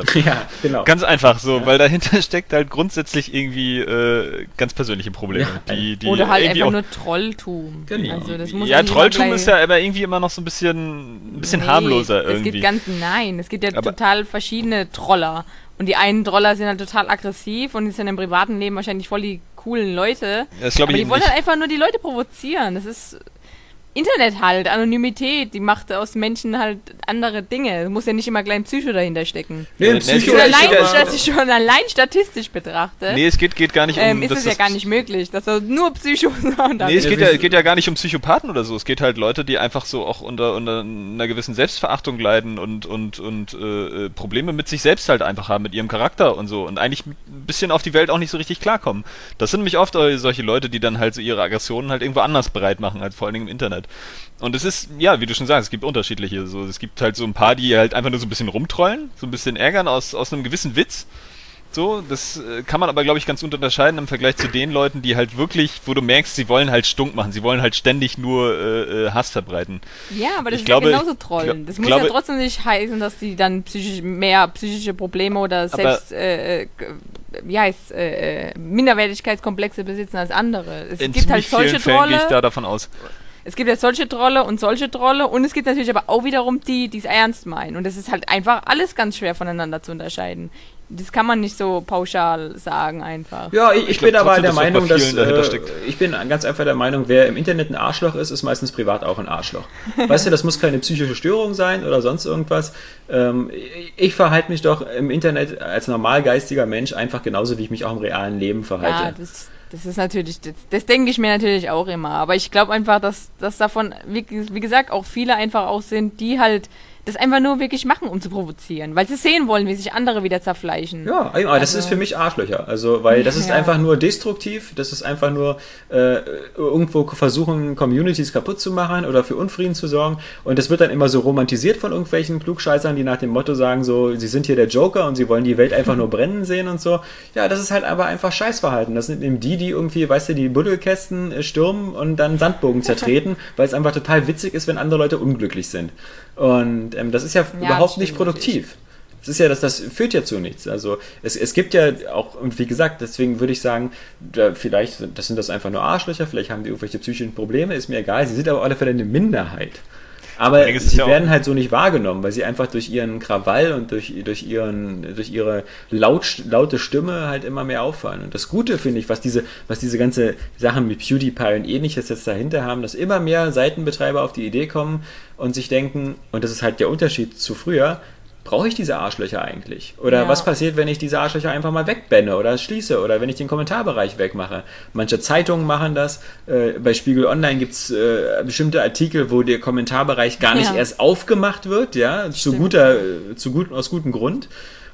genau. Ganz einfach so, Ja. weil dahinter steckt halt grundsätzlich irgendwie äh, ganz persönliche Probleme. Ja. Die, die Oder halt irgendwie einfach auch, nur Trolltum. Genau. Also das muss ja, nicht Trolltum immer ist gleich- ja aber irgendwie immer noch so ein bisschen, ein bisschen Nee, harmloser Es irgendwie. gibt ganz, nein, es gibt ja Aber- total verschiedene Troller. Und die einen Troller sind halt total aggressiv und die sind im privaten Leben wahrscheinlich voll die coolen Leute. Das glaube Aber ich die eben wollen nicht. halt einfach nur die Leute provozieren. Das ist Internet halt, Anonymität, die macht aus Menschen halt andere Dinge. Es muss ja nicht immer gleich ein Psycho dahinter stecken. Nee, ein Nee, Psycho nee, Schon ist allein, aber- statistisch, schon allein statistisch betrachtet, Nee, es geht, geht gar nicht um... ähm, ist dass es ja das- gar nicht möglich, dass er nur Psychos und Nee, es Ja, geht wir ja, sind- geht ja gar nicht um Psychopathen oder so. Es geht halt Leute, die einfach so auch unter, unter einer gewissen Selbstverachtung leiden und, und, und äh, äh, Probleme mit sich selbst halt einfach haben, mit ihrem Charakter und so. Und eigentlich ein bisschen auf die Welt auch nicht so richtig klarkommen. Das sind nämlich oft äh, solche Leute, die dann halt so ihre Aggressionen halt irgendwo anders bereit machen, als vor allen Dingen im Internet. Und es ist, ja, wie du schon sagst, es gibt unterschiedliche. So, es gibt halt so ein paar, die halt einfach nur so ein bisschen rumtrollen, so ein bisschen ärgern aus, aus einem gewissen Witz. So, das äh, kann man aber, glaube ich, ganz gut unterscheiden im Vergleich zu den Leuten, die halt wirklich, wo du merkst, sie wollen halt stunk machen, sie wollen halt ständig nur äh, äh, Hass verbreiten. Ja, aber das Ich ist glaube, ja genauso ich Trollen. gl- Das muss glaube- ja trotzdem nicht heißen, dass die dann psychisch, mehr psychische Probleme oder selbst, äh, äh, g- wie heißt, äh, äh, Minderwertigkeitskomplexe besitzen als andere. Es In gibt halt ziemlich solche vielen Fällen gehe ich Trolle, da davon aus. es gibt ja solche Trolle und solche Trolle und es gibt natürlich aber auch wiederum die, die es ernst meinen. Und das ist halt einfach alles ganz schwer voneinander zu unterscheiden. Das kann man nicht so pauschal sagen einfach. Ja, ich, ich, Ich glaub bin aber trotzdem, der dass auch bei Meinung, dass vielen dahinter äh, steckt. ich bin ganz einfach der Meinung, wer im Internet ein Arschloch ist, ist meistens privat auch ein Arschloch. Weißt du, das muss keine psychische Störung sein oder sonst irgendwas. Ähm, ich, ich verhalte mich doch im Internet als normalgeistiger Mensch einfach genauso, wie ich mich auch im realen Leben Ja, verhalte. das, das ist natürlich, das, das denke ich mir natürlich auch immer. Aber ich glaube einfach, dass, dass davon, wie, wie gesagt, auch viele einfach auch sind, die halt das einfach nur wirklich machen, um zu provozieren. Weil sie sehen wollen, wie sich andere wieder zerfleischen. Ja, aber das Also- ist für mich Arschlöcher. Also, weil das ist Ja. einfach nur destruktiv, das ist einfach nur äh, irgendwo versuchen, Communities kaputt zu machen oder für Unfrieden zu sorgen. Und das wird dann immer so romantisiert von irgendwelchen Klugscheißern, die nach dem Motto sagen, so, sie sind hier der Joker und sie wollen die Welt einfach nur brennen sehen und so. Ja, das ist halt aber einfach Scheißverhalten. Das sind eben die, die irgendwie, weißt du, die Buddelkästen äh, stürmen und dann Sandbogen zertreten, weil es einfach total witzig ist, wenn andere Leute unglücklich sind. Und ähm, das ist ja, Ja, überhaupt das nicht stimmt produktiv. Das ist ja, das, das führt ja zu nichts. Also es, es gibt ja auch, und wie gesagt, deswegen würde ich sagen, da vielleicht, sind- das sind das einfach nur Arschlöcher, vielleicht haben die irgendwelche psychischen Probleme, ist mir egal, sie sind aber auf alle Fälle eine Minderheit. Aber denke, es ist sie ja auch- werden halt so nicht wahrgenommen, weil sie einfach durch ihren Krawall und durch, durch, ihren, durch ihre laut, laute Stimme halt immer mehr auffallen. Und das Gute finde ich, was diese, was diese ganze Sachen mit PewDiePie und ähnliches jetzt dahinter haben, dass immer mehr Seitenbetreiber auf die Idee kommen und sich denken, und das ist halt der Unterschied zu früher, brauche ich diese Arschlöcher eigentlich? Oder Ja. was passiert, wenn ich diese Arschlöcher einfach mal wegbenne oder schließe oder wenn ich den Kommentarbereich wegmache? Manche Zeitungen machen das. Äh, bei Spiegel Online gibt es äh, bestimmte Artikel, wo der Kommentarbereich gar nicht Ja. erst aufgemacht wird, ja, zu Stimmt. guter, äh, zu gut, aus gutem Grund.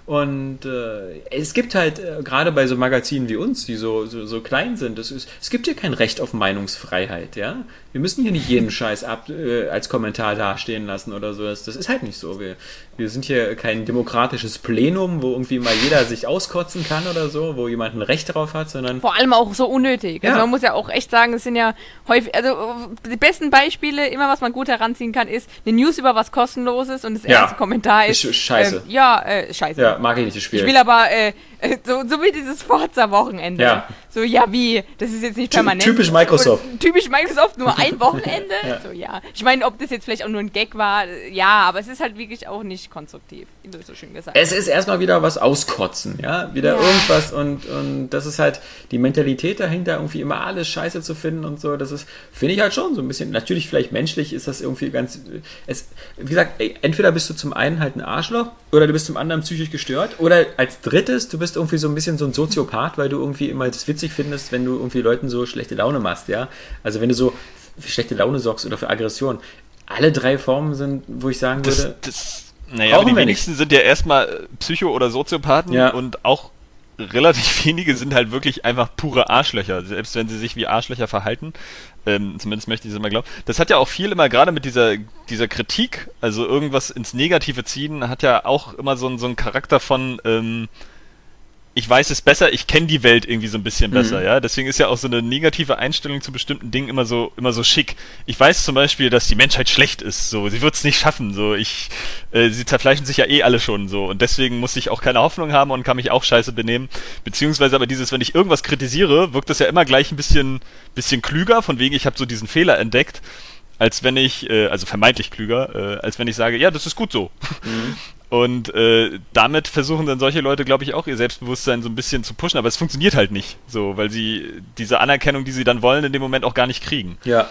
Und äh, es gibt halt, äh, gerade bei so Magazinen wie uns, die so, so, so klein sind, das ist, es gibt hier kein Recht auf Meinungsfreiheit, ja. Wir müssen hier nicht jeden Scheiß ab, äh, als Kommentar dastehen lassen oder so. Das, das ist halt nicht so. Wir, wir sind hier kein demokratisches Plenum, wo irgendwie mal jeder sich auskotzen kann oder so, wo jemand ein Recht drauf hat, sondern Vor allem auch so unnötig. Also Ja. man muss ja auch echt sagen, es sind ja häufig, also die besten Beispiele, immer was man gut heranziehen kann, ist eine News über was Kostenloses und das Ja. erste Kommentar ist Ist sch- scheiße. Ähm, ja, äh, scheiße. ja, mag ich nicht das Spiel. Ich will aber, äh, äh, so, so wie dieses Forza-Wochenende. Ja. So, ja, wie? Das ist jetzt nicht Ty- permanent. typisch Microsoft. Und, typisch Microsoft, nur ein Wochenende? Ja. So, ja. Ich meine, ob das jetzt vielleicht auch nur ein Gag war, äh, ja, aber es ist halt wirklich auch nicht konstruktiv, wie du so schön gesagt Es ist erstmal wieder was auskotzen, ja, wieder Ja. irgendwas und, und das ist halt die Mentalität dahinter, irgendwie immer alles scheiße zu finden und so, das ist, finde ich halt schon so ein bisschen, natürlich vielleicht menschlich ist das irgendwie ganz, es, wie gesagt, ey, entweder bist du zum einen halt ein Arschloch oder du bist zum anderen psychisch gestört oder als drittes, du bist irgendwie so ein bisschen so ein Soziopath, weil du irgendwie immer das witzig findest, wenn du irgendwie Leuten so schlechte Laune machst, ja, also wenn du so für schlechte Laune sorgst oder für Aggression, alle drei Formen sind, wo ich sagen Das, würde, das, naja, aber Brauchen die wir wenigsten sind ja erstmal Psycho- oder Soziopathen Ja. und auch relativ wenige sind halt wirklich einfach pure Arschlöcher, selbst wenn sie sich wie Arschlöcher verhalten. Ähm, zumindest möchte ich es immer glauben. Das hat ja auch viel immer, gerade mit dieser, dieser Kritik, also irgendwas ins Negative ziehen, hat ja auch immer so, einen- so einen Charakter von, ähm, ich weiß es besser, ich kenne die Welt irgendwie so ein bisschen besser, mhm. ja. Deswegen ist ja auch so eine negative Einstellung zu bestimmten Dingen immer so, immer so schick. Ich weiß zum Beispiel, dass die Menschheit schlecht ist, so, sie wird es nicht schaffen, so, ich, äh, sie zerfleischen sich ja eh alle schon, so, und deswegen muss ich auch keine Hoffnung haben und kann mich auch scheiße benehmen. Beziehungsweise aber dieses, wenn ich irgendwas kritisiere, wirkt das ja immer gleich ein bisschen, bisschen klüger, von wegen, ich habe so diesen Fehler entdeckt, als wenn ich, äh, also vermeintlich klüger, äh, als wenn ich sage, ja, das ist gut so. Mhm. Und äh, damit versuchen dann solche Leute, glaube ich, auch ihr Selbstbewusstsein so ein bisschen zu pushen, aber es funktioniert halt nicht so, weil sie diese Anerkennung, die sie dann wollen, in dem Moment auch gar nicht kriegen. Ja.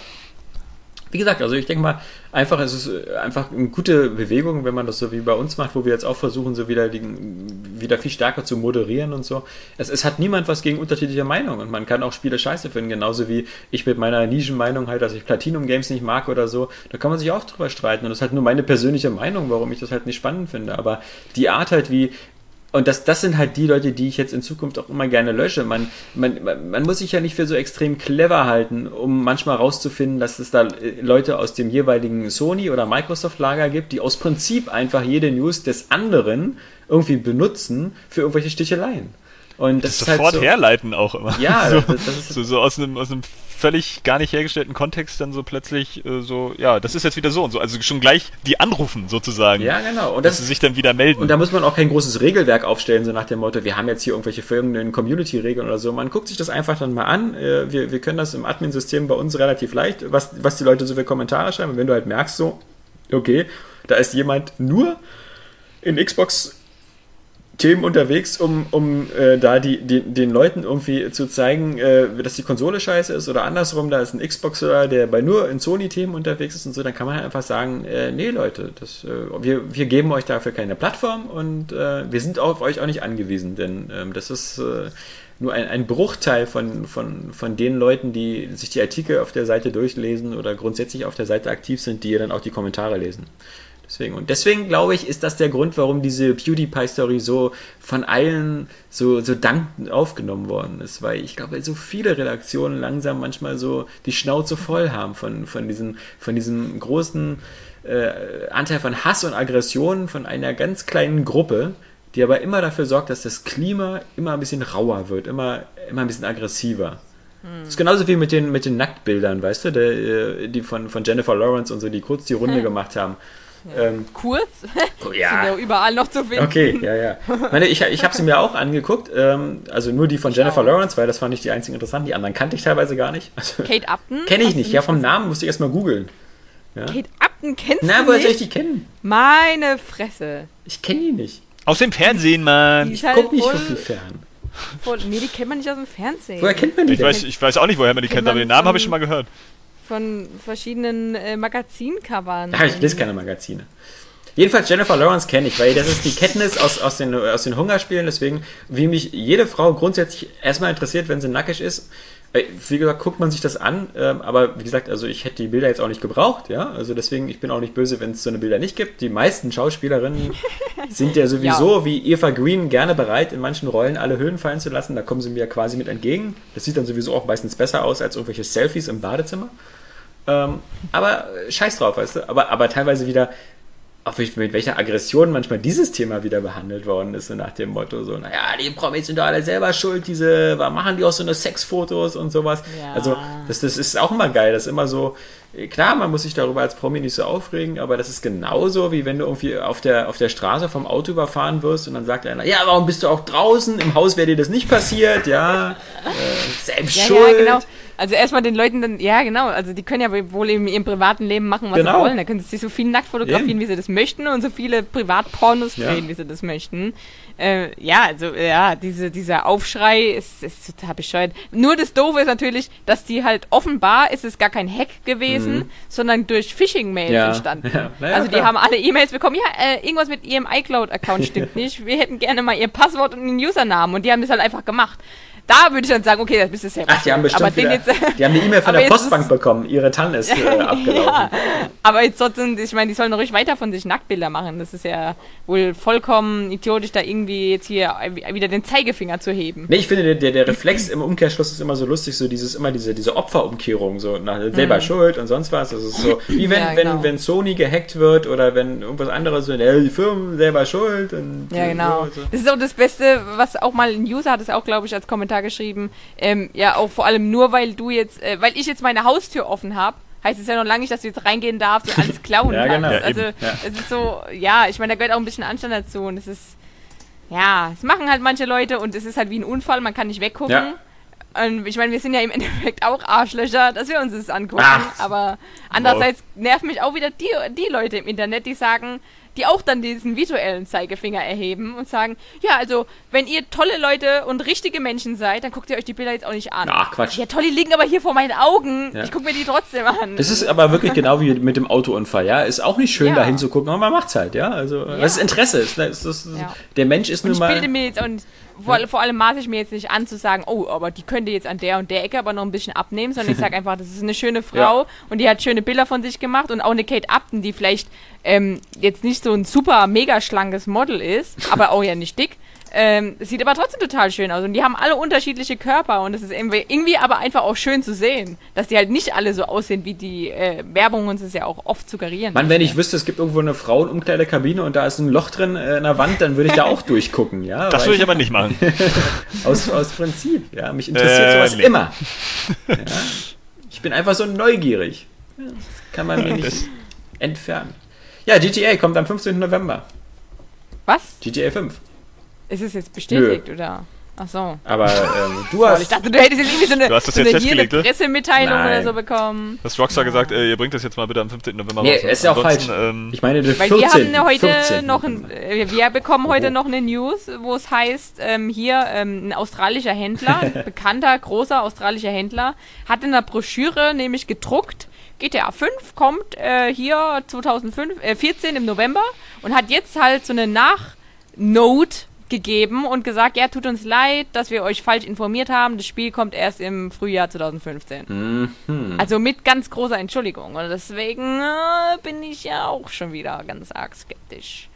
Wie gesagt, also ich denke mal, einfach, es ist einfach eine gute Bewegung, wenn man das so wie bei uns macht, wo wir jetzt auch versuchen, so wieder, die, wieder viel stärker zu moderieren und so. Es, es hat niemand was gegen unterschiedliche Meinungen und man kann auch Spiele scheiße finden, genauso wie ich mit meiner Nischenmeinung halt, dass ich Platinum Games nicht mag oder so. Da kann man sich auch drüber streiten und das ist halt nur meine persönliche Meinung, warum ich das halt nicht spannend finde. Aber die Art halt, wie Und das, das sind halt die Leute, die ich jetzt in Zukunft auch immer gerne lösche. Man, man, man muss sich ja nicht für so extrem clever halten, um manchmal rauszufinden, dass es da Leute aus dem jeweiligen Sony- oder Microsoft-Lager gibt, die aus Prinzip einfach jede News des anderen irgendwie benutzen für irgendwelche Sticheleien. Und das, das ist sofort halt so, herleiten auch immer. Ja, so, das, das ist so, so aus einem aus einem völlig gar nicht hergestellten Kontext dann so plötzlich äh, so, ja, das ist jetzt wieder so und so. Also schon gleich die anrufen sozusagen. Ja, genau. Und dass das, sie sich dann wieder melden. Und da muss man auch kein großes Regelwerk aufstellen, so nach dem Motto, wir haben jetzt hier irgendwelche folgenden Community-Regeln oder so. Man guckt sich das einfach dann mal an. Wir, wir können das im Admin-System bei uns relativ leicht, was, was die Leute so für Kommentare schreiben. Und wenn du halt merkst, so, okay, da ist jemand nur in Xbox Themen unterwegs, um, um äh, da die, die, den Leuten irgendwie zu zeigen, äh, dass die Konsole scheiße ist oder andersrum, da ist ein Xboxer, der bei nur in Sony-Themen unterwegs ist und so, dann kann man halt einfach sagen, äh, nee Leute, das, äh, wir, wir geben euch dafür keine Plattform und äh, wir sind auf euch auch nicht angewiesen, denn ähm, das ist äh, nur ein, ein Bruchteil von, von, von den Leuten, die sich die Artikel auf der Seite durchlesen oder grundsätzlich auf der Seite aktiv sind, die dann auch die Kommentare lesen. Deswegen. Und deswegen, glaube ich, ist das der Grund, warum diese PewDiePie-Story so von allen so, so dankend aufgenommen worden ist. Weil ich glaube, so viele Redaktionen langsam manchmal so die Schnauze voll haben von, von, diesen, von diesem großen äh, Anteil von Hass und Aggression von einer ganz kleinen Gruppe, die aber immer dafür sorgt, dass das Klima immer ein bisschen rauer wird, immer, immer ein bisschen aggressiver. Das ist genauso wie mit den, mit den Nacktbildern, weißt du, der, die von, von Jennifer Lawrence und so, die kurz die Runde gemacht haben. Ja. Ähm, Kurz? Ja. Sind ja überall noch zu finden. Okay, ja, ja. Meine, ich ich habe sie mir auch angeguckt, ähm, also nur die von Jennifer Schau. Lawrence, weil das fand ich die einzigen interessanten. Die anderen kannte ich teilweise gar nicht. Also, Kate Upton? Kenne ich nicht, ja, vom Namen musste ich erstmal googeln. Ja. Kate Upton kennst Na, du woher nicht? soll ich die kennen? Meine Fresse. Ich kenne die nicht. Aus dem Fernsehen, Mann. Ich guck nicht so viel fern. Voll, nee, die kennt man nicht aus dem Fernsehen. Woher kennt man die ich denn? weiß, ich weiß auch nicht, woher man die kennt, kennt aber den Namen habe ich schon mal gehört. Von verschiedenen äh, Magazincovern. Ach, ich lese keine Magazine. Jedenfalls Jennifer Lawrence kenne ich, weil das ist die Katniss aus, aus, den, aus den Hungerspielen, deswegen, wie mich jede Frau grundsätzlich erstmal interessiert, wenn sie nackig ist. Wie gesagt, guckt man sich das an, aber wie gesagt, also ich hätte die Bilder jetzt auch nicht gebraucht, ja, also deswegen, ich bin auch nicht böse, wenn es so eine Bilder nicht gibt. Die meisten Schauspielerinnen sind ja sowieso, ja. wie Eva Green, gerne bereit, in manchen Rollen alle Höhen fallen zu lassen, da kommen sie mir quasi mit entgegen. Das sieht dann sowieso auch meistens besser aus als irgendwelche Selfies im Badezimmer. Ähm, aber scheiß drauf, weißt du, aber, aber teilweise wieder, auch mit welcher Aggression manchmal dieses Thema wieder behandelt worden ist, so nach dem Motto, so, naja, die Promis sind doch alle selber schuld, diese, warum machen die auch so eine Sexfotos und sowas. Ja. Also, das, das ist auch immer geil, das ist immer so, klar, man muss sich darüber als Promi nicht so aufregen, aber das ist genauso, wie wenn du irgendwie auf der, auf der Straße vom Auto überfahren wirst und dann sagt einer, ja, warum bist du auch draußen, im Haus wäre dir das nicht passiert, ja, äh, selbst ja, schuld. Ja, genau. Also erstmal den Leuten dann, ja genau, also die können ja wohl in ihrem privaten Leben machen, was genau. sie wollen. Da können sie sich so viel nackt fotografieren, Eben. wie sie das möchten und so viele Privatpornos drehen, ja. wie sie das möchten. Äh, ja, also ja, diese, dieser Aufschrei ist, ist total bescheuert. Nur das Doofe ist natürlich, dass die halt offenbar, ist es gar kein Hack gewesen, mhm. sondern durch Phishing-Mails ja. entstanden. Ja. Naja, also die klar. haben alle E-Mails bekommen, ja, äh, irgendwas mit ihrem iCloud-Account stimmt nicht, wir hätten gerne mal ihr Passwort und den Usernamen und die haben das halt einfach gemacht. da würde ich dann sagen, okay, das bist du selber. Ach, die haben bestimmt aber wieder, den jetzt, die haben eine E-Mail von aber der jetzt Postbank ist- bekommen. Ihre Tanne ist äh, abgelaufen. ja, aber jetzt trotzdem, ich meine, die sollen doch ruhig weiter von sich Nacktbilder machen. Das ist ja wohl vollkommen idiotisch, da irgendwie jetzt hier wieder den Zeigefinger zu heben. Nee, ich finde, der, der, der Reflex im Umkehrschluss ist immer so lustig, so dieses, immer diese, diese Opferumkehrung, so nach selber schuld und sonst was. Das ist so, wie wenn, Ja, genau. wenn, wenn Sony gehackt wird oder wenn irgendwas anderes, so, ja, die Firmen selber schuld. Und Ja, genau. So. Das ist auch das Beste, was auch mal ein User hat es auch, glaube ich, als Kommentar geschrieben. Ähm, ja, auch vor allem nur, weil du jetzt, äh, weil ich jetzt meine Haustür offen habe, heißt es ja noch lange nicht, dass du jetzt reingehen darfst und alles klauen Ja, kannst. genau. Ja, Also, eben. Ja. es ist so, ja, ich meine, da gehört auch ein bisschen Anstand dazu und es ist, ja, es machen halt manche Leute und es ist halt wie ein Unfall, man kann nicht weggucken. Ja. Und ich meine, wir sind ja im Endeffekt auch Arschlöcher, dass wir uns das angucken, Ach. aber andererseits nerven mich auch wieder die, die Leute im Internet, die sagen, die auch dann diesen virtuellen Zeigefinger erheben und sagen, ja, also, wenn ihr tolle Leute und richtige Menschen seid, dann guckt ihr euch die Bilder jetzt auch nicht an. Ach, Quatsch. Ja, toll, die liegen aber hier vor meinen Augen. Ja. Ich gucke mir die trotzdem an. Das ist aber wirklich genau wie mit dem Autounfall, ja. Ist auch nicht schön, Ja. da hinzugucken, aber man macht's halt, ja. Also, Ja. das ist Interesse. Das ist, das ist, Ja. Der Mensch ist Und nun ich mal. bilde mir jetzt auch nicht, vor, vor allem maße ich mir jetzt nicht an zu sagen, oh, aber die könnte jetzt an der und der Ecke aber noch ein bisschen abnehmen, sondern ich sage einfach, das ist eine schöne Frau Ja. und die hat schöne Bilder von sich gemacht und auch eine Kate Upton, die vielleicht ähm, jetzt nicht so ein super mega schlankes Model ist, aber auch ja nicht dick. Ähm, sieht aber trotzdem total schön aus und die haben alle unterschiedliche Körper und es ist irgendwie, irgendwie aber einfach auch schön zu sehen, dass die halt nicht alle so aussehen, wie die äh, Werbung uns es ja auch oft suggerieren. Mann, wenn ich wüsste, es gibt irgendwo eine Frauenumkleidekabine und da ist ein Loch drin äh, in der Wand, dann würde ich da auch durchgucken, ja. Das weil würde ich aber nicht machen. aus, aus Prinzip, ja. Mich interessiert Äh, sowas nee. immer. Ja. Ich bin einfach so neugierig. Ja, das kann man mir nicht Das- entfernen. Ja, G T A kommt am fünfzehnten November. Was? G T A fünf. Ist es jetzt bestätigt oder? Ach so. Aber ähm, du Boah, hast. ich dachte, du hättest jetzt irgendwie so eine, Du hast das so jetzt eine, hier eine festgelegt, ne? Pressemitteilung Nein. oder so bekommen. Das Rockstar gesagt, äh, ihr bringt das jetzt mal bitte am fünfzehnten November Nee, raus. ist ja auch falsch. Ansonsten, ähm, Ich meine, der Weil wir vierzehnten. haben heute vierzehnten. noch ein, äh, wir bekommen heute Oh. noch eine News, wo es heißt, ähm, hier ähm, ein australischer Händler, ein bekannter, großer australischer Händler, hat in der Broschüre nämlich gedruckt, G T A fünf kommt äh, hier zweitausendvierzehn im November und hat jetzt halt so eine Nachnote gegeben und gesagt, ja, tut uns leid, dass wir euch falsch informiert haben, das Spiel kommt erst im Frühjahr zweitausendfünfzehn. Mhm. Also mit ganz großer Entschuldigung. Und deswegen äh, bin ich ja auch schon wieder ganz arg skeptisch.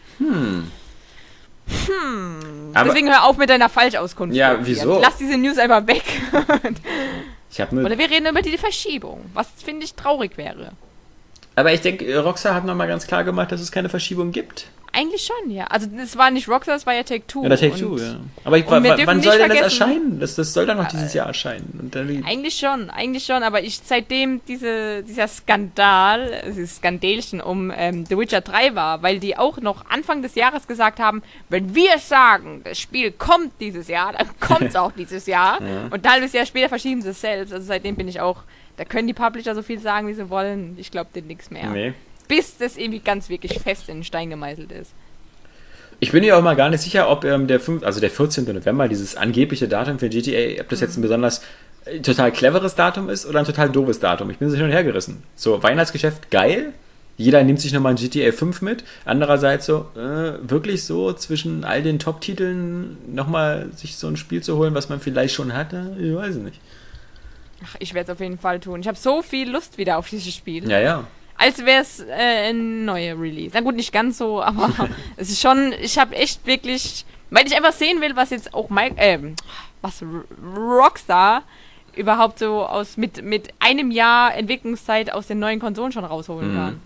Aber Deswegen hör auf mit deiner Falschauskunft. Ja, Fabian. wieso? Lass diese News einfach weg. ich habe nur. Oder wir reden über die Verschiebung, was finde ich traurig wäre. Aber ich denke, Rockstar hat nochmal ganz klar gemacht, dass es keine Verschiebung gibt. Eigentlich schon, ja. Also es war nicht Rockstar, es war ja Take-Two. Ja, der Take-Two, Und ja. Aber ich, und wir wann dürfen wann nicht soll denn das vergessen- erscheinen? Das, das soll dann noch dieses Jahr erscheinen. Und dann, Eigentlich schon, eigentlich schon, aber ich seitdem diese, dieser Skandal, dieses Skandälchen um ähm, The Witcher drei war, weil die auch noch Anfang des Jahres gesagt haben, wenn wir sagen, das Spiel kommt dieses Jahr, dann kommt es auch dieses Jahr. Ja. Und ein halbes Jahr später verschieben sie es selbst. Also seitdem bin ich auch, da können die Publisher so viel sagen, wie sie wollen. Ich glaube denen nichts mehr. nee. Bis das irgendwie ganz wirklich fest in den Stein gemeißelt ist. Ich bin mir auch mal gar nicht sicher, ob ähm, der, fünf, also der vierzehnten November, dieses angebliche Datum für G T A, ob das jetzt ein besonders äh, total cleveres Datum ist oder ein total doofes Datum. Ich bin so hin und her gerissen. So, Weihnachtsgeschäft, geil. Jeder nimmt sich nochmal ein G T A fünf mit. Andererseits so, äh, wirklich so zwischen all den Top-Titeln nochmal sich so ein Spiel zu holen, was man vielleicht schon hatte? Ich weiß es nicht. Ach, ich werde es auf jeden Fall tun. Ich habe so viel Lust wieder auf dieses Spiel. Ja, ja. Als wäre es äh, ein neuer Release. Na gut, nicht ganz so, aber es ist schon, ich habe echt wirklich, weil ich einfach sehen will, was jetzt auch Mike, ähm, was R- Rockstar überhaupt so aus mit, mit einem Jahr Entwicklungszeit aus den neuen Konsolen schon rausholen Mhm. kann.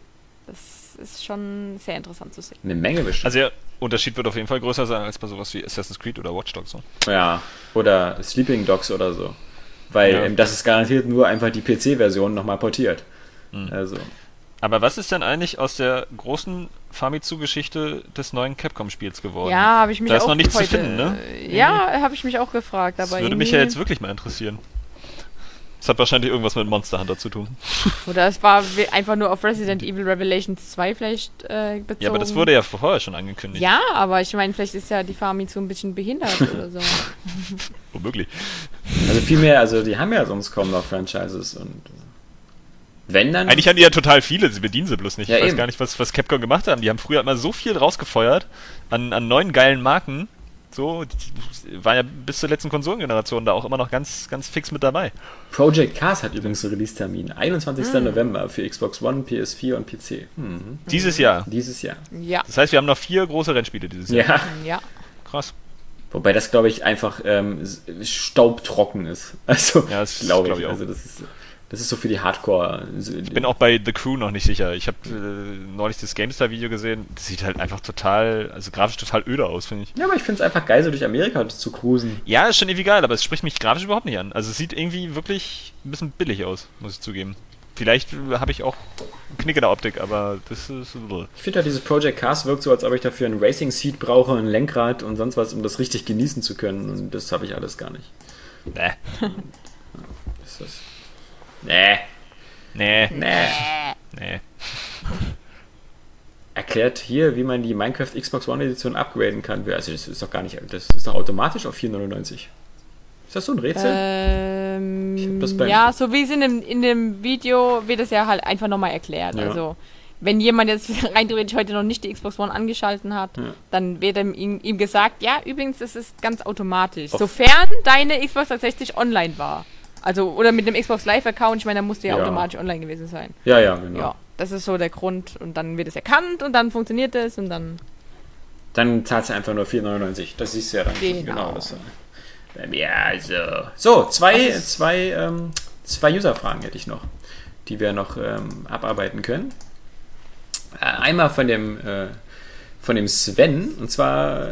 Das ist schon sehr interessant zu sehen. Eine Menge bestimmt. also der Unterschied wird auf jeden Fall größer sein als bei sowas wie Assassin's Creed oder Watch Dogs. So. Ja, oder Sleeping Dogs oder so. Weil Ja. ähm, das ist garantiert nur einfach die P C-Version nochmal portiert. Mhm. Also, Aber was ist denn eigentlich aus der großen Famitsu-Geschichte des neuen Capcom-Spiels geworden? Ja, habe ich mich Da ist auch noch nichts zu heute, finden, ne? Ja, habe ich mich auch gefragt. Das Aber würde mich ja irgendwie- jetzt wirklich mal interessieren. Das hat wahrscheinlich irgendwas mit Monster Hunter zu tun. Oder es war wi- einfach nur auf Resident Evil Revelations zwei vielleicht äh, bezogen. Ja, aber das wurde ja vorher schon angekündigt. Ja, aber ich meine, vielleicht ist ja die Famitsu ein bisschen behindert oder so. Womöglich. also viel mehr, also die haben ja sonst kaum noch Franchises und wenn dann. Eigentlich haben die ja total viele, sie bedienen sie bloß nicht. Ja, ich weiß eben. gar nicht, was, was Capcom gemacht haben. Die haben früher immer so viel rausgefeuert an, an neuen geilen Marken. so, die waren ja bis zur letzten Konsolengeneration da auch immer noch ganz, ganz fix mit dabei. Project Cars hat übrigens einen Release-Termin. einundzwanzigster November für Xbox One, P S vier und P C. Mhm. Dieses Jahr? Dieses Jahr. Ja. Das heißt, wir haben noch vier große Rennspiele dieses Jahr. Ja. Ja. Krass. Wobei das, glaube ich, einfach ähm, staubtrocken ist. Also, ja, das glaube ich. Glaub ich auch. Also, das ist, das ist so für die Hardcore. Ich bin auch bei The Crew noch nicht sicher. Ich habe äh, neulich das GameStar-Video gesehen. Das sieht halt einfach total, also grafisch total öde aus, finde ich. Ja, aber ich finde es einfach geil, so durch Amerika zu cruisen. Ja, ist schon irgendwie geil, aber es spricht mich grafisch überhaupt nicht an. Also es sieht irgendwie wirklich ein bisschen billig aus, muss ich zugeben. Vielleicht habe ich auch einen Knick in der Optik, aber das ist... Ich finde halt, dieses Project Cars wirkt so, als ob ich dafür ein Racing-Seat brauche, ein Lenkrad und sonst was, um das richtig genießen zu können. Und das habe ich alles gar nicht. Nee. Das ist... Nee. Nee. Nee. Nee. Erklärt hier, wie man die Minecraft Xbox One Edition upgraden kann. Also das ist doch gar nicht... Das ist doch automatisch auf vier neunundneunzig. Ist das so ein Rätsel? Ähm, ja, so wie es in dem, in dem Video wird es ja halt einfach nochmal erklärt. Ja. Also, wenn jemand jetzt rein theoretisch heute noch nicht die Xbox One angeschalten hat, ja. dann wird ihm, ihm gesagt, ja, übrigens, das ist ganz automatisch. Auf sofern deine Xbox dreihundertsechzig online war. Also, oder mit dem Xbox Live-Account, ich meine, da musste ja, ja automatisch online gewesen sein. Ja, ja, genau. Ja, das ist so der Grund. Und dann wird es erkannt und dann funktioniert es und dann... Dann zahlt du einfach nur vier neunundneunzig. Das siehst du ja dann. Genau. genau das, ja, also. So, zwei, zwei, ähm, zwei User-Fragen hätte ich noch, die wir noch ähm, abarbeiten können. Äh, einmal von dem, äh, von dem Sven, und zwar: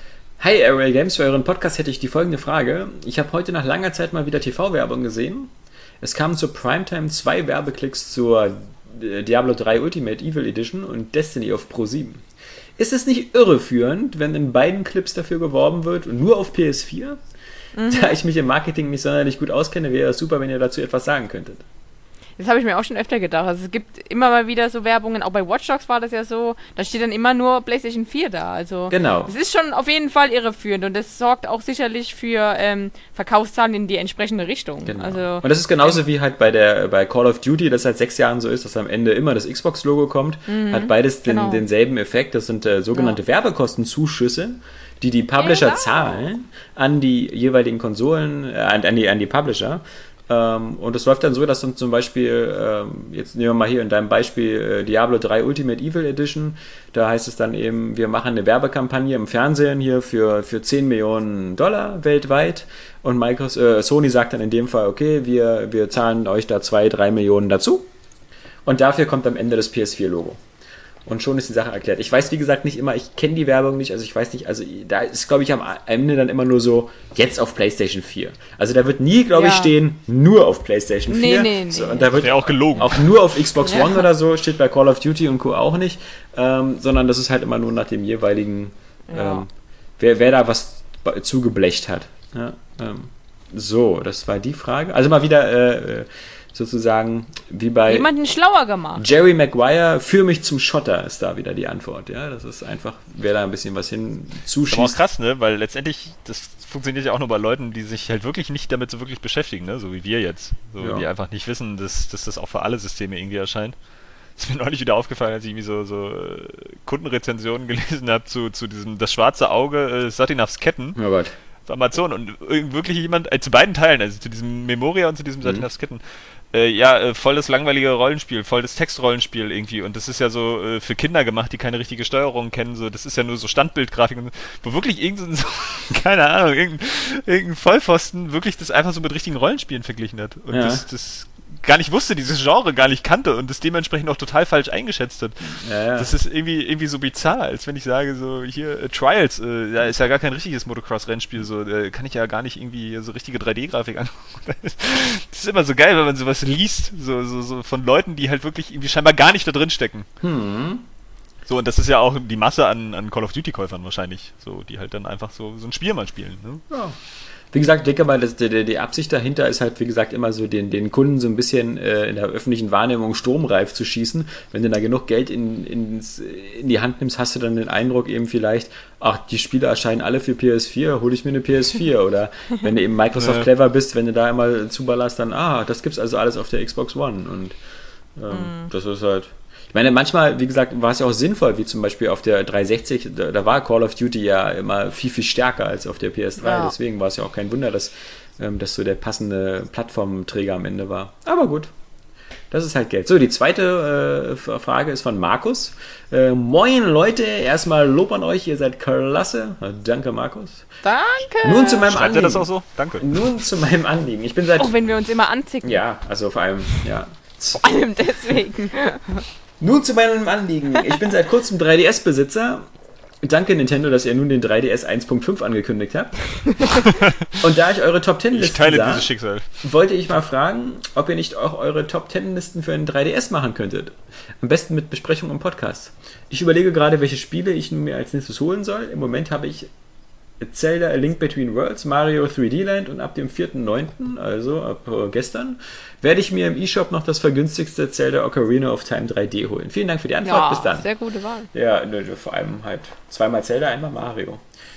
Hi Airway Games, für euren Podcast hätte ich die folgende Frage. Ich habe heute nach langer Zeit mal wieder T V-Werbung gesehen. Es kamen zur Primetime zwei Werbeklicks zur Diablo drei Ultimate Evil Edition und Destiny auf Pro sieben. Ist es nicht irreführend, wenn in beiden Clips dafür geworben wird und nur auf P S vier? Mhm. Da ich mich im Marketing nicht sonderlich gut auskenne, wäre es super, wenn ihr dazu etwas sagen könntet. Das habe ich mir auch schon öfter gedacht. Also es gibt immer mal wieder so Werbungen, auch bei Watch Dogs war das ja so, da steht dann immer nur PlayStation vier da. Also genau. Es ist schon auf jeden Fall irreführend und das sorgt auch sicherlich für ähm, Verkaufszahlen in die entsprechende Richtung. Genau. Also, und das ist genauso wie halt bei der bei Call of Duty, das seit sechs Jahren so ist, dass am Ende immer das Xbox-Logo kommt, mhm, hat beides den, genau. denselben Effekt. Das sind äh, sogenannte ja. Werbekostenzuschüsse, die die Publisher genau. zahlen an die jeweiligen Konsolen, äh, an, an, die, an die Publisher. Ähm, und es läuft dann so, dass dann zum Beispiel, ähm, jetzt nehmen wir mal hier in deinem Beispiel äh, Diablo drei Ultimate Evil Edition, da heißt es dann eben, wir machen eine Werbekampagne im Fernsehen hier für, für zehn Millionen Dollar weltweit und Microsoft, äh, Sony sagt dann in dem Fall, okay, wir, wir zahlen euch da zwei, drei Millionen dazu und dafür kommt am Ende das P S vier Logo. Und schon ist die Sache erklärt. Ich weiß, wie gesagt, nicht immer, ich kenne die Werbung nicht, also ich weiß nicht, also da ist, glaube ich, am Ende dann immer nur so, jetzt auf PlayStation vier. Also da wird nie, glaube ja. ich, stehen, nur auf PlayStation vier. Nee, nee, nee. So, und da wird ja auch gelogen. Auch nur auf Xbox ja. One oder so, steht bei Call of Duty und Co. auch nicht, ähm, sondern das ist halt immer nur nach dem jeweiligen, ja. ähm, wer, wer da was zugeblecht hat. Ja, ähm, so, das war die Frage. Also mal wieder, äh, sozusagen wie bei jemanden schlauer gemacht. Jerry Maguire, führ mich zum Schotter, ist da wieder die Antwort. Ja, das ist einfach, wer da ein bisschen was hin zuschießt. Aber auch krass, ne? Weil letztendlich, das funktioniert ja auch nur bei Leuten, die sich halt wirklich nicht damit so wirklich beschäftigen, ne? So wie wir jetzt. So, ja. Die einfach nicht wissen, dass, dass das auch für alle Systeme irgendwie erscheint. Das ist mir neulich wieder aufgefallen, als ich irgendwie so, so Kundenrezensionen gelesen habe zu, zu diesem Das schwarze Auge, äh, Satinavs Ketten. Oh Gott. Auf Amazon und wirklich jemand, äh, zu beiden Teilen, also zu diesem Memoria und zu diesem mhm. Satinavs Ketten, Äh, ja, äh, voll das langweilige Rollenspiel, voll das Textrollenspiel irgendwie und das ist ja so äh, für Kinder gemacht, die keine richtige Steuerung kennen, so, das ist ja nur so Standbildgrafik und wo wirklich irgendein, so, keine Ahnung, irgendein, irgendein Vollpfosten wirklich das einfach so mit richtigen Rollenspielen verglichen hat und ja. das, das gar nicht wusste, dieses Genre gar nicht kannte und das dementsprechend auch total falsch eingeschätzt hat. Ja, ja. Das ist irgendwie irgendwie so bizarr, als wenn ich sage, so hier, äh, Trials, äh, da ist ja gar kein richtiges Motocross-Rennspiel, so, da kann ich ja gar nicht irgendwie so richtige drei D-Grafik angucken. Das ist immer so geil, wenn man sowas liest, so, so, so von Leuten, die halt wirklich irgendwie scheinbar gar nicht da drin stecken. Hm. So, und das ist ja auch die Masse an, an Call of Duty-Käufern wahrscheinlich, so, die halt dann einfach so, so ein Spiel mal spielen. Ne? Ja. Wie gesagt, ich denke mal, dass die, die Absicht dahinter ist halt, wie gesagt, immer so den, den Kunden so ein bisschen äh, in der öffentlichen Wahrnehmung sturmreif zu schießen. Wenn du da genug Geld in, ins, in die Hand nimmst, hast du dann den Eindruck eben vielleicht, ach, die Spiele erscheinen alle für P S vier, hole ich mir eine P S vier. Oder wenn du eben Microsoft ja. clever bist, wenn du da einmal zuballerst, dann, ah, das gibt's also alles auf der Xbox One. Und ähm, mm. das ist halt... Ich meine, manchmal, wie gesagt, war es ja auch sinnvoll, wie zum Beispiel auf der dreihundertsechzig, da, da war Call of Duty ja immer viel, viel stärker als auf der P S drei. Ja. Deswegen war es ja auch kein Wunder, dass, ähm, dass so der passende Plattformträger am Ende war. Aber gut. Das ist halt Geld. So, die zweite äh, Frage ist von Markus. Äh, moin Leute, erstmal Lob an euch, ihr seid klasse. Danke, Markus. Danke. Nun zu meinem Schreibt Anliegen. ihr das auch so? Danke. Nun zu meinem Anliegen. Ich bin seit... Auch wenn wir uns immer anzicken. Ja, also vor allem, ja. Vor allem deswegen. Nun zu meinem Anliegen. Ich bin seit kurzem drei D S-Besitzer. Danke Nintendo, dass ihr nun den drei D S eins Punkt fünf angekündigt habt. Und da ich eure Top Ten Listen ich teile sah, dieses Schicksal. wollte ich mal fragen, ob ihr nicht auch eure Top Ten Listen für einen drei D S machen könntet. Am besten mit Besprechung im Podcast. Ich überlege gerade, welche Spiele ich nun mir als nächstes holen soll. Im Moment habe ich Zelda A Link Between Worlds, Mario drei D Land und ab dem vierten neunten, also ab äh, gestern, werde ich mir im eShop noch das vergünstigste Zelda Ocarina of Time drei D holen. Vielen Dank für die Antwort, Ja, bis dann. sehr gute Wahl. Ja, nö, vor allem halt zweimal Zelda, einmal Mario.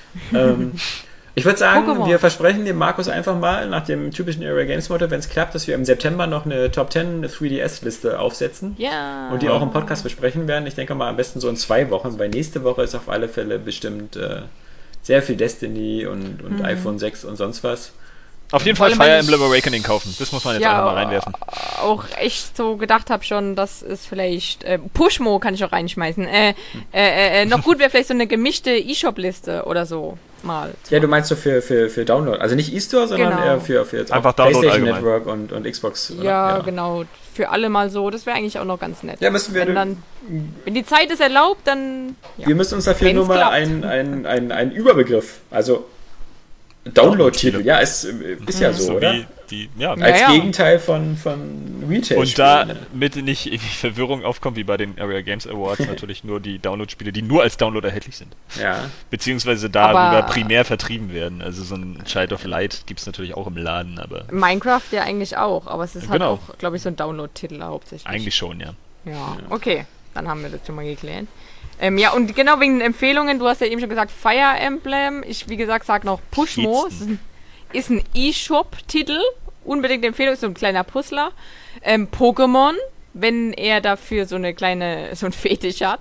ähm, ich würde sagen, Pokémon. wir versprechen dem Markus einfach mal nach dem typischen Area Games Motto, wenn es klappt, dass wir im September noch eine Top Ten drei D S-Liste aufsetzen. Ja. Und die auch im Podcast besprechen werden. Ich denke mal am besten so in zwei Wochen, weil nächste Woche ist auf alle Fälle bestimmt äh, sehr viel Destiny und, und mhm. iPhone sechs und sonst was. Auf jeden Fall Fire Emblem Awakening kaufen. Das muss man jetzt ja, einfach mal reinwerfen. Auch echt so gedacht habe schon, dass es vielleicht äh, Pushmo kann ich auch reinschmeißen. Äh, äh, äh, noch gut wäre vielleicht so eine gemischte eShop-Liste oder so mal. Ja, du meinst so für, für, für Download. Also nicht eStore, sondern genau. eher für, für jetzt einfach auch PlayStation allgemein. Network und, und Xbox. Oder? Ja, Ja, genau. Für alle mal so. Das wäre eigentlich auch noch ganz nett. Ja, müssen wir. Wenn, dann, wenn die Zeit es erlaubt, dann. Ja. Wir müssen uns dafür Wenn's nur mal klappt. einen ein, ein, ein Überbegriff. Also Download-Titel. Ja, ist, ist ja so, so oder? wie die, ja, Als Ja, ja. Gegenteil von, von Retail. und damit nicht irgendwie Verwirrung aufkommt, wie bei den Area Games Awards, natürlich nur die Download-Spiele, die nur als Download erhältlich sind. Ja. Beziehungsweise darüber Aber- primär vertrieben werden. Also so ein Child of Light gibt es natürlich auch im Laden, aber Minecraft ja eigentlich auch, aber es ist halt Genau. auch, glaube ich, so ein Download-Titel hauptsächlich. eigentlich schon, ja. Ja, okay. Dann haben wir das schon mal geklärt. Ähm, ja, und genau wegen den Empfehlungen, du hast ja eben schon gesagt, Fire Emblem. Ich, wie gesagt, sag noch Pushmo. Es ist ein, ist ein eShop-Titel. Unbedingt Empfehlung, ist so ein kleiner Puzzler. Ähm, Pokémon, wenn er dafür so eine kleine, so ein Fetisch hat.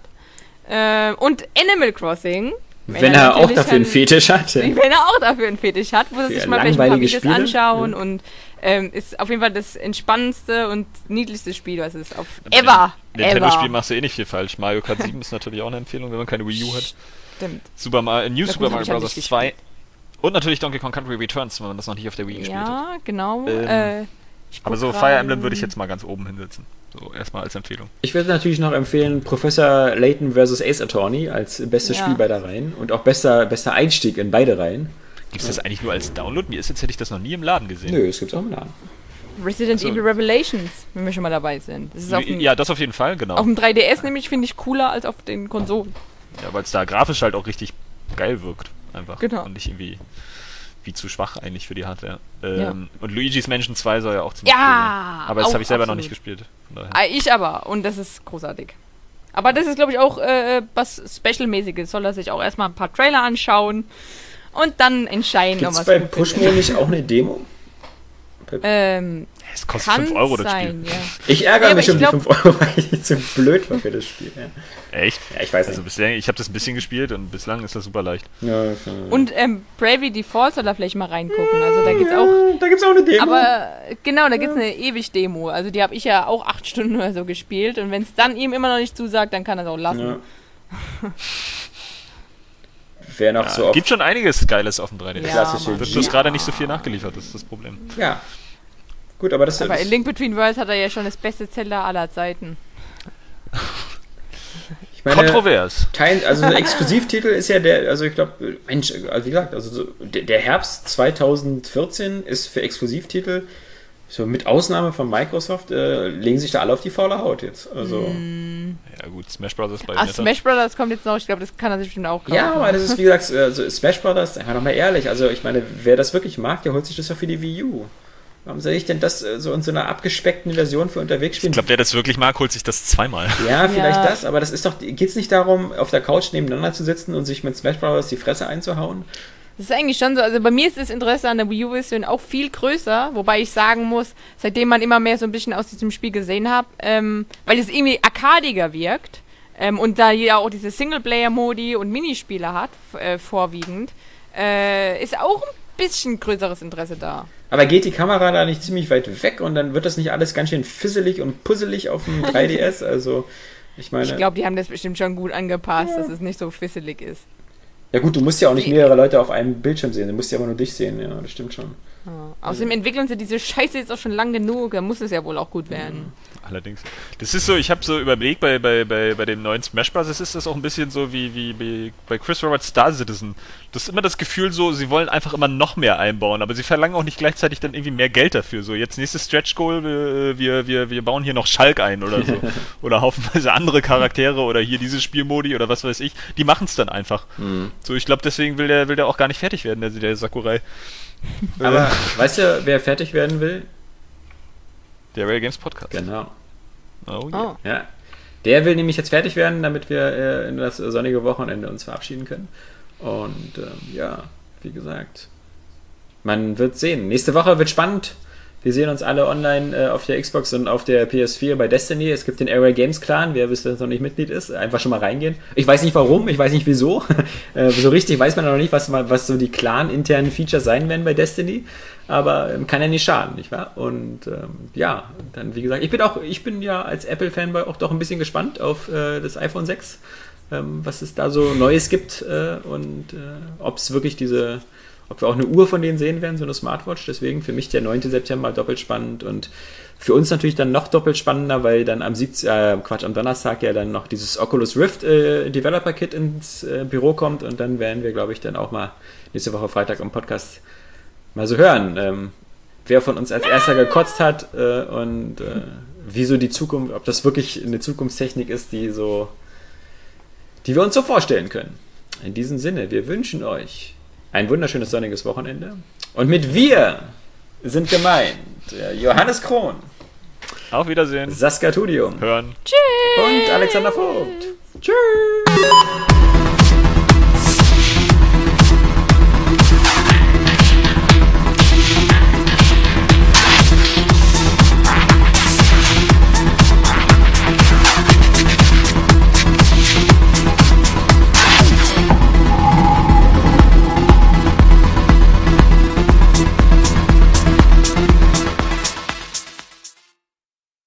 Ähm, und Animal Crossing. Wenn er auch natürlich dafür einen dann- Fetisch hat. Wenn er auch dafür einen Fetisch hat, muss er Für sich mal vielleicht ein paar langweilige Videos Spiele. anschauen Ja. und ähm, ist auf jeden Fall das entspannendste und niedlichste Spiel, was es auf ever, Nintendo-Spiel ever. machst du eh nicht viel falsch. Mario Kart sieben ist natürlich auch eine Empfehlung, wenn man keine Wii U hat. Stimmt. Super Mar- äh, New Das Super hab Mario ich ja Bros. nicht zwei. Und natürlich Donkey Kong Country Returns, wenn man das noch nicht auf der Wii gespielt hat. Ja, genau. Ähm, äh, ich Aber guck so grad- Fire Emblem würde ich jetzt mal ganz oben hinsetzen. So erstmal als Empfehlung. Ich würde natürlich noch empfehlen, Professor Layton versus. Ace Attorney als bestes Ja. Spiel beider Reihen und auch bester, bester Einstieg in beide Reihen. Gibt es das eigentlich nur als Download? Mir ist jetzt, hätte ich das noch nie im Laden gesehen. Nö, es gibt's auch im Laden. Resident Also- Evil Revelations, wenn wir schon mal dabei sind. Das ist auf dem, Ja, das auf jeden Fall, genau. auf dem drei D S nämlich, finde ich, cooler als auf den Konsolen. Ja, weil es da grafisch halt auch richtig geil wirkt. Einfach. Genau. Und nicht irgendwie wie zu schwach eigentlich für die Hardware. Ähm, Ja. Und Luigi's Mansion zwei soll ja auch ziemlich Ja, cool sein. Aber das auch habe ich selber noch absolut. nicht gespielt. Von daher. Ah, ich aber, und das ist großartig. Aber das ist, glaube ich, auch äh, was Special-mäßiges. Soll er sich auch erstmal ein paar Trailer anschauen und dann entscheiden, Gibt's ob bei was Pushmo nicht auch eine Demo? Ähm, Es kostet kann fünf Euro das sein, Spiel. ja. Ich ärgere Ja, mich aber um ich die fünf Euro, weil ich zu blöd war für das Spiel. Ja, Echt? ja ich weiß Also nicht. bislang, ich habe das ein bisschen gespielt und bislang ist das super leicht. Ja, Und ähm, Bravely Default soll da vielleicht mal reingucken. Also da geht's auch. ja, da gibt's auch eine Demo. Aber genau, da gibt's eine Ewig-Demo. Also die habe ich ja auch acht Stunden oder so gespielt. Und wenn es dann ihm immer noch nicht zusagt, dann kann er es auch lassen. ja. Wer noch Ja, so auf gibt schon einiges Geiles auf dem drei D S. Ja, klassische Mann. Wird G- bloß gerade nicht so viel nachgeliefert, das ist das Problem. Ja. Gut, aber das Aber ist. in Link Between Worlds hat er ja schon das beste Zelda aller Zeiten. Ich meine, Kontrovers. kein, also der Exklusivtitel ist ja der, also ich glaube, Mensch, also wie gesagt, also so, der, der Herbst zwanzig vierzehn ist für Exklusivtitel, so mit Ausnahme von Microsoft, äh, legen sich da alle auf die faule Haut jetzt. Also. Mm. Ja gut, Smash Bros. Ist bei Ach, Netta. Smash Brothers kommt jetzt noch. Ich glaube, das kann er sich bestimmt auch kaufen. Ja, aber das ist wie gesagt, also Smash Brothers, einfach nochmal ehrlich, also ich meine, wer das wirklich mag, der holt sich das doch für die Wii U. Warum soll ich denn das äh, so in so einer abgespeckten Version für unterwegs spielen? Ich glaube, wer das wirklich mag, holt sich das zweimal. Ja, vielleicht Ja. das, aber das ist doch, geht's nicht darum, auf der Couch nebeneinander zu sitzen und sich mit Smash Bros. Die Fresse einzuhauen? Das ist eigentlich schon so, also bei mir ist das Interesse an der Wii U-Version auch viel größer, wobei ich sagen muss, seitdem man immer mehr so ein bisschen aus diesem Spiel gesehen hat, ähm, weil es irgendwie arcadiger wirkt ähm, und da ja auch diese Singleplayer-Modi und Minispiele hat, äh, vorwiegend, äh, ist auch ein bisschen größeres Interesse da. Aber geht die Kamera da nicht ziemlich weit weg und dann wird das nicht alles ganz schön fisselig und puzzelig auf dem drei D S? Also, ich meine... Ich glaube, die haben das bestimmt schon gut angepasst, ja. dass es nicht so fisselig ist. Ja gut, du musst ja auch nicht mehrere Leute auf einem Bildschirm sehen, du musst ja immer nur dich sehen, ja, das stimmt schon. Ja. Außerdem also. entwickeln sie diese Scheiße jetzt auch schon lang genug, da muss es ja wohl auch gut werden. Allerdings. Das ist so, ich habe so überlegt, bei, bei, bei, bei dem neuen Smash Bros. ist das auch ein bisschen so wie, wie, wie bei Chris Roberts Star Citizen. Das ist immer das Gefühl so, sie wollen einfach immer noch mehr einbauen, aber sie verlangen auch nicht gleichzeitig dann irgendwie mehr Geld dafür. So, jetzt nächstes Stretch Goal, wir, wir, wir, wir bauen hier noch Shulk ein oder so. Oder haufenweise andere Charaktere oder hier diese Spielmodi oder was weiß ich. Die machen es dann einfach. Mhm. So, ich glaube, deswegen will der, will der auch gar nicht fertig werden, der, der Sakurai. Aber weißt du, wer fertig werden will? Der Rare Games Podcast. Genau. Oh, yeah. oh. Ja. Der will nämlich jetzt fertig werden, damit wir äh, in das sonnige Wochenende uns verabschieden können. Und ähm, ja, wie gesagt, man wird sehen. Nächste Woche wird spannend. Wir sehen uns alle online äh, auf der Xbox und auf der P S vier bei Destiny. Es gibt den Rare Games Clan, wer bis jetzt noch nicht Mitglied ist, einfach schon mal reingehen. Ich weiß nicht warum, ich weiß nicht wieso. äh, so richtig weiß man noch nicht, was, was so die Clan-internen Features sein werden bei Destiny. Aber ähm, kann ja nicht schaden, nicht wahr? Und ähm, ja, dann wie gesagt, ich bin auch, ich bin ja als Apple-Fanboy auch doch ein bisschen gespannt auf äh, das iPhone sechs, ähm, was es da so Neues gibt äh, und äh, ob es wirklich diese... ob wir auch eine Uhr von denen sehen werden, so eine Smartwatch. Deswegen für mich der neunte September doppelt spannend und für uns natürlich dann noch doppelt spannender, weil dann am siebzehnten Äh, Quatsch, am Donnerstag ja dann noch dieses Oculus Rift äh, Developer Kit ins äh, Büro kommt und dann werden wir, glaube ich, dann auch mal nächste Woche Freitag im Podcast mal so hören, ähm, wer von uns als erster gekotzt hat äh, und äh, wie so die Zukunft, ob das wirklich eine Zukunftstechnik ist, die so, die wir uns so vorstellen können. In diesem Sinne, wir wünschen euch ein wunderschönes sonniges Wochenende. Und mit wir sind gemeint Johannes Krohn. Auf Wiedersehen. Saskia Tudium. Hören. Tschüss. Und Alexander Vogt. Tschüss.